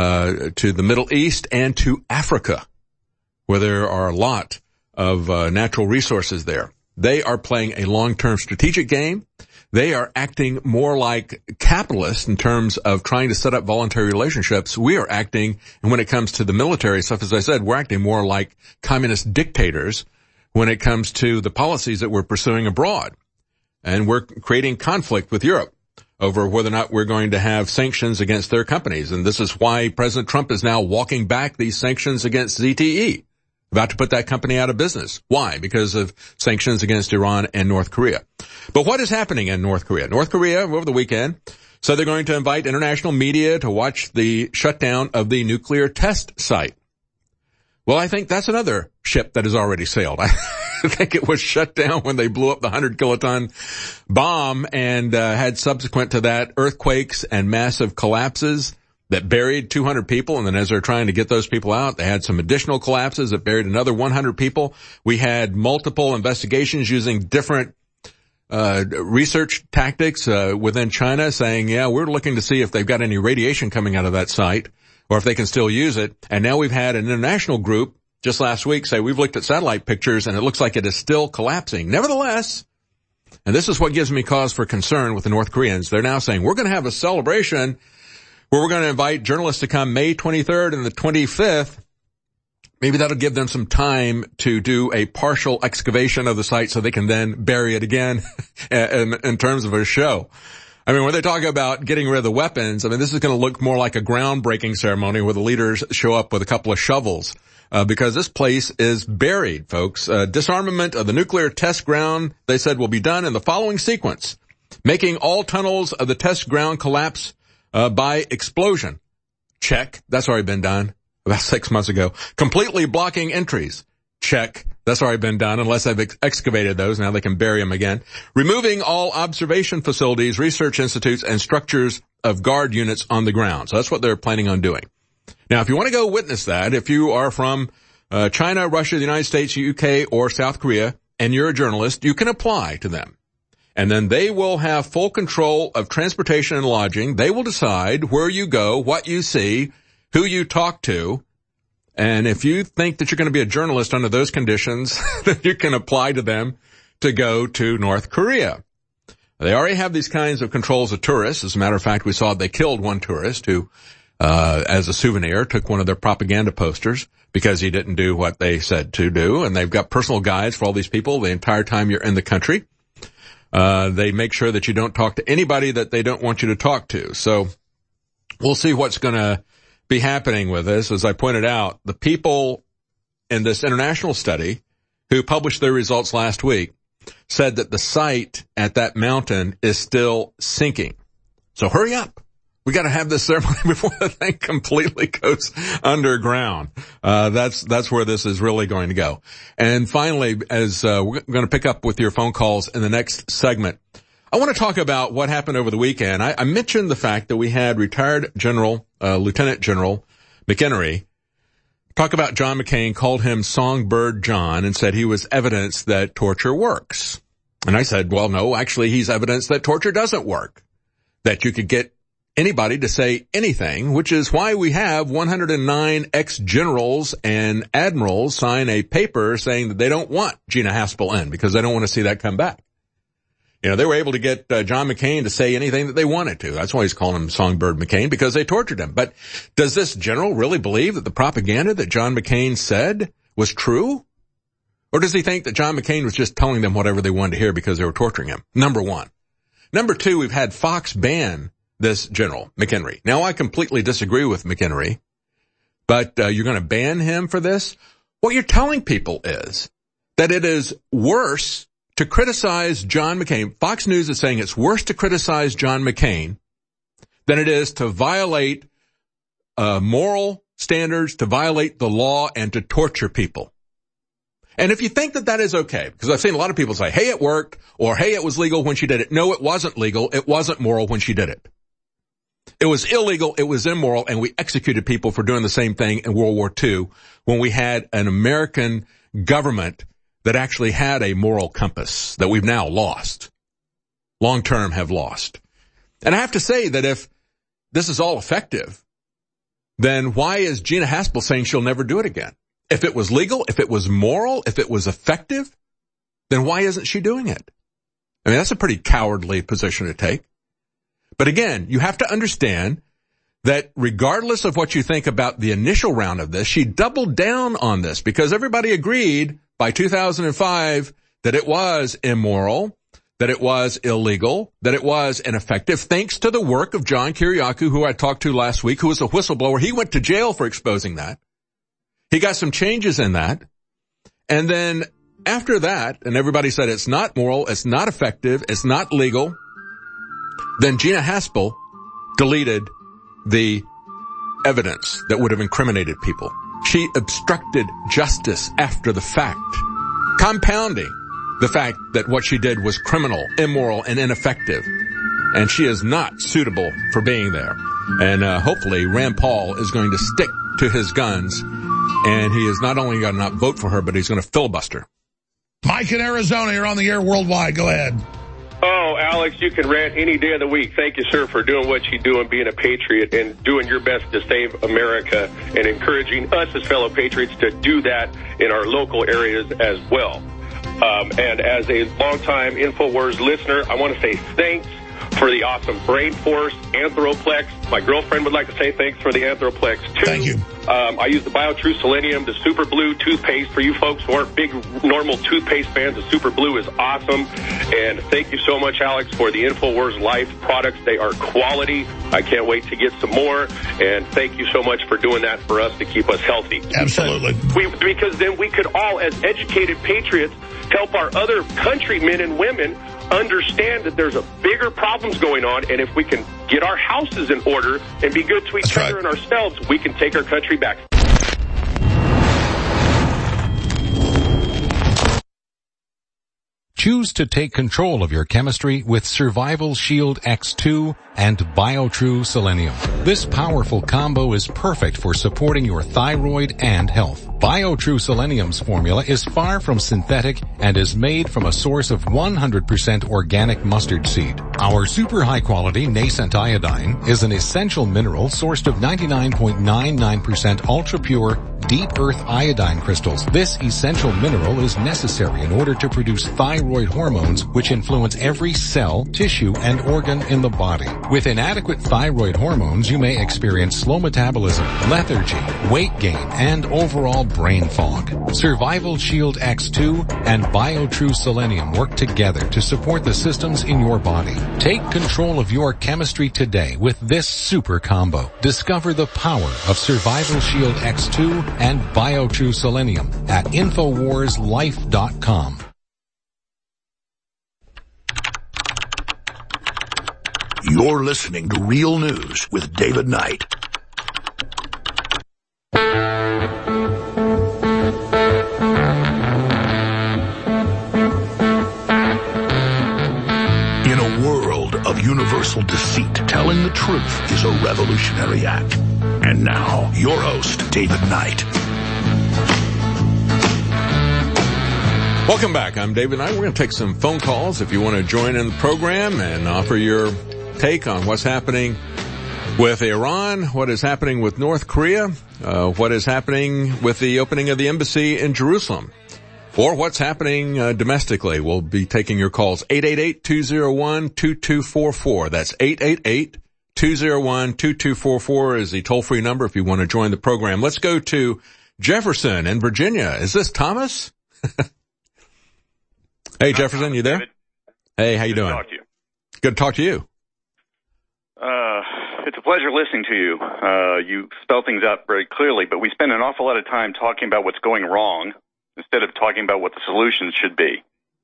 uh to the Middle East and to Africa, where there are a lot of uh, natural resources there. They are playing a long-term strategic game. They are acting more like capitalists in terms of trying to set up voluntary relationships. We are acting, and when it comes to the military stuff, as I said, we're acting more like communist dictators when it comes to the policies that we're pursuing abroad. And we're creating conflict with Europe over whether or not we're going to have sanctions against their companies. And this is why President Trump is now walking back these sanctions against Z T E, about to put that company out of business. Why? Because of sanctions against Iran and North Korea. But what is happening in North Korea? North Korea, over the weekend, said they're going to invite international media to watch the shutdown of the nuclear test site. Well, I think that's another ship that has already sailed. I think it was shut down when they blew up the one hundred kiloton bomb and uh, had subsequent to that earthquakes and massive collapses that buried two hundred people. And then as they're trying to get those people out, they had some additional collapses that buried another one hundred people. We had multiple investigations using different uh research tactics uh within China saying, yeah, we're looking to see if they've got any radiation coming out of that site or if they can still use it. And now we've had an international group just last week say, we've looked at satellite pictures and it looks like it is still collapsing. Nevertheless, and this is what gives me cause for concern with the North Koreans, they're now saying, we're going to have a celebration where we're going to invite journalists to come May twenty-third and the twenty-fifth. Maybe that'll give them some time to do a partial excavation of the site so they can then bury it again in, in terms of a show. I mean, when they talk about getting rid of the weapons, I mean, this is going to look more like a groundbreaking ceremony where the leaders show up with a couple of shovels. Uh, because this place is buried, folks. Uh, disarmament of the nuclear test ground, they said, will be done in the following sequence. Making all tunnels of the test ground collapse uh, by explosion. Check. That's already been done about six months ago. Completely blocking entries. Check. That's already been done, unless they've ex- excavated those. Now they can bury them again. Removing all observation facilities, research institutes, and structures of guard units on the ground. So that's what they're planning on doing. Now, if you want to go witness that, if you are from uh, China, Russia, the United States, U K, or South Korea, and you're a journalist, you can apply to them. And then they will have full control of transportation and lodging. They will decide where you go, what you see, who you talk to. And if you think that you're going to be a journalist under those conditions, then you can apply to them to go to North Korea. They already have these kinds of controls of tourists. As a matter of fact, we saw they killed one tourist who, uh, as a souvenir, took one of their propaganda posters because he didn't do what they said to do. And they've got personal guides for all these people the entire time you're in the country. Uh, they make sure that you don't talk to anybody that they don't want you to talk to. So we'll see what's going to be happening with this. As I pointed out, the people in this international study who published their results last week said that the site at that mountain is still sinking. So hurry up. We got to have this ceremony before the thing completely goes underground. Uh, that's, that's where this is really going to go. And finally, as, uh, we're going to pick up with your phone calls in the next segment, I want to talk about what happened over the weekend. I, I mentioned the fact that we had retired General, uh, Lieutenant General McHenry talk about John McCain, called him Songbird John, and said he was evidence that torture works. And I said, well, no, actually, he's evidence that torture doesn't work, that you could get anybody to say anything, which is why we have one hundred nine ex-generals and admirals sign a paper saying that they don't want Gina Haspel in because they don't want to see that come back. You know, they were able to get uh, John McCain to say anything that they wanted to. That's why he's calling him Songbird McCain, because they tortured him. But does this general really believe that the propaganda that John McCain said was true? Or does he think that John McCain was just telling them whatever they wanted to hear because they were torturing him? Number one. Number two, we've had Fox ban this general, McHenry. Now, I completely disagree with McHenry, but uh, you're going to ban him for this? What you're telling people is that it is worse to criticize John McCain. Fox News is saying it's worse to criticize John McCain than it is to violate uh, moral standards, to violate the law, and to torture people. And if you think that that is okay, because I've seen a lot of people say, hey, it worked, or hey, it was legal when she did it. No, it wasn't legal. It wasn't moral when she did it. It was illegal. It was immoral. And we executed people for doing the same thing in World War Two when we had an American government that actually had a moral compass that we've now lost, long term have lost. And I have to say that if this is all effective, then why is Gina Haspel saying she'll never do it again? If it was legal, if it was moral, if it was effective, then why isn't she doing it? I mean, that's a pretty cowardly position to take. But again, you have to understand that regardless of what you think about the initial round of this, she doubled down on this because everybody agreed by two thousand five that it was immoral, that it was illegal, that it was ineffective, thanks to the work of John Kiriakou, who I talked to last week, who was a whistleblower. He went to jail for exposing that. He got some changes in that. And then after that, and everybody said it's not moral, it's not effective, it's not legal, then Gina Haspel deleted the evidence that would have incriminated people. She obstructed justice after the fact, compounding the fact that what she did was criminal, immoral, and ineffective. And she is not suitable for being there. And uh, hopefully Rand Paul is going to stick to his guns, and he is not only going to not vote for her, but he's going to filibuster. Mike in Arizona, you're on the air worldwide. Go ahead. Oh, Alex, you can rant any day of the week. Thank you, sir, for doing what you do and being a patriot and doing your best to save America and encouraging us as fellow patriots to do that in our local areas as well. Um, and as a longtime InfoWars listener, I want to say thanks for the awesome Brain Force, Anthroplex. My girlfriend would like to say thanks for the Anthroplex, too. Thank you. Um, I use the BioTrue Selenium, the Super Blue toothpaste. For you folks who aren't big, normal toothpaste fans, the Super Blue is awesome. And thank you so much, Alex, for the InfoWars Life products. They are quality. I can't wait to get some more. And thank you so much for doing that for us to keep us healthy. Absolutely. Because, we, because then we could all, as educated patriots, help our other countrymen and women understand that there's a bigger problems going on, and if we can get our houses in order and be good to each That's other right. and ourselves, we can take our country back. Choose to take control of your chemistry with Survival Shield X two and BioTrue Selenium. This powerful combo is perfect for supporting your thyroid and health. BioTrue Selenium's formula is far from synthetic and is made from a source of one hundred percent organic mustard seed. Our super high quality nascent iodine is an essential mineral sourced of ninety-nine point nine nine percent ultra pure deep earth iodine crystals. This essential mineral is necessary in order to produce thyroid hormones, which influence every cell, tissue, and organ in the body. With inadequate thyroid hormones, you may experience slow metabolism, lethargy, weight gain, and overall brain fog. Survival Shield X two and BioTrue Selenium work together to support the systems in your body. Take control of your chemistry today with this super combo. Discover the power of Survival Shield X two and BioTrue Selenium at Infowars Life dot com. You're listening to Real News with David Knight. In a world of universal deceit, telling the truth is a revolutionary act. And now, your host, David Knight. Welcome back. I'm David Knight. We're going to take some phone calls if you want to join in the program and offer your take on what's happening with Iran, what is happening with North Korea, uh, what is happening with the opening of the embassy in Jerusalem, or what's happening uh, domestically. We'll be taking your calls. eight eight eight, two oh one, two two four four. That's eight eight eight, two oh one, two two four four is the toll-free number if you want to join the program. Let's go to Jefferson in Virginia. Is this Thomas? Hey, Jefferson, you there? Hey, how you doing? Good to talk to you. Good to talk to you. Uh, it's a pleasure listening to you. Uh, you spell things out very clearly, but we spend an awful lot of time talking about what's going wrong instead of talking about what the solutions should be.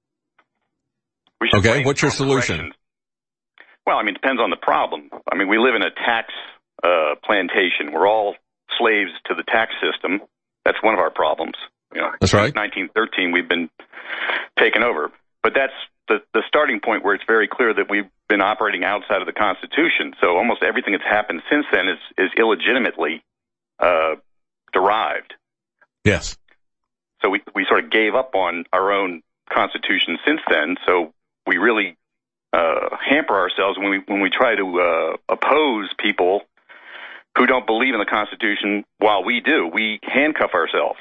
We should okay, what's your solution? Well, I mean, it depends on the problem. I mean, we live in a tax uh, plantation. We're all slaves to the tax system. That's one of our problems. You know, that's right. Since nineteen thirteen, we've been taken over. But that's the, the starting point where it's very clear that we've been operating outside of the Constitution. So almost everything that's happened since then is, is illegitimately uh, derived. Yes. So we, we sort of gave up on our own Constitution since then. So we really uh, hamper ourselves when we when we try to uh, oppose people who don't believe in the Constitution while we do. We handcuff ourselves.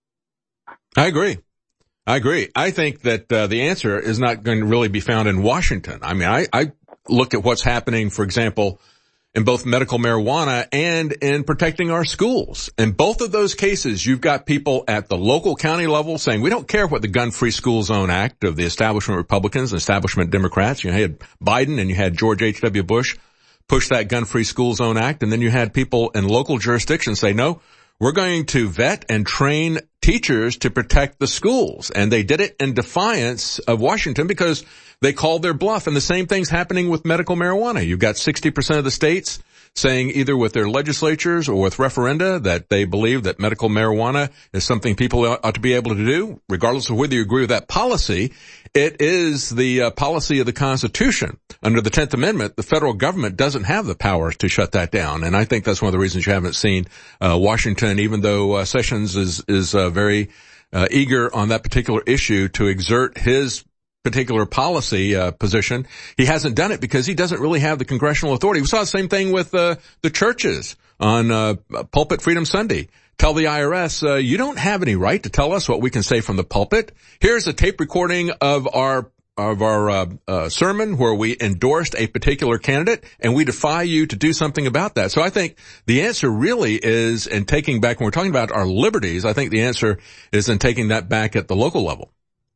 I agree. I agree. I think that uh, the answer is not going to really be found in Washington. I mean, I, I look at what's happening, for example, in both medical marijuana and in protecting our schools. In both of those cases, you've got people at the local county level saying, we don't care what the Gun-Free School Zone Act of the establishment Republicans and establishment Democrats. You had Biden and you had George H W. Bush push that Gun-Free School Zone Act. And then you had people in local jurisdictions say, no, we're going to vet and train teachers to protect the schools. And they did it in defiance of Washington because they called their bluff. And the same thing's happening with medical marijuana. You've got sixty percent of the states saying either with their legislatures or with referenda that they believe that medical marijuana is something people ought to be able to do, regardless of whether you agree with that policy. It is the uh, policy of the Constitution. Under the tenth Amendment, the federal government doesn't have the powers to shut that down. And I think that's one of the reasons you haven't seen uh, Washington, even though uh, Sessions is, is uh, very uh, eager on that particular issue to exert his particular policy uh, position. He hasn't done it because he doesn't really have the congressional authority. We saw the same thing with uh, the churches on uh, Pulpit Freedom Sunday. Tell the I R S, uh, you don't have any right to tell us what we can say from the pulpit. Here's a tape recording of our of our uh, uh, sermon where we endorsed a particular candidate, and we defy you to do something about that. So I think the answer really is in taking back, when we're talking about our liberties, I think the answer is in taking that back at the local level.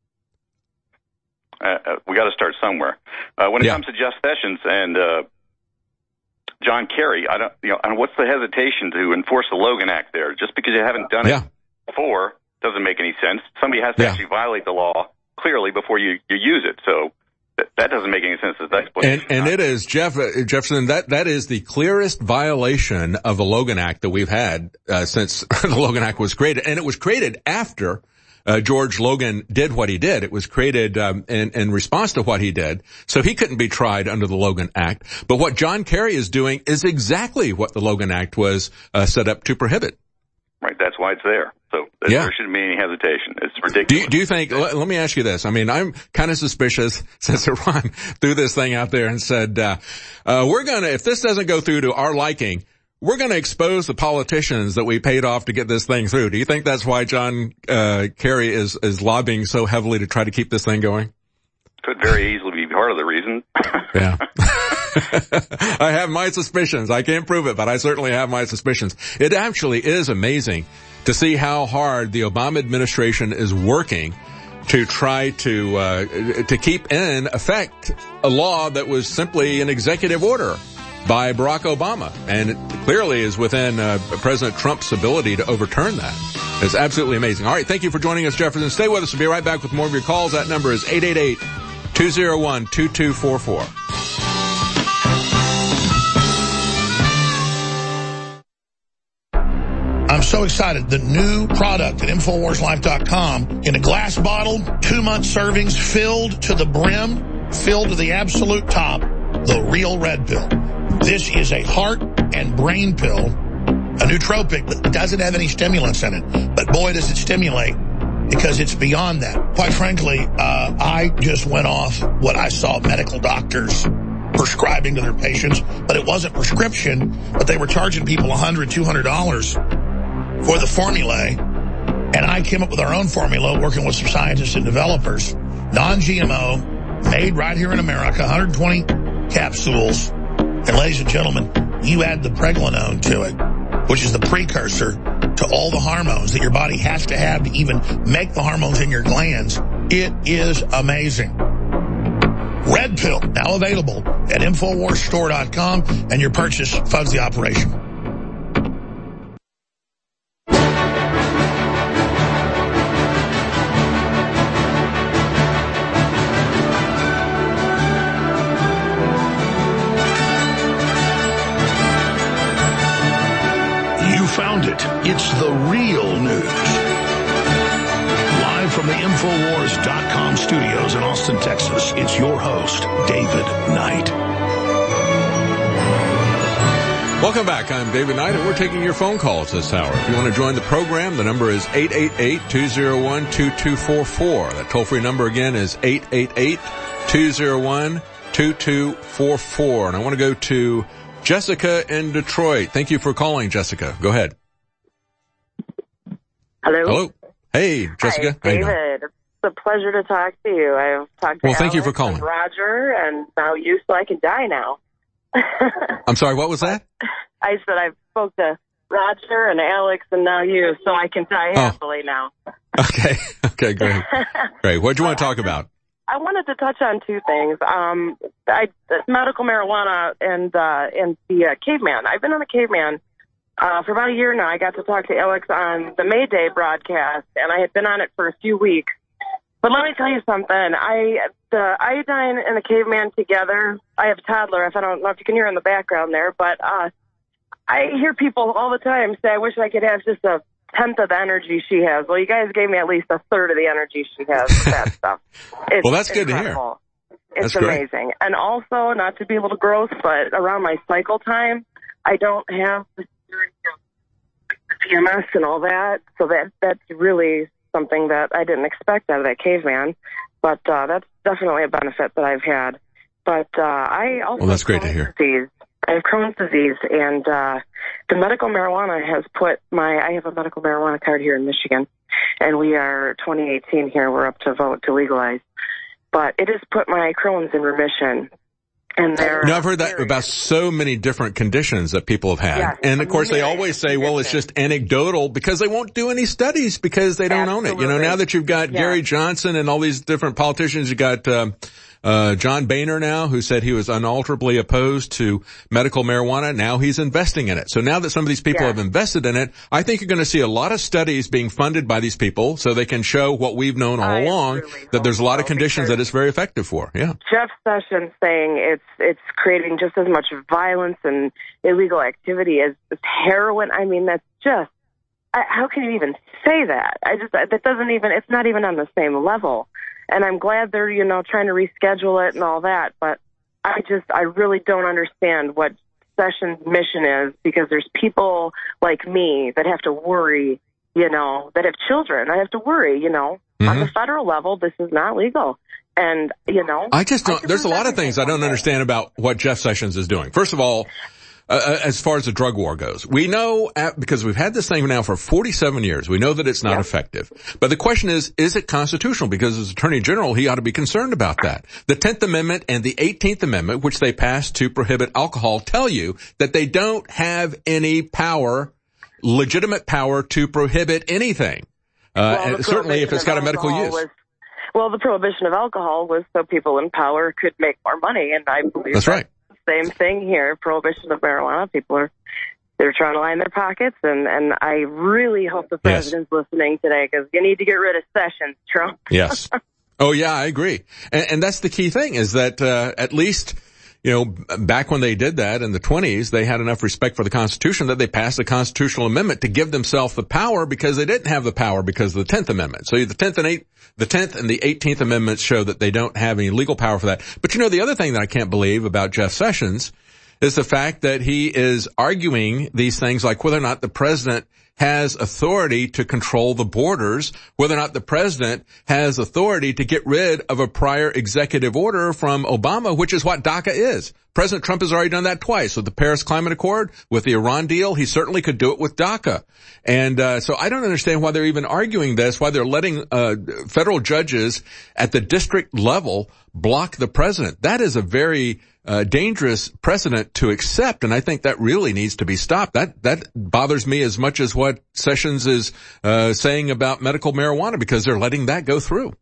Uh, we got to start somewhere. Uh, when it yeah. comes to Jeff Sessions and uh, John Kerry, I don't, you know, and what's the hesitation to enforce the Logan Act there? Just because you haven't done yeah. it before doesn't make any sense. Somebody has to yeah. actually violate the law clearly before you, you use it. So th- that doesn't make any sense as an explanation. And, and it is, Jeff, uh, Jefferson, that, that is the clearest violation of the Logan Act that we've had uh, since the Logan Act was created. And it was created after Uh, George Logan did what he did. It was created um, in, in response to what he did, so he couldn't be tried under the Logan Act. But what John Kerry is doing is exactly what the Logan Act was uh, set up to prohibit. Right, that's why it's there. So yeah. there shouldn't be any hesitation. It's ridiculous. Do you, do you think, let, let me ask you this. I mean, I'm kind of suspicious since Iran threw this thing out there and said, uh, uh, we're going to, if this doesn't go through to our liking, we're going to expose the politicians that we paid off to get this thing through. Do you think that's why John uh, Kerry is, is lobbying so heavily to try to keep this thing going? Could very easily be part of the reason. Yeah. I have my suspicions. I can't prove it, but I certainly have my suspicions. It actually is amazing to see how hard the Obama administration is working to try to uh, to keep in effect a law that was simply an executive order by Barack Obama, and it clearly is within uh, President Trump's ability to overturn that. It's absolutely amazing. All right, thank you for joining us, Jefferson. Stay with us. We'll be right back with more of your calls. That number is eight eight eight, two oh one, two two four four. I'm so excited. The new product at Infowars Life dot com in a glass bottle, two-month servings, filled to the brim, filled to the absolute top, the real red pill. This is a heart and brain pill, a nootropic that doesn't have any stimulants in it. But boy, does it stimulate, because it's beyond that. Quite frankly, uh, I just went off what I saw medical doctors prescribing to their patients, but it wasn't prescription, but they were charging people one hundred dollars, two hundred dollars for the formulae, and I came up with our own formula working with some scientists and developers, non-G M O, made right here in America, one hundred twenty capsules, and ladies and gentlemen, you add the pregnenolone to it, which is the precursor to all the hormones that your body has to have to even make the hormones in your glands. It is amazing. Red Pill, now available at Infowars Store dot com, and your purchase funds the operation. Found it. It's the real news. Live from the Infowars dot com studios in Austin, Texas, it's your host, David Knight. Welcome back. I'm David Knight, and we're taking your phone calls this hour. If you want to join the program, the number is eight eight eight, two oh one, two two four four. That toll-free number again is eight eight eight, two oh one, two two four four. And I want to go to Jessica in Detroit. Thank you for calling, Jessica. Go ahead. Hello. Hello. Hey, Jessica. Hi, David. It's a pleasure to talk to you. I've talked to Well, thank Alex you for calling. and Roger, and now you, so I can die now. I'm sorry, what was that? I said I spoke to Roger and Alex, and now you, so I can die Oh. happily now. Okay. Okay, great. Great. What do you want to talk about? I wanted to touch on two things. Um, I, medical marijuana and uh, and the uh, caveman. I've been on the caveman uh, for about a year now. I got to talk to Alex on the May Day broadcast, and I had been on it for a few weeks. But let me tell you something. I the iodine and the caveman together. I have a toddler. If I don't know if you can hear in the background there, but uh, I hear people all the time say, "I wish I could have just a tenth of the energy she has." Well, you guys gave me at least a third of the energy she has with that stuff. It's Well, that's good incredible. to hear. It's That's great. amazing. And also, not to be a little gross, but around my cycle time, I don't have the P M S and all that. So that that's really something that I didn't expect out of that caveman. But uh, that's definitely a benefit that I've had. But uh, I also Well, that's have great to Crohn's hear. disease. I have Crohn's disease, and uh, the medical marijuana has put my, I have a medical marijuana card here in Michigan, and we are twenty eighteen here, we're up to vote to legalize. But it has put my Crohn's in remission. And there, You know, I've heard that about so many different conditions that people have had. Yes, and of course they myriad always say, well, it's just anecdotal because they won't do any studies because they don't own it. You know, now that you've got Yeah. Gary Johnson and all these different politicians, you got, um, Uh, John Boehner now, who said he was unalterably opposed to medical marijuana. Now he's investing in it. So now that some of these people Yeah. have invested in it, I think you're going to see a lot of studies being funded by these people so they can show what we've known all I along, really that there's a lot of hope so, conditions that it's very effective for. Yeah. Jeff Sessions saying it's it's creating just as much violence and illegal activity as, as heroin. I mean, that's just, I, how can you even say that? I just, that doesn't even, it's not even on the same level. And I'm glad they're, you know, trying to reschedule it and all that. But I just, I really don't understand what Sessions' mission is, because there's people like me that have to worry, you know, that have children. I have to worry, you know, Mm-hmm. on the federal level, this is not legal. And, you know, I just don't, there's a lot of things I don't understand about what Jeff Sessions is doing. First of all, Uh, as far as the drug war goes, we know at, because we've had this thing now for forty-seven years, we know that it's not yeah. effective. But the question is, is it constitutional? Because as Attorney General, he ought to be concerned about that. The tenth Amendment and the eighteenth Amendment, which they passed to prohibit alcohol, tell you that they don't have any power, legitimate power to prohibit anything. Uh, well, and certainly if it's got a medical use. Was, well, the prohibition of alcohol was so people in power could make more money, and I believe that's right. Same thing here. Prohibition of marijuana. People are, they're trying to line their pockets, and, and I really hope the president's yes. listening today, because you need to get rid of Sessions, Trump. Yes. Oh, yeah, I agree. And, and that's the key thing, is that uh, at least, you know, back when they did that in the twenties, they had enough respect for the Constitution that they passed a constitutional amendment to give themselves the power, because they didn't have the power because of the tenth Amendment. So the tenth and eighth, the tenth and the eighteenth Amendments show that they don't have any legal power for that. But you know, the other thing that I can't believe about Jeff Sessions is the fact that he is arguing these things like whether or not the president has authority to control the borders, whether or not the president has authority to get rid of a prior executive order from Obama, which is what DACA is. President Trump has already done that twice with the Paris Climate Accord, with the Iran deal. He certainly could do it with DACA. And uh, so I don't understand why they're even arguing this, why they're letting uh federal judges at the district level block the president. That is a very Uh, dangerous precedent to accept, and I think that really needs to be stopped. That that bothers me as much as what Sessions is uh, saying about medical marijuana, because they're letting that go through.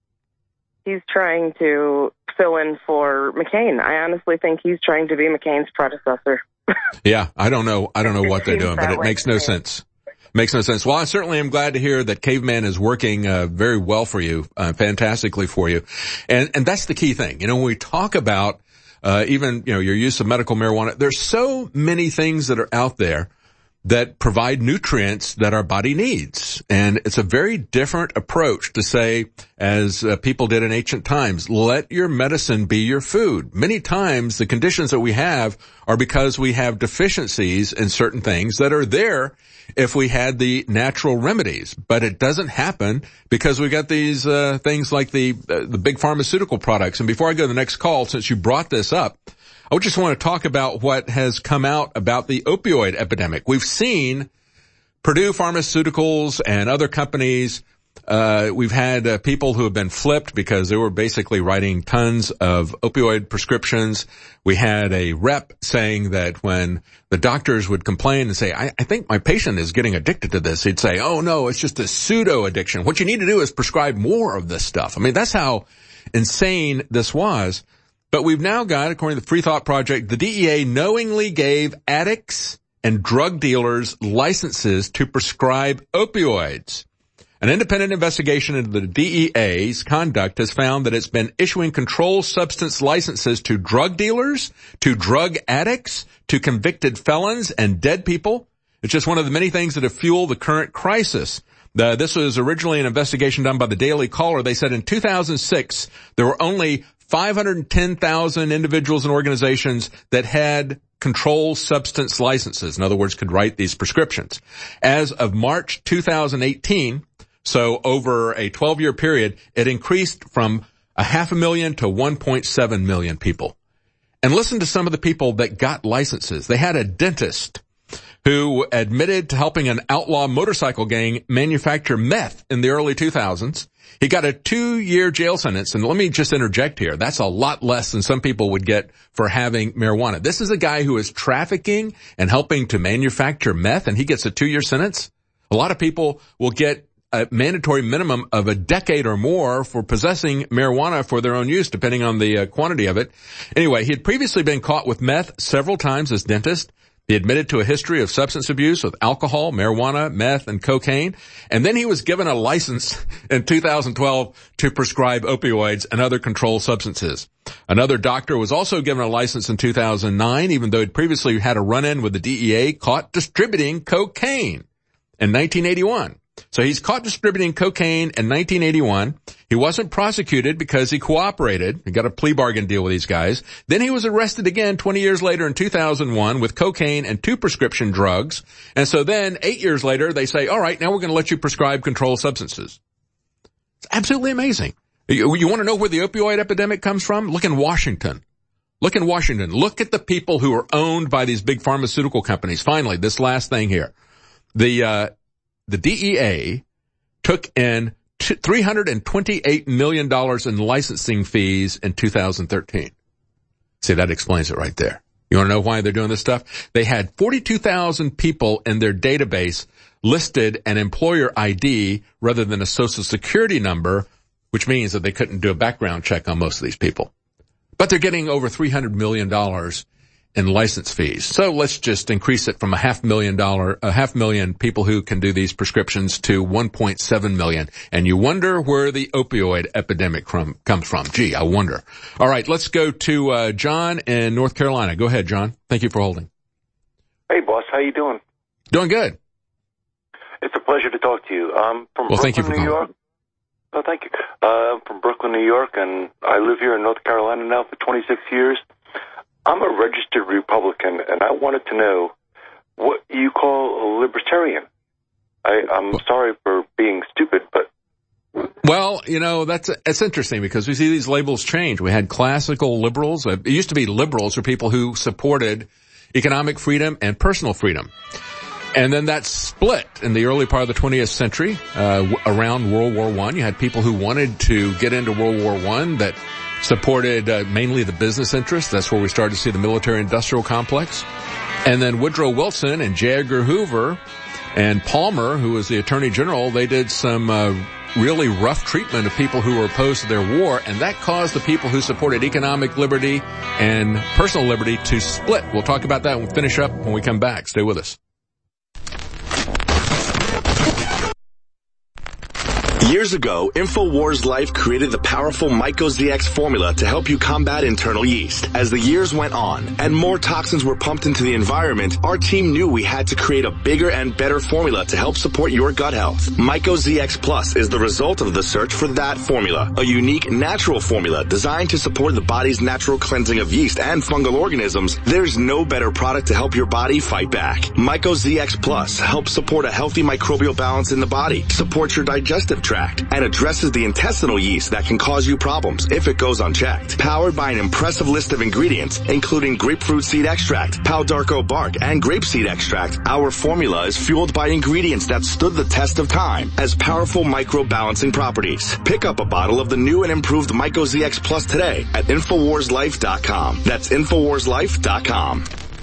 He's trying to fill in for McCain. I honestly think he's trying to be McCain's predecessor. Yeah, I don't know. I don't know what they're doing, but it makes no sense. Makes no sense. Well, I certainly am glad to hear that Caveman is working uh, very well for you, uh, fantastically for you, and and that's the key thing. You know, when we talk about Uh, even, you know, your use of medical marijuana, there's so many things that are out there that provide nutrients that our body needs. And it's a very different approach to say, as uh, people did in ancient times, let your medicine be your food. Many times the conditions that we have are because we have deficiencies in certain things that are there if we had the natural remedies. But it doesn't happen because we got these uh, things like the uh, the big pharmaceutical products. And before I go to the next call, since you brought this up, I just want to talk about what has come out about the opioid epidemic. We've seen Purdue Pharmaceuticals and other companies. Uh, we've had uh, people who have been flipped because they were basically writing tons of opioid prescriptions. We had a rep saying that when the doctors would complain and say, I, I think my patient is getting addicted to this, he'd say, oh no, it's just a pseudo addiction. What you need to do is prescribe more of this stuff. I mean, that's how insane this was. But we've now got, according to the Free Thought Project, the D E A knowingly gave addicts and drug dealers licenses to prescribe opioids. An independent investigation into the D E A's conduct has found that it's been issuing controlled substance licenses to drug dealers, to drug addicts, to convicted felons, and dead people. It's just one of the many things that have fueled the current crisis. The, this was originally an investigation done by the Daily Caller. They said in two thousand six, there were only five hundred ten thousand individuals and organizations that had controlled substance licenses. In other words, could write these prescriptions. As of March two thousand eighteen, so over a twelve-year period, it increased from a half a million to one point seven million people. And listen to some of the people that got licenses. They had a dentist who admitted to helping an outlaw motorcycle gang manufacture meth in the early two thousands. He got a two-year jail sentence, and let me just interject here. That's a lot less than some people would get for having marijuana. This is a guy who is trafficking and helping to manufacture meth, and he gets a two-year sentence. A lot of people will get a mandatory minimum of a decade or more for possessing marijuana for their own use, depending on the uh, quantity of it. Anyway, he had previously been caught with meth several times as dentist. He admitted to a history of substance abuse with alcohol, marijuana, meth, and cocaine. And then he was given a license in two thousand twelve to prescribe opioids and other controlled substances. Another doctor was also given a license in two thousand nine, even though he'd previously had a run-in with the D E A, caught distributing cocaine in nineteen eighty-one. So he's caught distributing cocaine in nineteen eighty-one. He wasn't prosecuted because he cooperated. He got a plea bargain deal with these guys. Then he was arrested again twenty years later in two thousand one with cocaine and two prescription drugs. And so then eight years later, they say, all right, now we're going to let you prescribe controlled substances. It's absolutely amazing. You, you want to know where the opioid epidemic comes from? Look in Washington. Look in Washington. Look at the people who are owned by these big pharmaceutical companies. Finally, this last thing here. The, uh, the D E A took in three hundred twenty-eight million dollars in licensing fees in two thousand thirteen. See, that explains it right there. You want to know why they're doing this stuff? They had forty-two thousand people in their database listed an employer I D rather than a social security number, which means that they couldn't do a background check on most of these people. But they're getting over three hundred million dollars in license fees. So let's just increase it from a half million dollar, a half million people who can do these prescriptions to one point seven million. And you wonder where the opioid epidemic from, comes from. Gee, I wonder. All right, let's go to uh, John in North Carolina. Go ahead, John. Thank you for holding. Hey, boss. How you doing? Doing good. It's a pleasure to talk to you. I'm from well, Brooklyn, thank you for New calling. York. Oh, thank you. Uh, I'm from Brooklyn, New York, and I live here in North Carolina now for twenty-six years. I'm a registered Republican, and I wanted to know what you call a libertarian. I, I'm sorry for being stupid, but... Well, you know, that's it's interesting because we see these labels change. We had classical liberals. It used to be liberals were people who supported economic freedom and personal freedom. And then that split in the early part of the twentieth century, uh, around World War One. You had people who wanted to get into World War One that supported uh, mainly the business interests. That's where we started to see the military-industrial complex. And then Woodrow Wilson and J. Edgar Hoover and Palmer, who was the Attorney General, they did some uh, really rough treatment of people who were opposed to their war, and that caused the people who supported economic liberty and personal liberty to split. We'll talk about that and we'll finish up when we come back. Stay with us. Years ago, InfoWars Life created the powerful MycoZX formula to help you combat internal yeast. As the years went on and more toxins were pumped into the environment, our team knew we had to create a bigger and better formula to help support your gut health. MycoZX Plus is the result of the search for that formula, a unique natural formula designed to support the body's natural cleansing of yeast and fungal organisms. There's no better product to help your body fight back. MycoZX Plus helps support a healthy microbial balance in the body, supports your digestive tract, and addresses the intestinal yeast that can cause you problems if it goes unchecked. Powered by an impressive list of ingredients, including grapefruit seed extract, Pau d'Arco bark, and grapeseed extract, our formula is fueled by ingredients that stood the test of time as powerful microbalancing properties. Pick up a bottle of the new and improved MycoZX Plus today at Infowars Life dot com. That's Infowars Life dot com.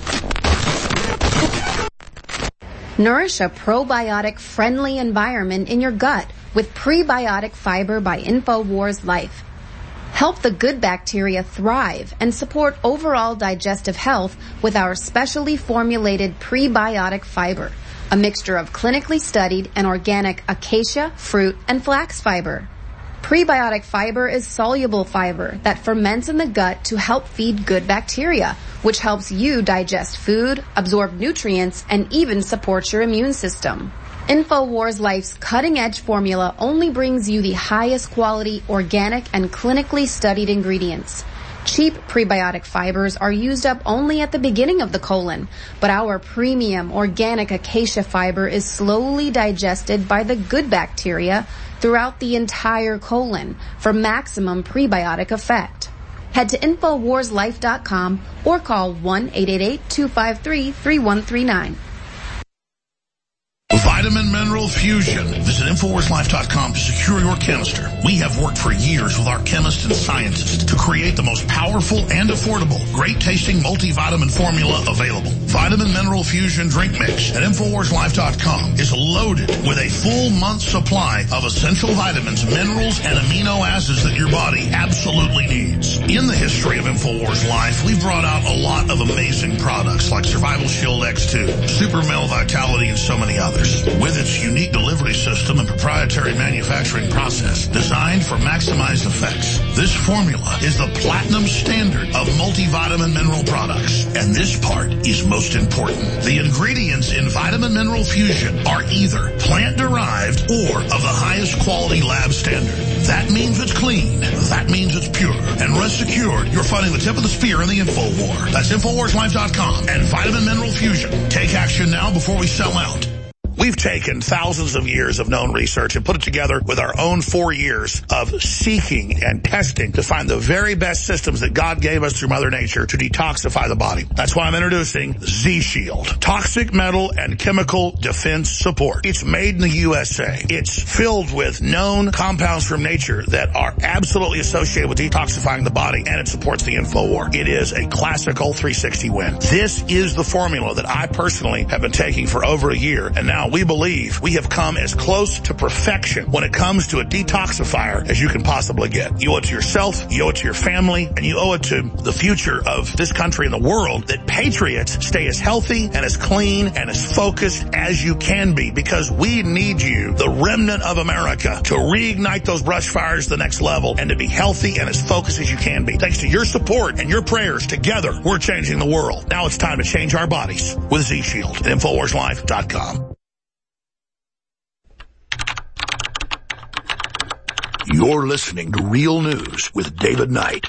Nourish a probiotic-friendly environment in your gut with Prebiotic Fiber by InfoWars Life. Help the good bacteria thrive and support overall digestive health with our specially formulated prebiotic fiber, a mixture of clinically studied and organic acacia, fruit, and flax fiber. Prebiotic fiber is soluble fiber that ferments in the gut to help feed good bacteria, which helps you digest food, absorb nutrients, and even support your immune system. InfoWars Life's cutting-edge formula only brings you the highest quality, organic, and clinically studied ingredients. Cheap prebiotic fibers are used up only at the beginning of the colon, but our premium organic acacia fiber is slowly digested by the good bacteria throughout the entire colon for maximum prebiotic effect. Head to Infowars Life dot com or call one eight eight eight, two five three, three one three nine. Vitamin Mineral Fusion. Visit Infowars Life dot com to secure your canister. We have worked for years with our chemists and scientists to create the most powerful and affordable, great-tasting multivitamin formula available. Vitamin Mineral Fusion Drink Mix at Infowars Life dot com is loaded with a full month's supply of essential vitamins, minerals, and amino acids that your body absolutely needs. In the history of Infowars Life, we've brought out a lot of amazing products like Survival Shield X two, Super Male Vitality, and so many others. With its unique delivery system and proprietary manufacturing process designed for maximized effects, this formula is the platinum standard of multivitamin mineral products. And this part is most important. The ingredients in Vitamin Mineral Fusion are either plant-derived or of the highest quality lab standard. That means it's clean. That means it's pure. And rest assured, you're fighting the tip of the spear in the info war. That's Infowars Life dot com and Vitamin Mineral Fusion. Take action now before we sell out. We've taken thousands of years of known research and put it together with our own four years of seeking and testing to find the very best systems that God gave us through Mother Nature to detoxify the body. That's why I'm introducing Z-Shield. Toxic metal and chemical defense support. It's made in the U S A. It's filled with known compounds from nature that are absolutely associated with detoxifying the body, and it supports the InfoWar. It is a classical three sixty win. This is the formula that I personally have been taking for over a year, and now we believe we have come as close to perfection when it comes to a detoxifier as you can possibly get. You owe it to yourself, you owe it to your family, and you owe it to the future of this country and the world that patriots stay as healthy and as clean and as focused as you can be, because we need you, the remnant of America, to reignite those brush fires to the next level and to be healthy and as focused as you can be. Thanks to your support and your prayers, together we're changing the world. Now it's time to change our bodies with Z-Shield at Infowars Life dot com. You're listening to Real News with David Knight.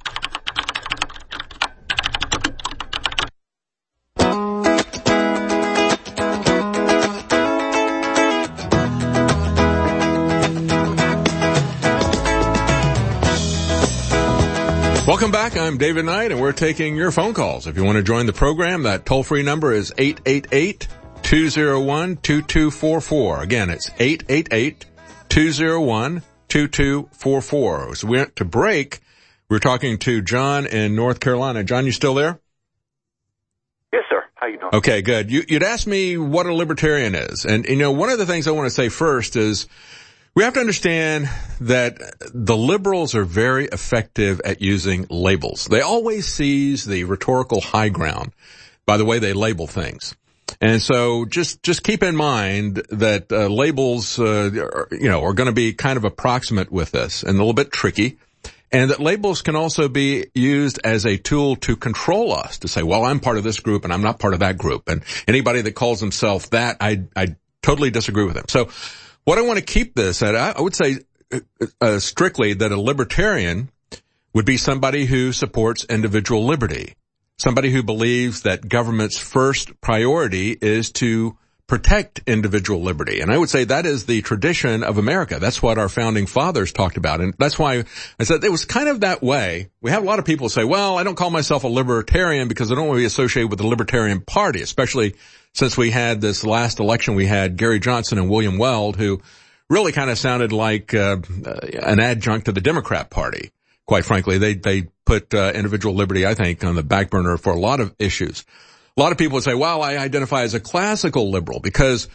Welcome back. I'm David Knight, and we're taking your phone calls. If you want to join the program, that toll-free number is eight eight eight, two oh one, two two four four. Again, it's eight eight eight, two oh one, two two four four. So we went to break. We were talking to John in North Carolina. John, you still there? Yes, sir. How you doing? Okay, good. You, you'd asked me what a libertarian is. And, you know, one of the things I want to say first is we have to understand that the liberals are very effective at using labels. They always seize the rhetorical high ground by the way they label things. And so just, just keep in mind that uh, labels, uh, are, you know, are going to be kind of approximate with this and a little bit tricky. And that labels can also be used as a tool to control us, to say, well, I'm part of this group and I'm not part of that group. And anybody that calls himself that, I, I totally disagree with him. So what I want to keep this at, I would say uh, strictly that a libertarian would be somebody who supports individual liberty, somebody who believes that government's first priority is to protect individual liberty. And I would say that is the tradition of America. That's what our founding fathers talked about. And that's why I said it was kind of that way. We have a lot of people say, well, I don't call myself a libertarian because I don't want to be associated with the Libertarian Party, especially since we had this last election. We had Gary Johnson and William Weld, who really kind of sounded like uh, an adjunct to the Democrat Party. Quite frankly, they they put uh, individual liberty, I think, on the back burner for a lot of issues. A lot of people would say, well, I identify as a classical liberal, because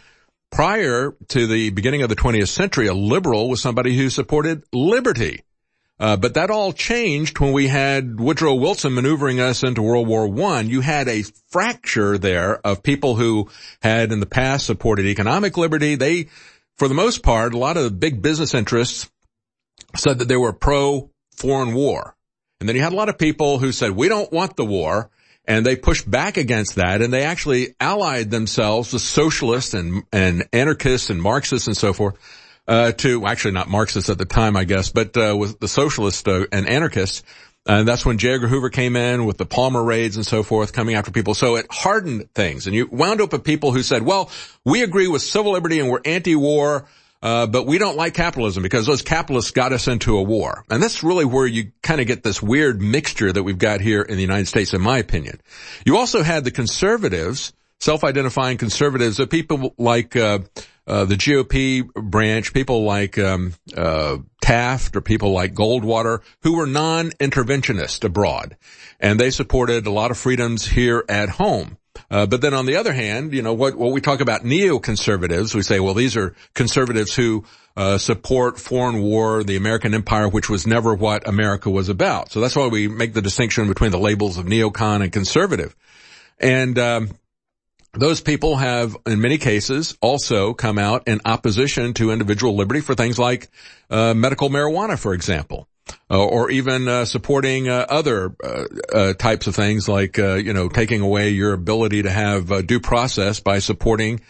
prior to the beginning of the twentieth century, a liberal was somebody who supported liberty. Uh, but that all changed when we had Woodrow Wilson maneuvering us into World War One. You had a fracture there of people who had in the past supported economic liberty. They, for the most part, a lot of the big business interests said that they were pro-foreign war. And then you had a lot of people who said, we don't want the war. And they pushed back against that, and they actually allied themselves with socialists and, and anarchists and Marxists and so forth, uh, to, actually not Marxists at the time, I guess, but, uh, with the socialists uh, and anarchists. And that's when J. Edgar Hoover came in with the Palmer raids and so forth, coming after people. So it hardened things. And you wound up with people who said, well, we agree with civil liberty and we're anti-war, Uh, but we don't like capitalism because those capitalists got us into a war. And that's really where you kind of get this weird mixture that we've got here in the United States, in my opinion. You also had the conservatives, self-identifying conservatives, the people like, uh, uh, the G O P branch, people like, um, uh, Taft or people like Goldwater, who were non-interventionist abroad. And they supported a lot of freedoms here at home. Uh, but then on the other hand, you know, what, what we talk about neoconservatives, we say, well, these are conservatives who, uh, support foreign war, the American empire, which was never what America was about. So that's why we make the distinction between the labels of neocon and conservative. And, um, those people have, in many cases, also come out in opposition to individual liberty for things like, uh, medical marijuana, for example. Uh, or even uh, supporting uh, other uh, uh, types of things like, uh, you know, taking away your ability to have uh, due process by supporting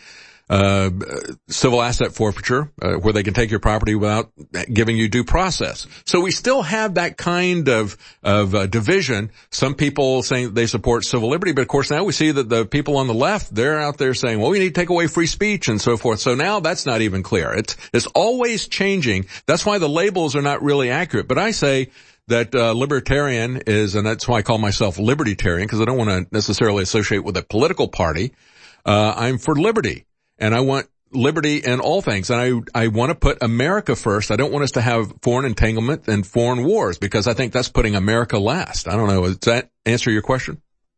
uh, civil asset forfeiture, uh, where they can take your property without giving you due process. So we still have that kind of, of, uh, division. Some people saying they support civil liberty, but of course now we see that the people on the left, they're out there saying, well, we need to take away free speech and so forth. So now that's not even clear. It's, it's always changing. That's why the labels are not really accurate. But I say, that uh, libertarian is, and that's why I call myself libertarian, because I don't want to necessarily associate with a political party. Uh, I'm for liberty, and I want liberty in all things, and I I want to put America first. I don't want us to have foreign entanglement and foreign wars, because I think that's putting America last. I don't know. Does that answer your question?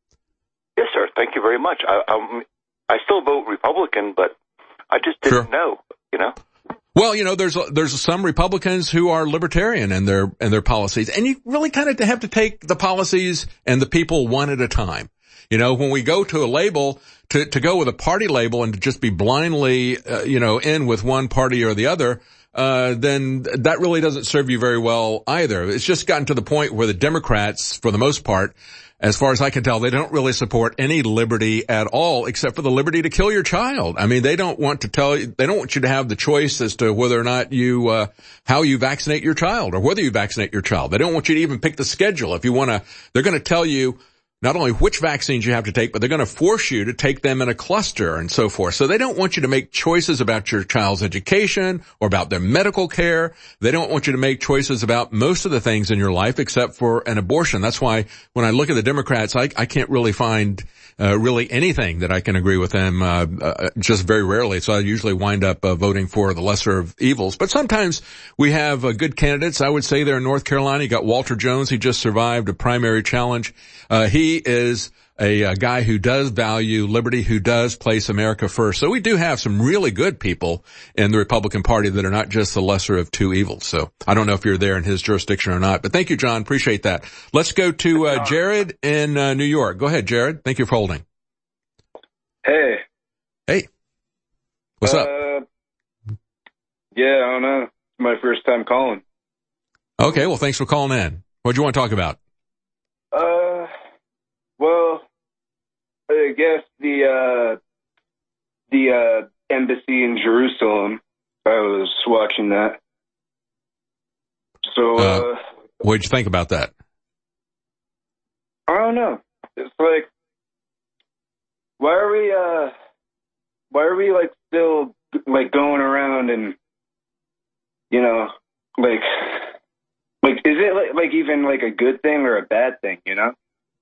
Yes, sir. Thank you very much. I, um, I still vote Republican, but I just didn't Sure. know, you know? Well, you know, there's there's some Republicans who are libertarian in their in their policies, and you really kind of have to take the policies and the people one at a time. You know, when we go to a label, to to go with a party label and to just be blindly, uh, you know, in with one party or the other, uh, then that really doesn't serve you very well either. It's just gotten to the point where the Democrats, for the most part, as far as I can tell, they don't really support any liberty at all, except for the liberty to kill your child. I mean, they don't want to tell you, they don't want you to have the choice as to whether or not you, uh, how you vaccinate your child or whether you vaccinate your child. They don't want you to even pick the schedule. If you want to, they're going to tell you not only which vaccines you have to take, but they're going to force you to take them in a cluster and so forth. So they don't want you to make choices about your child's education or about their medical care. They don't want you to make choices about most of the things in your life except for an abortion. That's why when I look at the Democrats, I, I can't really find uh, really anything that I can agree with them, uh, uh, just very rarely. So I usually wind up uh, voting for the lesser of evils. But sometimes we have uh, good candidates. I would say there in North Carolina, you got Walter Jones. He just survived a primary challenge. Uh, he is a, a guy who does value liberty, who does place America first. So we do have some really good people in the Republican Party that are not just the lesser of two evils. So I don't know if you're there in his jurisdiction or not, but thank you, John. Appreciate that. Let's go to uh, Jared in uh, New York. Go ahead, Jared. Thank you for holding. Hey. Hey. What's uh, up? Yeah, I don't know. It's my first time calling. Okay, well, thanks for calling in. What do you want to talk about? Uh, well, I guess the, uh, the, uh, embassy in Jerusalem, I was watching that. So, uh, uh what'd you think about that? I don't know. It's like, why are we, uh, why are we, like, still, like, going around and, you know, like, like, is it, like, like, even, like, a good thing or a bad thing, you know?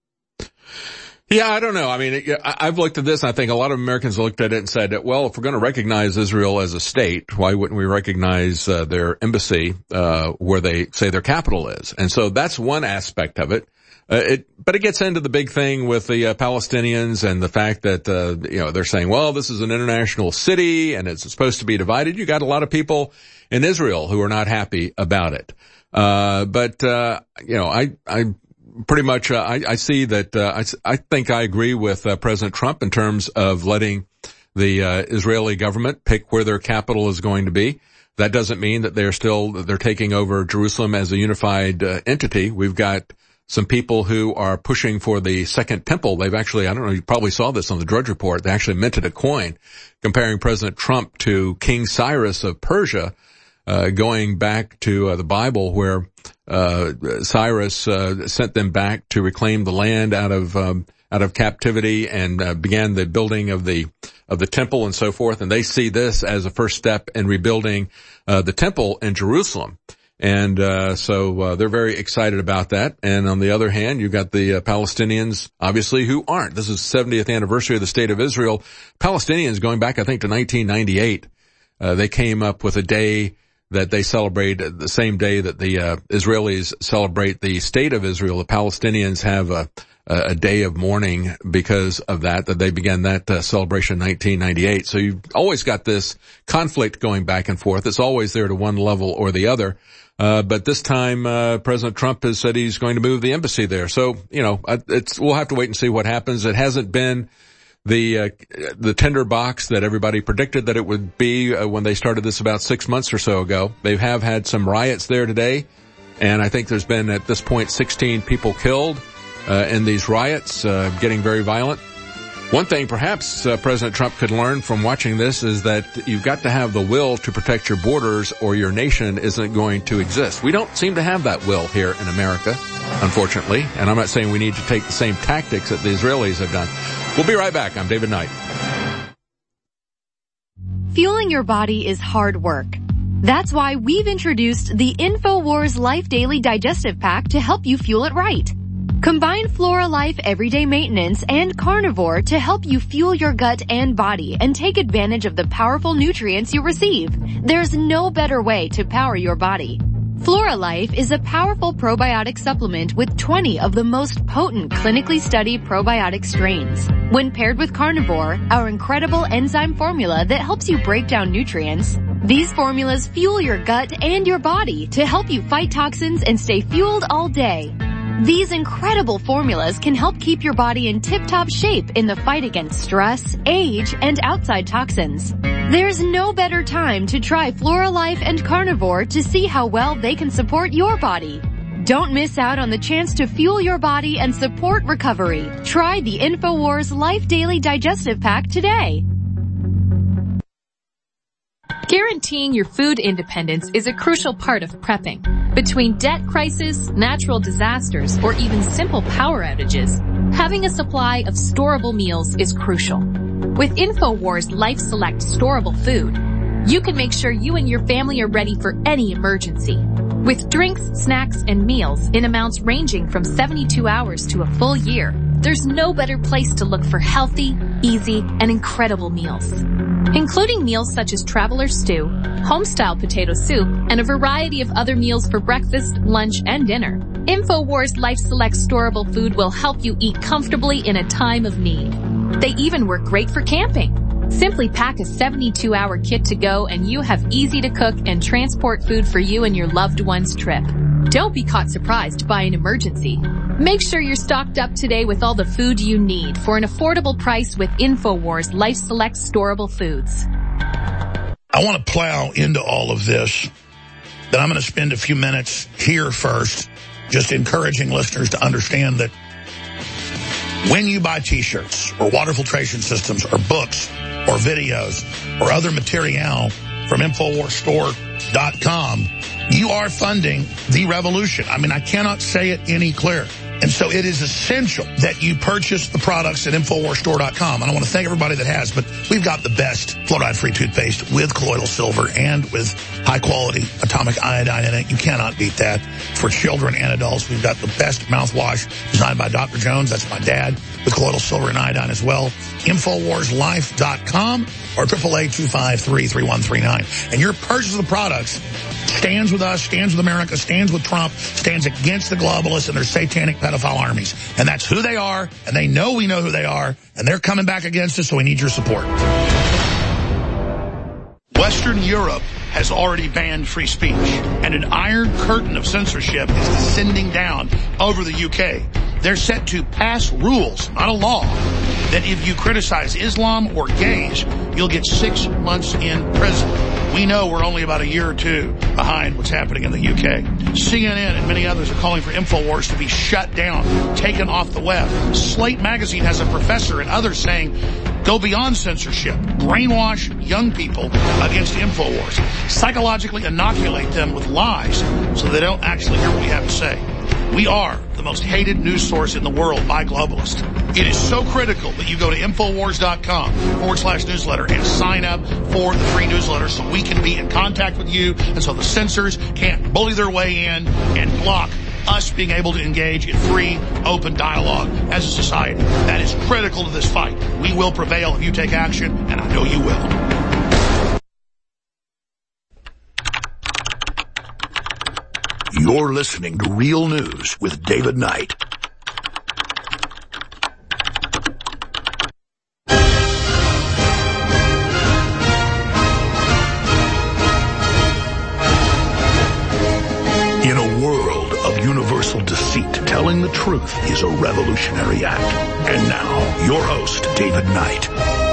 Yeah, I don't know. I mean, I've looked at this, and I think a lot of Americans looked at it and said, well, if we're going to recognize Israel as a state, why wouldn't we recognize uh, their embassy uh where they say their capital is? And so that's one aspect of it. Uh, it, but it gets into the big thing with the uh, Palestinians and the fact that, uh, you know, they're saying, well, this is an international city and it's supposed to be divided. You got a lot of people in Israel who are not happy about it. Uh, but, uh, you know, I, I pretty much, uh, I, I see that, uh, I, I think I agree with uh, President Trump in terms of letting the, uh, Israeli government pick where their capital is going to be. That doesn't mean that they're still, they're taking over Jerusalem as a unified uh, entity. We've got some people who are pushing for the second temple. They've actually, I don't know, you probably saw this on the Drudge Report. They actually minted a coin comparing President Trump to King Cyrus of Persia, uh, going back to uh, the Bible where, uh, Cyrus, uh, sent them back to reclaim the land out of, um, out of captivity and, uh, began the building of the, of the temple and so forth. And they see this as a first step in rebuilding, uh, the temple in Jerusalem. And, uh, so, uh, they're very excited about that. And on the other hand, you've got the uh, Palestinians, obviously, who aren't. This is the seventieth anniversary of the State of Israel. Palestinians going back, I think, to nineteen ninety-eight, uh, they came up with a day that they celebrate the same day that the, uh, Israelis celebrate the State of Israel. The Palestinians have a, a day of mourning because of that, that they began that uh, celebration in nineteen ninety-eight. So you've always got this conflict going back and forth. It's always there to one level or the other. Uh, but this time, uh, President Trump has said he's going to move the embassy there. So, you know, it's, we'll have to wait and see what happens. It hasn't been the, uh, the tender box that everybody predicted that it would be uh, when they started this about six months or so ago. They have had some riots there today. And I think there's been at this point sixteen people killed, uh, in these riots, uh, getting very violent. One thing perhaps uh, President Trump could learn from watching this is that you've got to have the will to protect your borders or your nation isn't going to exist. We don't seem to have that will here in America, unfortunately, and I'm not saying we need to take the same tactics that the Israelis have done. We'll be right back. I'm David Knight. Fueling your body is hard work. That's why we've introduced the InfoWars Life Daily Digestive Pack to help you fuel it right. Combine Flora Life Everyday Maintenance and Carnivore to help you fuel your gut and body and take advantage of the powerful nutrients you receive. There's no better way to power your body. Flora Life is a powerful probiotic supplement with twenty of the most potent clinically studied probiotic strains. When paired with Carnivore, our incredible enzyme formula that helps you break down nutrients, these formulas fuel your gut and your body to help you fight toxins and stay fueled all day. These incredible formulas can help keep your body in tip-top shape in the fight against stress, age, and outside toxins. There's no better time to try Flora Life and Carnivore to see how well they can support your body. Don't miss out on the chance to fuel your body and support recovery. Try the InfoWars Life Daily Digestive Pack today. Guaranteeing your food independence is a crucial part of prepping. Between debt crisis, natural disasters, or even simple power outages, having a supply of storable meals is crucial. With InfoWars Life Select storable food, you can make sure you and your family are ready for any emergency. With drinks, snacks, and meals in amounts ranging from seventy-two hours to a full year, there's no better place to look for healthy, easy, and incredible meals. Including meals such as Traveler Stew, Homestyle Potato Soup, and a variety of other meals for breakfast, lunch, and dinner. InfoWars Life Select storable food will help you eat comfortably in a time of need. They even work great for camping. Simply pack a seventy-two hour kit to go and you have easy to cook and transport food for you and your loved one's trip. Don't be caught surprised by an emergency. Make sure you're stocked up today with all the food you need for an affordable price with InfoWars Life Select storable foods. I want to plow into all of this, but I'm going to spend a few minutes here first just encouraging listeners to understand that when you buy T-shirts or water filtration systems or books or videos or other material from InfoWars Store dot com, you are funding the revolution. I mean, I cannot say it any clearer. And so it is essential that you purchase the products at InfoWars Store dot com. And I want to thank everybody that has, but we've got the best fluoride-free toothpaste with colloidal silver and with high-quality atomic iodine in it. You cannot beat that. For children and adults, we've got the best mouthwash designed by Doctor Jones. That's my dad, with colloidal silver and iodine as well. InfoWars Life dot com or triple A two five three, three one three nine. And your purchase of the products stands with us, stands with America, stands with Trump, stands against the globalists and their satanic pedophile armies. And that's who they are, and they know we know who they are, and they're coming back against us, so we need your support. Western Europe has already banned free speech, and an iron curtain of censorship is descending down over the U K. They're set to pass rules, not a law, that if you criticize Islam or gays, you'll get six months in prison. We know we're only about a year or two behind what's happening in the U K. C N N and many others are calling for InfoWars to be shut down, taken off the web. Slate magazine has a professor and others saying, go beyond censorship, brainwash young people against InfoWars, psychologically inoculate them with lies so they don't actually hear what we have to say. We are the most hated news source in the world by globalists. It is so critical that you go to InfoWars dot com forward slash newsletter and sign up for the free newsletter so we can be in contact with you and so the censors can't bully their way in and block us being able to engage in free, open dialogue as a society. That is critical to this fight. We will prevail if you take action, and I know you will. You're listening to Real News with David Knight. In a world of universal deceit, telling the truth is a revolutionary act. And now, your host, David Knight.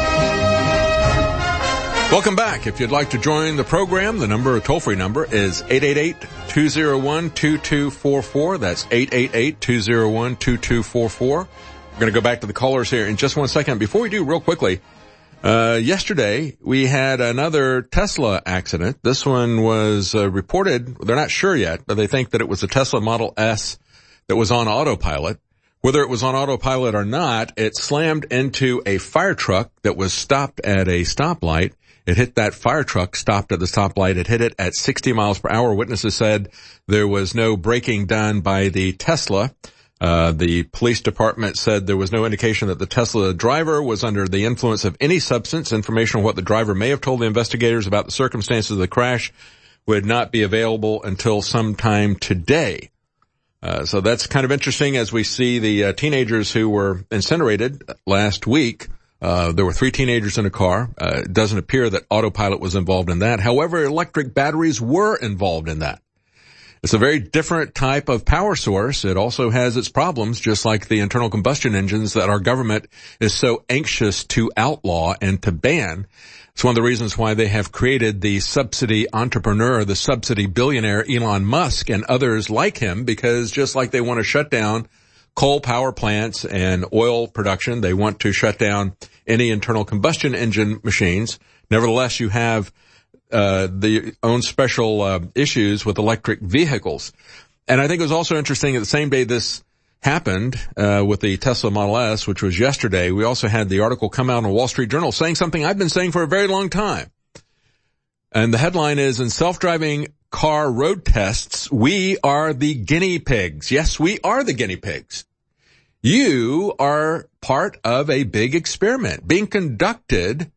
Welcome back. If you'd like to join the program, the number, toll-free number, is eight eight eight, two oh one, two two four four. That's eight eight eight, two oh one, two two four four. We're going to go back to the callers here in just one second. Before we do, real quickly, uh, yesterday we had another Tesla accident. This one was uh, reported, they're not sure yet, but they think that it was a Tesla Model S that was on autopilot. Whether it was on autopilot or not, it slammed into a fire truck that was stopped at a stoplight. It hit that fire truck, stopped at the stoplight. It hit it at sixty miles per hour. Witnesses said there was no braking done by the Tesla. Uh, the police department said there was no indication that the Tesla driver was under the influence of any substance. Information on what the driver may have told the investigators about the circumstances of the crash would not be available until sometime today. Uh, so that's kind of interesting as we see the uh, teenagers who were incinerated last week. Uh, there were three teenagers in a car. Uh, it doesn't appear that autopilot was involved in that. However, electric batteries were involved in that. It's a very different type of power source. It also has its problems, just like the internal combustion engines that our government is so anxious to outlaw and to ban. It's one of the reasons why they have created the subsidy entrepreneur, the subsidy billionaire Elon Musk and others like him, because just like they want to shut down coal power plants and oil production, they want to shut down any internal combustion engine machines. Nevertheless, you have uh the own special uh, issues with electric vehicles. And I think it was also interesting, at the same day this happened uh with the Tesla Model S, which was yesterday, we also had the article come out in the Wall Street Journal saying something I've been saying for a very long time. And the headline is, in self-driving car road tests, we are the guinea pigs. Yes, we are the guinea pigs. You are part of a big experiment being conducted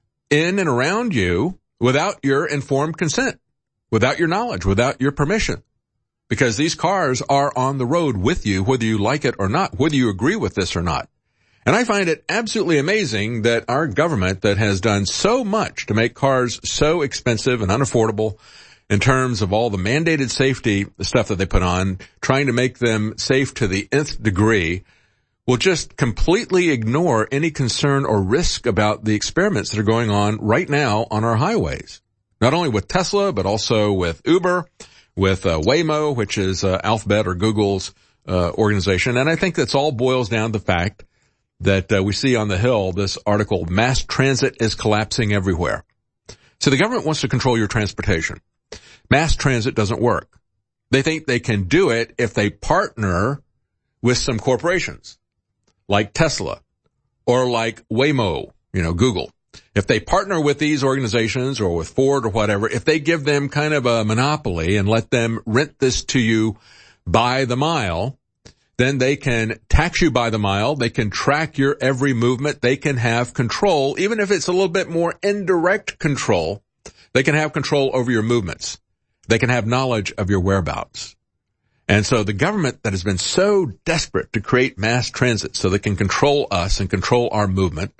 in and around you without your informed consent, without your knowledge, without your permission. Because these cars are on the road with you, whether you like it or not, whether you agree with this or not. And I find it absolutely amazing that our government, that has done so much to make cars so expensive and unaffordable in terms of all the mandated safety stuff that they put on, trying to make them safe to the nth degree, will just completely ignore any concern or risk about the experiments that are going on right now on our highways. Not only with Tesla, but also with Uber, with uh, Waymo, which is uh, Alphabet or Google's uh, organization. And I think that's all boils down to the fact that uh, we see on the Hill this article, mass transit is collapsing everywhere. So the government wants to control your transportation. Mass transit doesn't work. They think they can do it if they partner with some corporations like Tesla or like Waymo, you know, Google. If they partner with these organizations or with Ford or whatever, if they give them kind of a monopoly and let them rent this to you by the mile, then they can tax you by the mile. They can track your every movement. They can have control, even if it's a little bit more indirect control. They can have control over your movements. They can have knowledge of your whereabouts. And so the government that has been so desperate to create mass transit so they can control us and control our movement,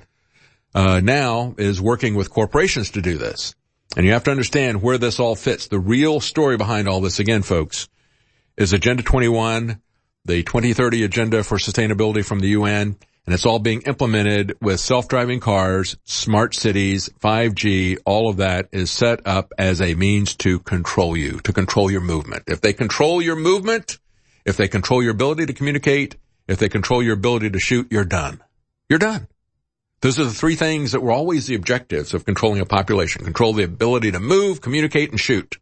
uh, now is working with corporations to do this. And you have to understand where this all fits. The real story behind all this, again, folks, is Agenda twenty-one, the twenty thirty Agenda for Sustainability from the U N, and it's all being implemented with self-driving cars, smart cities, five G, all of that is set up as a means to control you, to control your movement. If they control your movement, if they control your ability to communicate, if they control your ability to shoot, you're done. You're done. Those are the three things that were always the objectives of controlling a population. Control the ability to move, communicate, and shoot.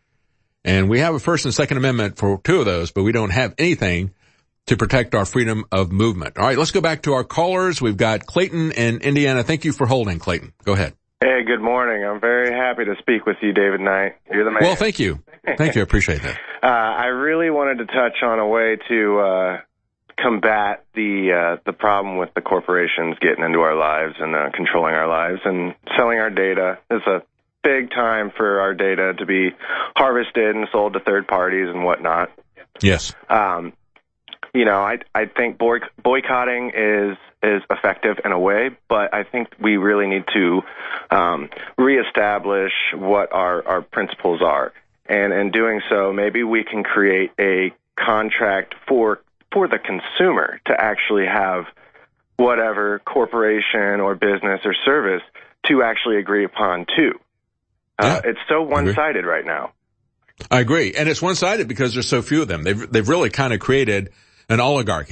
And we have a First and Second Amendment for two of those, but we don't have anything to protect our freedom of movement. All right, let's go back to our callers. We've got Clayton in Indiana. Thank you for holding, Clayton. Go ahead. Hey, good morning. I'm very happy to speak with you, David Knight. You're the man. Well, thank you. Thank you. I appreciate that. uh, I really wanted to touch on a way to uh combat the uh, the problem with the corporations getting into our lives and uh, controlling our lives and selling our data. It's a big time for our data to be harvested and sold to third parties and whatnot. Yes. Um, you know, I I think boy, boycotting is is effective in a way, but I think we really need to um, reestablish what our, our principles are. And in doing so, maybe we can create a contract for for the consumer to actually have whatever corporation or business or service to actually agree upon too. Uh, yeah, it's so one-sided right now. I agree. And it's one-sided because there's so few of them. They've, they've really kind of created an oligarchy.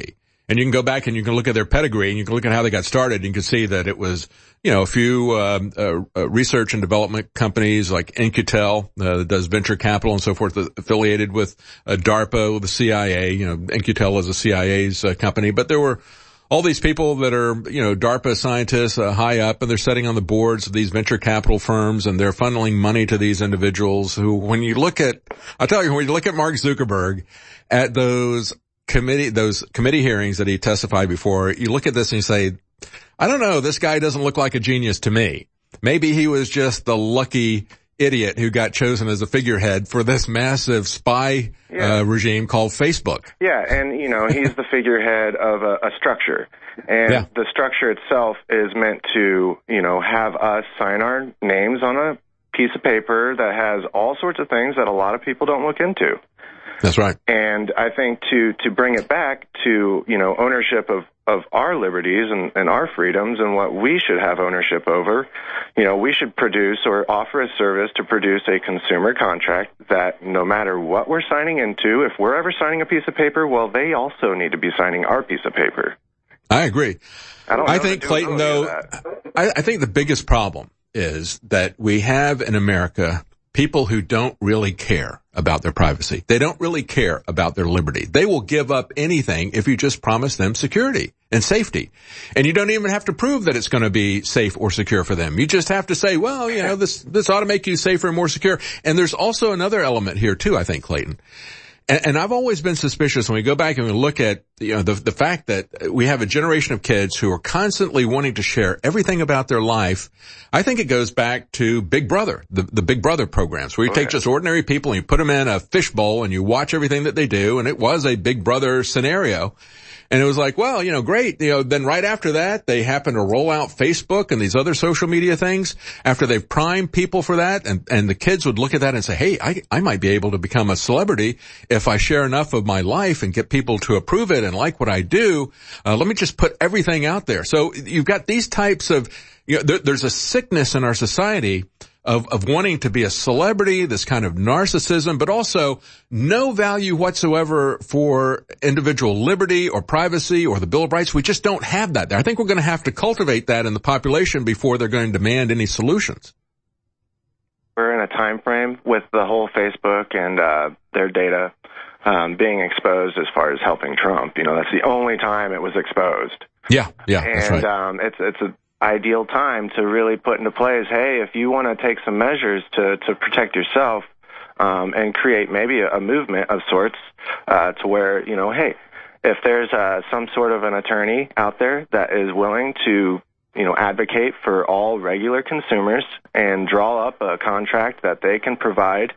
And you can go back and you can look at their pedigree and you can look at how they got started. And you can see that it was, you know, a few um, uh, uh, research and development companies like In-Q-Tel, uh, that does venture capital and so forth, uh, affiliated with uh, DARPA, the C I A. You know, In-Q-Tel is a C I A's uh, company. But there were all these people that are, you know, DARPA scientists uh, high up, and they're sitting on the boards of these venture capital firms, and they're funneling money to these individuals who, when you look at, I'll tell you, when you look at Mark Zuckerberg, at those committee, those committee hearings that he testified before, you look at this and you say, I don't know, this guy doesn't look like a genius to me. Maybe he was just the lucky idiot who got chosen as a figurehead for this massive spy Yeah. uh, regime called Facebook. Yeah, and, you know, he's the figurehead of a, a structure. And Yeah. the structure itself is meant to, you know, have us sign our names on a piece of paper that has all sorts of things that a lot of people don't look into. That's right. And I think to, to bring it back to, you know, ownership of, of our liberties and, and our freedoms and what we should have ownership over, you know, we should produce or offer a service to produce a consumer contract that no matter what we're signing into, if we're ever signing a piece of paper, well, they also need to be signing our piece of paper. I agree. I don't I know think, the Clayton, durability though, of that. I, I think the biggest problem is that we have in America people who don't really care about their privacy. They don't really care about their liberty. They will give up anything if you just promise them security and safety. And you don't even have to prove that it's going to be safe or secure for them. You just have to say, well, you know, this, this ought to make you safer and more secure. And there's also another element here too, I think, Clayton. And, and I've always been suspicious when we go back and we look at, you know, the, the fact that we have a generation of kids who are constantly wanting to share everything about their life. I think it goes back to Big Brother, the, the Big Brother programs, where you Oh, take yeah. just ordinary people and you put them in a fishbowl and you watch everything that they do. And it was a Big Brother scenario. And it was like, well, you know, great. You know, then right after that, they happen to roll out Facebook and these other social media things after they've primed people for that. And, and the kids would look at that and say, hey, I, I might be able to become a celebrity if I share enough of my life and get people to approve it and like what I do. Uh, let me just put everything out there. So you've got these types of, you know, there, there's a sickness in our society of, of wanting to be a celebrity, this kind of narcissism, but also no value whatsoever for individual liberty or privacy or the Bill of Rights. We just don't have that there. I think we're going to have to cultivate that in the population before they're going to demand any solutions. We're in a time frame with the whole Facebook and uh, their data um, being exposed as far as helping Trump. You know, that's the only time it was exposed. Yeah, yeah, that's And right. um, it's it's a ideal time to really put into place, hey, if you want to take some measures to, to protect yourself um, and create maybe a, a movement of sorts uh, to where, you know, hey, if there's uh, some sort of an attorney out there that is willing to, you know, advocate for all regular consumers and draw up a contract that they can provide,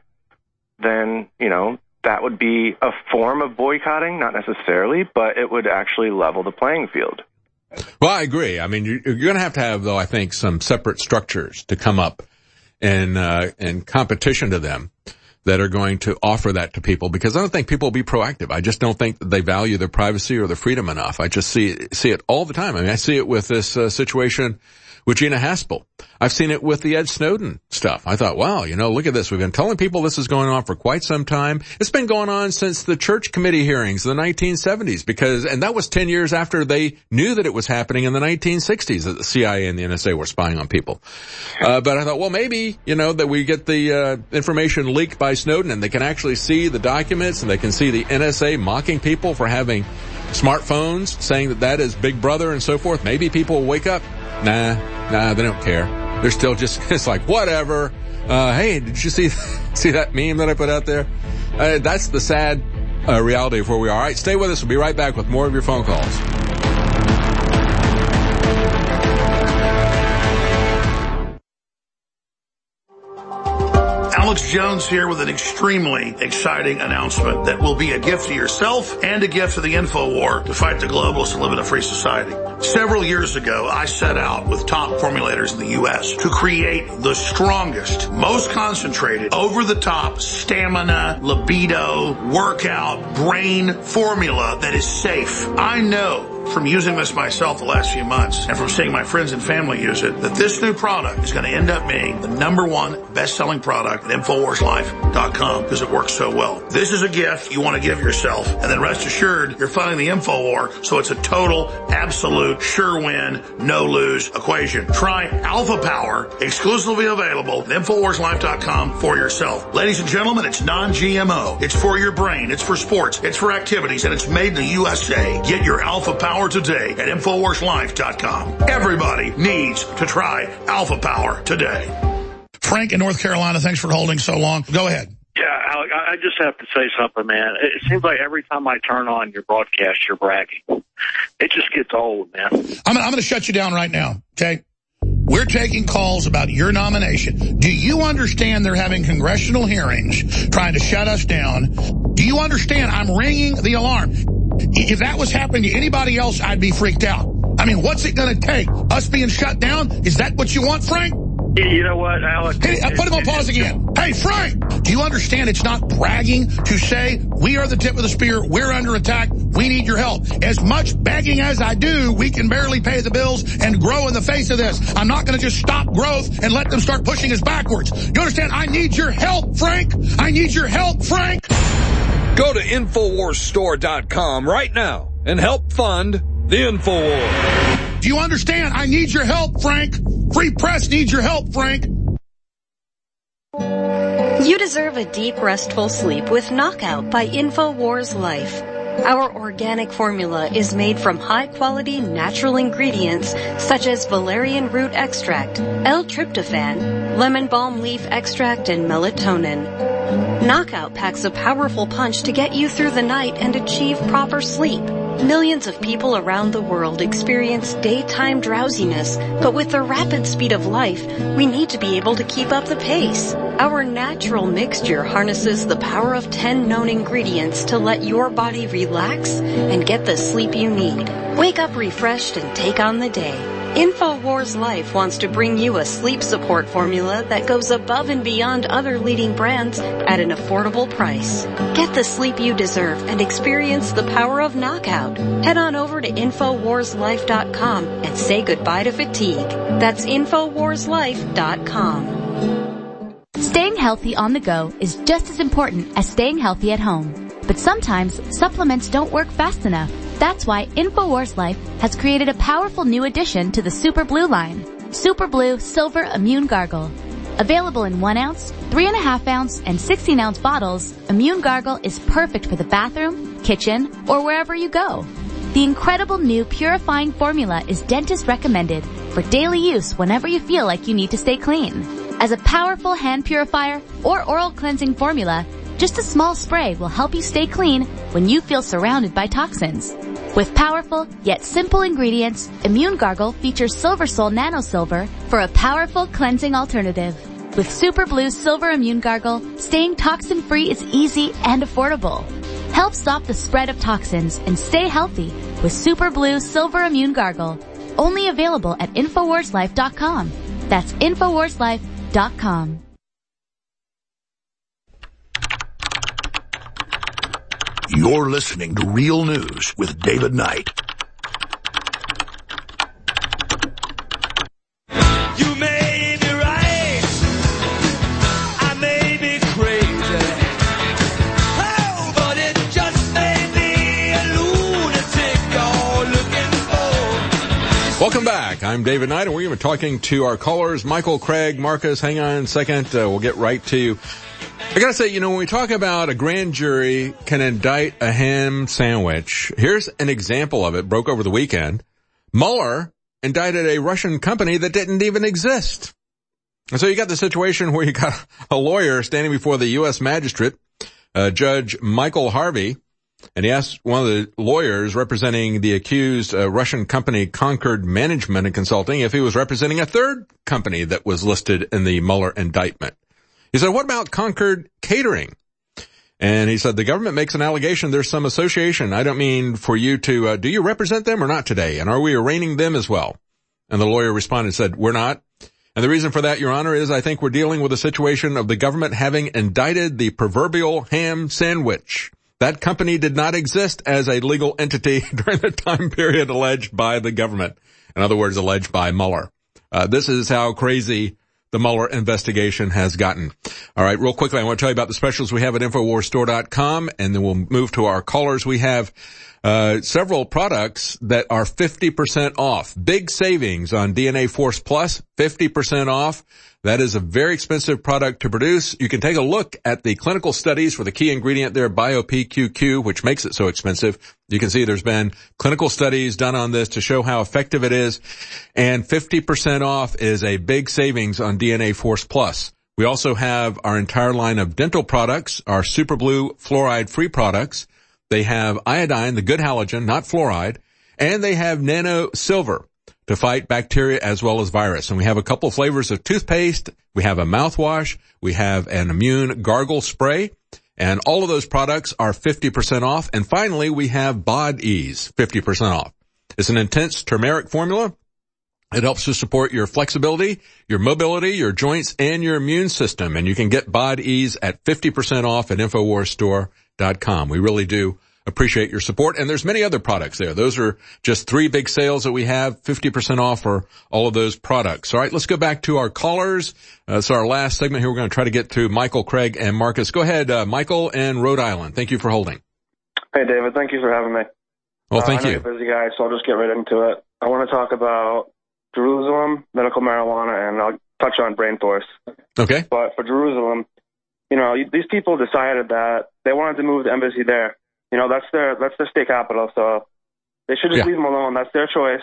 then, you know, that would be a form of boycotting, not necessarily, but it would actually level the playing field. Well, I agree. I mean, you're, you're going to have to have, though, I think, some separate structures to come up in, uh, in competition to them that are going to offer that to people, because I don't think people will be proactive. I just don't think that they value their privacy or their freedom enough. I just see, see it all the time. I mean, I see it with this uh, situation with Gina Haspel. I've seen it with the Ed Snowden stuff. I thought, wow, you know, look at this. We've been telling people this is going on for quite some time. It's been going on since the church committee hearings in the nineteen seventies, because, and that was ten years after they knew that it was happening in the nineteen sixties, that the C I A and the N S A were spying on people. Uh, but I thought, well, maybe, you know, that we get the uh, information leaked by Snowden and they can actually see the documents and they can see the N S A mocking people for having smartphones, saying that that is Big Brother and so forth. Maybe people will wake up. Nah, nah, they don't care. They're still just, it's like, whatever. Uh, hey, did you see, see that meme that I put out there? Uh, that's the sad uh, reality of where we are. All right, stay with us. We'll be right back with more of your phone calls. Alex Jones here with an extremely exciting announcement that will be a gift to yourself and a gift to the InfoWar to fight the globalists and live in a free society. Several years ago, I set out with top formulators in the U S to create the strongest, most concentrated, over-the-top stamina, libido, workout, brain formula that is safe. I know from using this myself the last few months and from seeing my friends and family use it that this new product is going to end up being the number one best-selling product at Infowars Life dot com because it works so well. This is a gift you want to give yourself, and then rest assured you're funding the InfoWar, so it's a total, absolute, sure win, no-lose equation. Try Alpha Power, exclusively available at Infowars Life dot com for yourself. Ladies and gentlemen, it's non-G M O. It's for your brain. It's for sports. It's for activities, and it's made in the U S A. Get your Alpha Power today at Infowars Life dot com. Everybody needs to try Alpha Power today. Frank in North Carolina, thanks for holding so long. Go ahead. Yeah, Alec, I just have to say something, man. It seems like every time I turn on your broadcast, you're bragging. It just gets old, man. I'm, I'm going to shut you down right now, okay? We're taking calls about your nomination. Do you understand they're having congressional hearings trying to shut us down? Do you understand I'm ringing the alarm? If that was happening to anybody else, I'd be freaked out. I mean, what's it going to take? Us being shut down? Is that what you want, Frank? You know what, Alex? Hey, I put him on pause again. Hey, Frank, do you understand it's not bragging to say we are the tip of the spear, we're under attack, we need your help? As much begging as I do, we can barely pay the bills and grow in the face of this. I'm not going to just stop growth and let them start pushing us backwards. You understand? I need your help, Frank. I need your help, Frank. Go to Infowars Store dot com right now and help fund the InfoWars. Do you understand? I need your help, Frank. Free press needs your help, Frank. You deserve a deep, restful sleep with Knockout by Infowars Life. Our organic formula is made from high-quality natural ingredients such as valerian root extract, L-tryptophan, lemon balm leaf extract, and melatonin. Knockout packs a powerful punch to get you through the night and achieve proper sleep. Millions of people around the world experience daytime drowsiness, but with the rapid speed of life, we need to be able to keep up the pace. Our natural mixture harnesses the power of ten known ingredients to let your body relax and get the sleep you need. Wake up refreshed and take on the day. Infowars Life wants to bring you a sleep support formula that goes above and beyond other leading brands at an affordable price. Get the sleep you deserve and experience the power of Knockout. Head on over to Infowars Life dot com and say goodbye to fatigue. That's Infowars Life dot com. Staying healthy on the go is just as important as staying healthy at home. But sometimes supplements don't work fast enough. That's why Infowars Life has created a powerful new addition to the Super Blue line. Super Blue Silver Immune Gargle. Available in one ounce, three and a half ounce, and sixteen ounce bottles, Immune Gargle is perfect for the bathroom, kitchen, or wherever you go. The incredible new purifying formula is dentist recommended for daily use whenever you feel like you need to stay clean. As a powerful hand purifier or oral cleansing formula, just a small spray will help you stay clean when you feel surrounded by toxins. With powerful yet simple ingredients, Immune Gargle features Silver Sol Nano Silver for a powerful cleansing alternative. With Super Blue Silver Immune Gargle, staying toxin-free is easy and affordable. Help stop the spread of toxins and stay healthy with Super Blue Silver Immune Gargle. Only available at Infowars Life dot com. That's Infowars Life dot com. You're listening to Real News with David Knight. You may be right, I may be crazy, oh, but it just may be a lunatic you're looking for. Welcome back. I'm David Knight, and we're even talking to our callers, Michael, Craig, Marcus. Hang on a second. Uh, we'll get right to you. I gotta say, you know, when we talk about a grand jury can indict a ham sandwich, here's an example of it, broke over the weekend. Mueller indicted a Russian company that didn't even exist. And so you got the situation where you got a lawyer standing before the U S magistrate, uh, Judge Michael Harvey, and he asked one of the lawyers representing the accused uh, Russian company Concord Management and Consulting if he was representing a third company that was listed in the Mueller indictment. He said, what about Concord Catering? And he said, the government makes an allegation there's some association. I don't mean for you to, uh, do you represent them or not today? And are we arraigning them as well? And the lawyer responded and said, we're not. And the reason for that, Your Honor, is I think we're dealing with a situation of the government having indicted the proverbial ham sandwich. That company did not exist as a legal entity during the time period alleged by the government. In other words, alleged by Mueller. Uh, this is how crazy the Mueller investigation has gotten. All right, real quickly, I want to tell you about the specials we have at InfoWars Store dot com, and then we'll move to our callers. We have uh several products that are fifty percent off. Big savings on D N A Force Plus, fifty percent off. That is a very expensive product to produce. You can take a look at the clinical studies for the key ingredient there, BioP Q Q, which makes it so expensive. You can see there's been clinical studies done on this to show how effective it is. And fifty percent off is a big savings on D N A Force Plus. We also have our entire line of dental products, our Super Blue fluoride-free products. They have iodine, the good halogen, not fluoride, and they have nano silver to fight bacteria as well as virus. And we have a couple flavors of toothpaste. We have a mouthwash. We have an immune gargle spray. And all of those products are fifty percent off. And finally, we have Bod Ease, fifty percent off. It's an intense turmeric formula. It helps to support your flexibility, your mobility, your joints, and your immune system. And you can get Bod Ease at fifty percent off at InfoWars Store dot com. We really do appreciate your support. And there's many other products there. Those are just three big sales that we have, fifty percent off for all of those products. All right, let's go back to our callers. Uh, so our last segment here, we're going to try to get through Michael, Craig, and Marcus. Go ahead, uh, Michael in Rhode Island. Thank you for holding. Hey, David. Thank you for having me. Well, thank uh, I know you. You're a busy guy, so I'll just get right into it. I want to talk about Jerusalem, medical marijuana, and I'll touch on brain force. Okay. But for Jerusalem, you know, these people decided that they wanted to move the embassy there. You know, that's their that's their state capital, so they should just Yeah. leave them alone. That's their choice.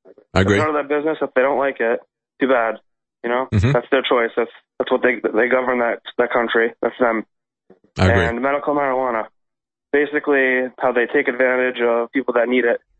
I agree. It's none of their business. If they don't like it, too bad. You know, Mhm. that's their choice. That's that's what they they govern that that country. That's them. I agree. And medical marijuana, basically how they take advantage of people that need it.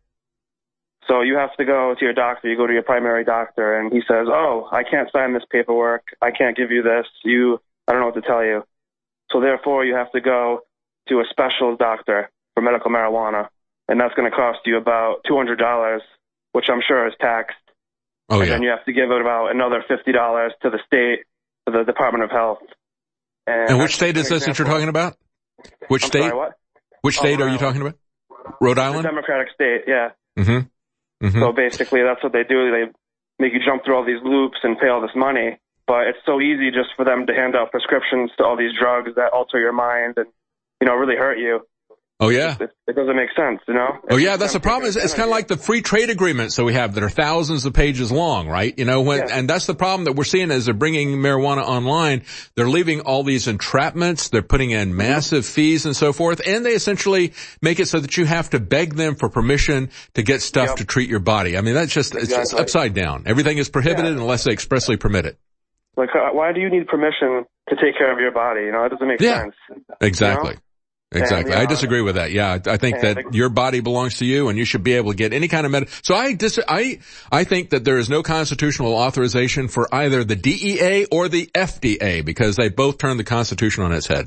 So you have to go to your doctor. You go to your primary doctor, and he says, "Oh, I can't sign this paperwork. I can't give you this. You, I don't know what to tell you." So therefore, you have to go to a special doctor for medical marijuana, and that's going to cost you about two hundred dollars, which I'm sure is taxed. Oh, and yeah. then you have to give it about another fifty dollars to the state, to the Department of Health. And, And which that's state just is an this that you're example. talking about? Which I'm state? sorry, what? Which Oh, state Rhode are you Island. talking about? Rhode The Island? Democratic state, yeah. Mm-hmm. Mm-hmm. So basically, that's what they do. They make you jump through all these loops and pay all this money. But it's so easy just for them to hand out prescriptions to all these drugs that alter your mind and, you know, really hurt you. Oh, yeah. It, it doesn't make sense, you know? Oh, yeah, that's the problem. Is it's kind of like the free trade agreements that we have that are thousands of pages long, right? You know, when, Yeah. and that's the problem that we're seeing as they're bringing marijuana online. They're leaving all these entrapments. They're putting in massive fees and so forth. And they essentially make it so that you have to beg them for permission to get stuff Yep. to treat your body. I mean, that's just, it's just Exactly. upside down. Everything is prohibited Yeah. unless they expressly permit it. Like, uh, why do you need permission to take care of your body? You know, it doesn't make Yeah. sense. Exactly. You know? Exactly. And, I uh, disagree with that. Yeah, I I think and that the- your body belongs to you and you should be able to get any kind of med. So I dis- I, I think that there is no constitutional authorization for either the D E A or the F D A because they both turn the Constitution on its head.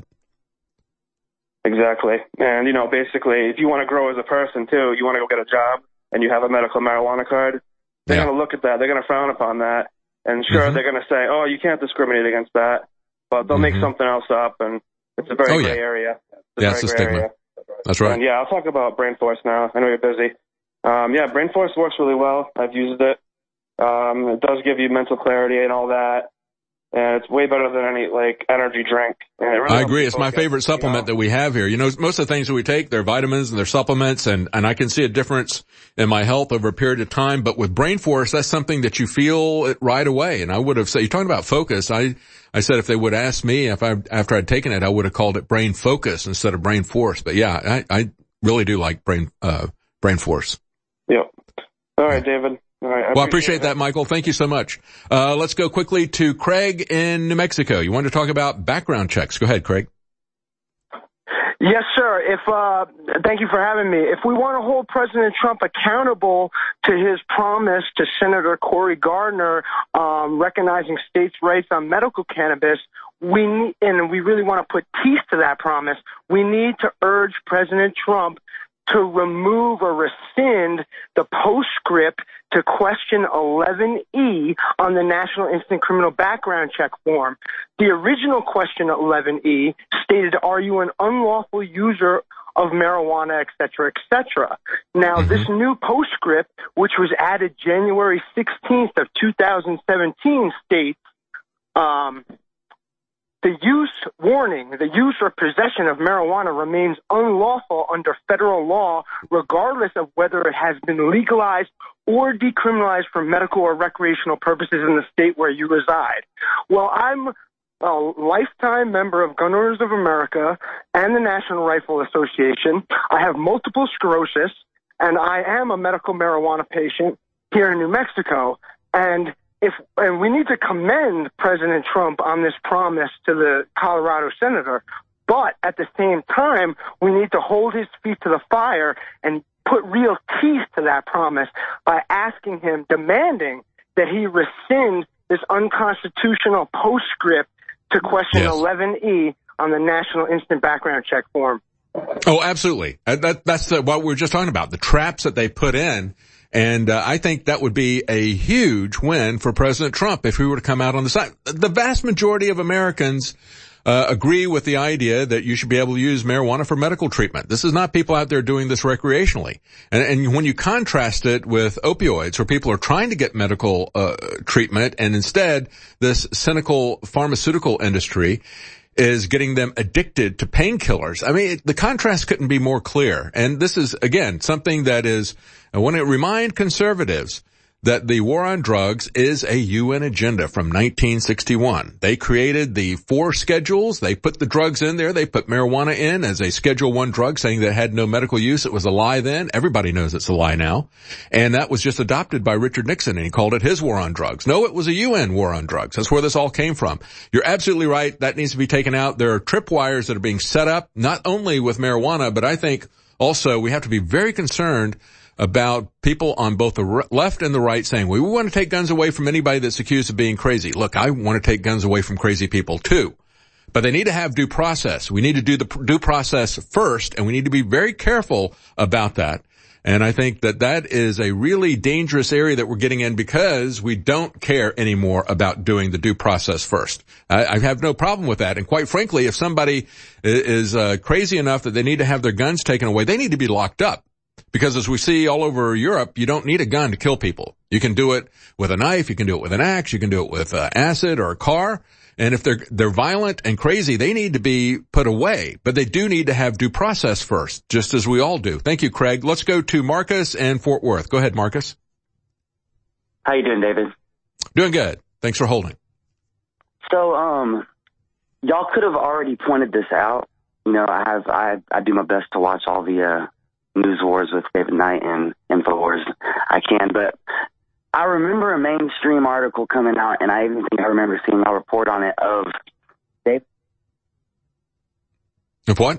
Exactly. And, you know, basically, if you want to grow as a person, too, you want to go get a job and you have a medical marijuana card, they're Yeah. going to look at that. They're going to frown upon that. And sure, Mhm. they're going to say, oh, you can't discriminate against that. But they'll Mhm. make something else up, and it's a very Oh, yeah. gray area. It's a Yeah, very it's a gray stigma. area. That's right. And, yeah, I'll talk about Brain Force now. I know you're busy. Um, yeah, Brain Force works really well. I've used it. Um, it does give you mental clarity and all that. And it's way better than any, like, energy drink. And it really I helps agree. you It's my focus, favorite you supplement know? that we have here. You know, most of the things that we take, they're vitamins and they're supplements and, and I can see a difference in my health over a period of time. But with Brain Force, that's something that you feel it right away. And I would have said, you're talking about focus. I, I said if they would ask me if I, after I'd taken it, I would have called it Brain Focus instead of Brain Force. But yeah, I, I really do like Brain, uh, Brain Force. Yep. All right, David. All right. Well, I appreciate that, Michael. Thank you so much. Uh, let's go quickly to Craig in New Mexico. You wanted to talk about background checks. Go ahead, Craig. Yes, sir. If uh, thank you for having me. If we want to hold President Trump accountable to his promise to Senator Cory Gardner, um, recognizing states' rights on medical cannabis, we need, and we really want to put teeth to that promise. We need to urge President Trump to remove or rescind the postscript to question eleven E on the National Instant Criminal Background Check form. The original question eleven E stated, are you an unlawful user of marijuana, et cetera, et cetera. Now, mm-hmm. this new postscript, which was added January sixteenth of two thousand seventeen, states, um, the use, warning, the use or possession of marijuana remains unlawful under federal law, regardless of whether it has been legalized or decriminalized for medical or recreational purposes in the state where you reside. Well, I'm a lifetime member of Gun Owners of America and the National Rifle Association. I have multiple sclerosis, and I am a medical marijuana patient here in New Mexico. And if and we need to commend President Trump on this promise to the Colorado senator, but at the same time, we need to hold his feet to the fire and put real teeth to that promise by asking him, demanding that he rescind this unconstitutional postscript to question yes. eleven E on the National Instant Background Check form. Oh, absolutely. Uh, that, that's the, what we were just talking about, the traps that they put in. And uh, I think that would be a huge win for President Trump if he were to come out on the side. The vast majority of Americans uh, agree with the idea that you should be able to use marijuana for medical treatment. This is not people out there doing this recreationally. And, and when you contrast it with opioids, where people are trying to get medical uh, treatment, and instead this cynical pharmaceutical industry is getting them addicted to painkillers. I mean, the contrast couldn't be more clear. And this is, again, something that is, I want to remind conservatives that the war on drugs is a U N agenda from nineteen sixty-one. They created the four schedules. They put the drugs in there. They put marijuana in as a Schedule One drug, saying that it had no medical use. It was a lie then. Everybody knows it's a lie now. And that was just adopted by Richard Nixon, and he called it his war on drugs. No, it was a U N war on drugs. That's where this all came from. You're absolutely right. That needs to be taken out. There are tripwires that are being set up, not only with marijuana, but I think also we have to be very concerned about people on both the left and the right saying, well, we want to take guns away from anybody that's accused of being crazy. Look, I want to take guns away from crazy people too. But they need to have due process. We need to do the due process first, and we need to be very careful about that. And I think that that is a really dangerous area that we're getting in because we don't care anymore about doing the due process first. I, I have no problem with that. And quite frankly, if somebody is uh, crazy enough that they need to have their guns taken away, they need to be locked up. Because as we see all over Europe, you don't need a gun to kill people. You can do it with a knife, you can do it with an axe, you can do it with uh, acid or a car. And if they're they're violent and crazy, they need to be put away. But they do need to have due process first, just as we all do. Thank you, Craig. Let's go to Marcus in Fort Worth. Go ahead, Marcus. How you doing, David? Doing good. Thanks for holding. So, um, y'all could have already pointed this out. You know, I have I I do my best to watch all the uh News Wars with David Knight and InfoWars. I can, but I remember a mainstream article coming out, and I even think I remember seeing a report on it of Dave. Of what?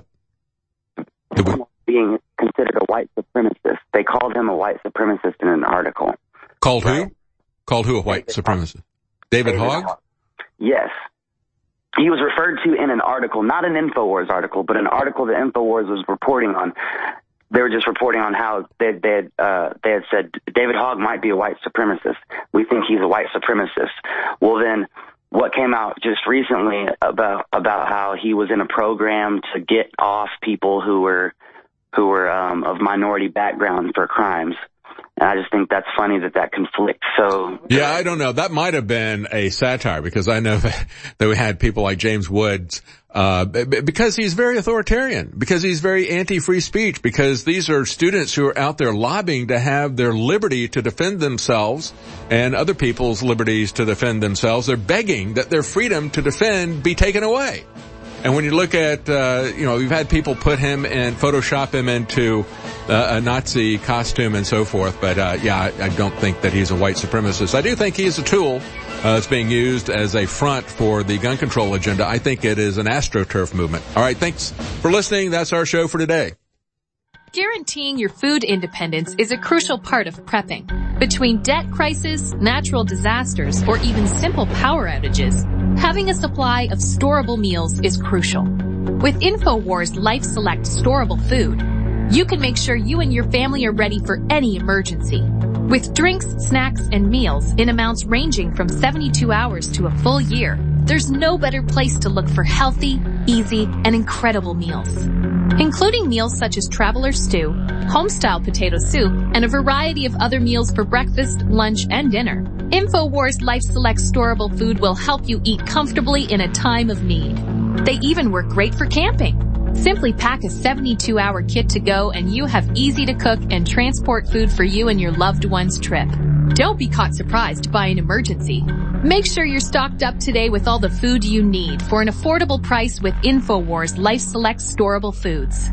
Being considered a white supremacist. They called him a white supremacist in an article. Called who? Called who a white David supremacist? David, David Hogg? Hogg? Yes. He was referred to in an article, not an InfoWars article, but an article that InfoWars was reporting on. They were just reporting on how they, they had uh, they had said David Hogg might be a white supremacist. We think he's a white supremacist. Well, then what came out just recently about about how he was in a program to get off people who were who were um, of minority background for crimes. And I just think that's funny that that conflicts. So yeah, I don't know. That might have been a satire because I know that, that we had people like James Woods, uh, because he's very authoritarian, because he's very anti-free speech, because these are students who are out there lobbying to have their liberty to defend themselves and other people's liberties to defend themselves. They're begging that their freedom to defend be taken away. And when you look at, uh, you know, we've had people put him and Photoshop him into uh, a Nazi costume and so forth. But, uh, yeah, I, I don't think that he's a white supremacist. I do think he's a tool uh, that's being used as a front for the gun control agenda. I think it is an AstroTurf movement. All right. Thanks for listening. That's our show for today. Guaranteeing your food independence is a crucial part of prepping. Between debt crisis, natural disasters, or even simple power outages, having a supply of storable meals is crucial. With InfoWars Life Select storable food, you can make sure you and your family are ready for any emergency. With drinks, snacks, and meals in amounts ranging from seventy-two hours to a full year, there's no better place to look for healthy, easy, and incredible meals. including meals such as Traveler Stew, Homestyle Potato Soup, and a variety of other meals for breakfast, lunch, and dinner. InfoWars Life Select storable food will help you eat comfortably in a time of need. They even work great for camping. Simply pack a seventy-two hour kit to go and you have easy to cook and transport food for you and your loved one's trip. Don't be caught surprised by an emergency. Make sure you're stocked up today with all the food you need for an affordable price with InfoWars Life Select storable foods.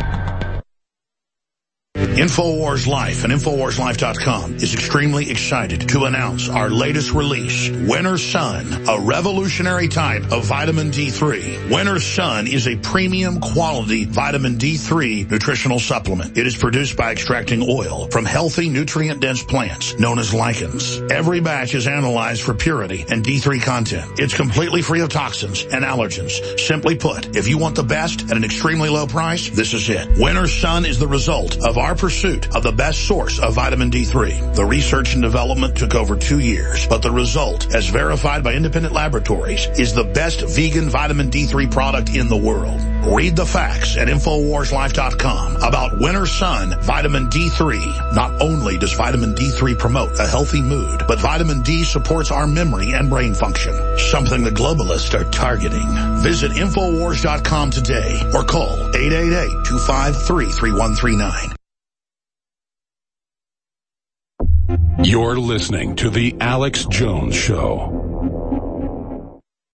InfoWars Life and InfoWars Life dot com is extremely excited to announce our latest release, Winter Sun, a revolutionary type of vitamin D three. Winter Sun is a premium quality vitamin D three nutritional supplement. It is produced by extracting oil from healthy nutrient-dense plants known as lichens. Every batch is analyzed for purity and D three content. It's completely free of toxins and allergens. Simply put, if you want the best at an extremely low price, this is it. Winter Sun is the result of our pursuit of the best source of vitamin D three. The research and development took over two years, but the result, as verified by independent laboratories, is the best vegan vitamin D three product in the world. Read the facts at InfoWars Life dot com about Winter Sun Vitamin D three. Not only does vitamin D three promote a healthy mood, but vitamin D supports our memory and brain function, something the globalists are targeting. Visit InfoWars dot com today or call eight eight eight, two five three, three one three nine. You're listening to The Alex Jones Show.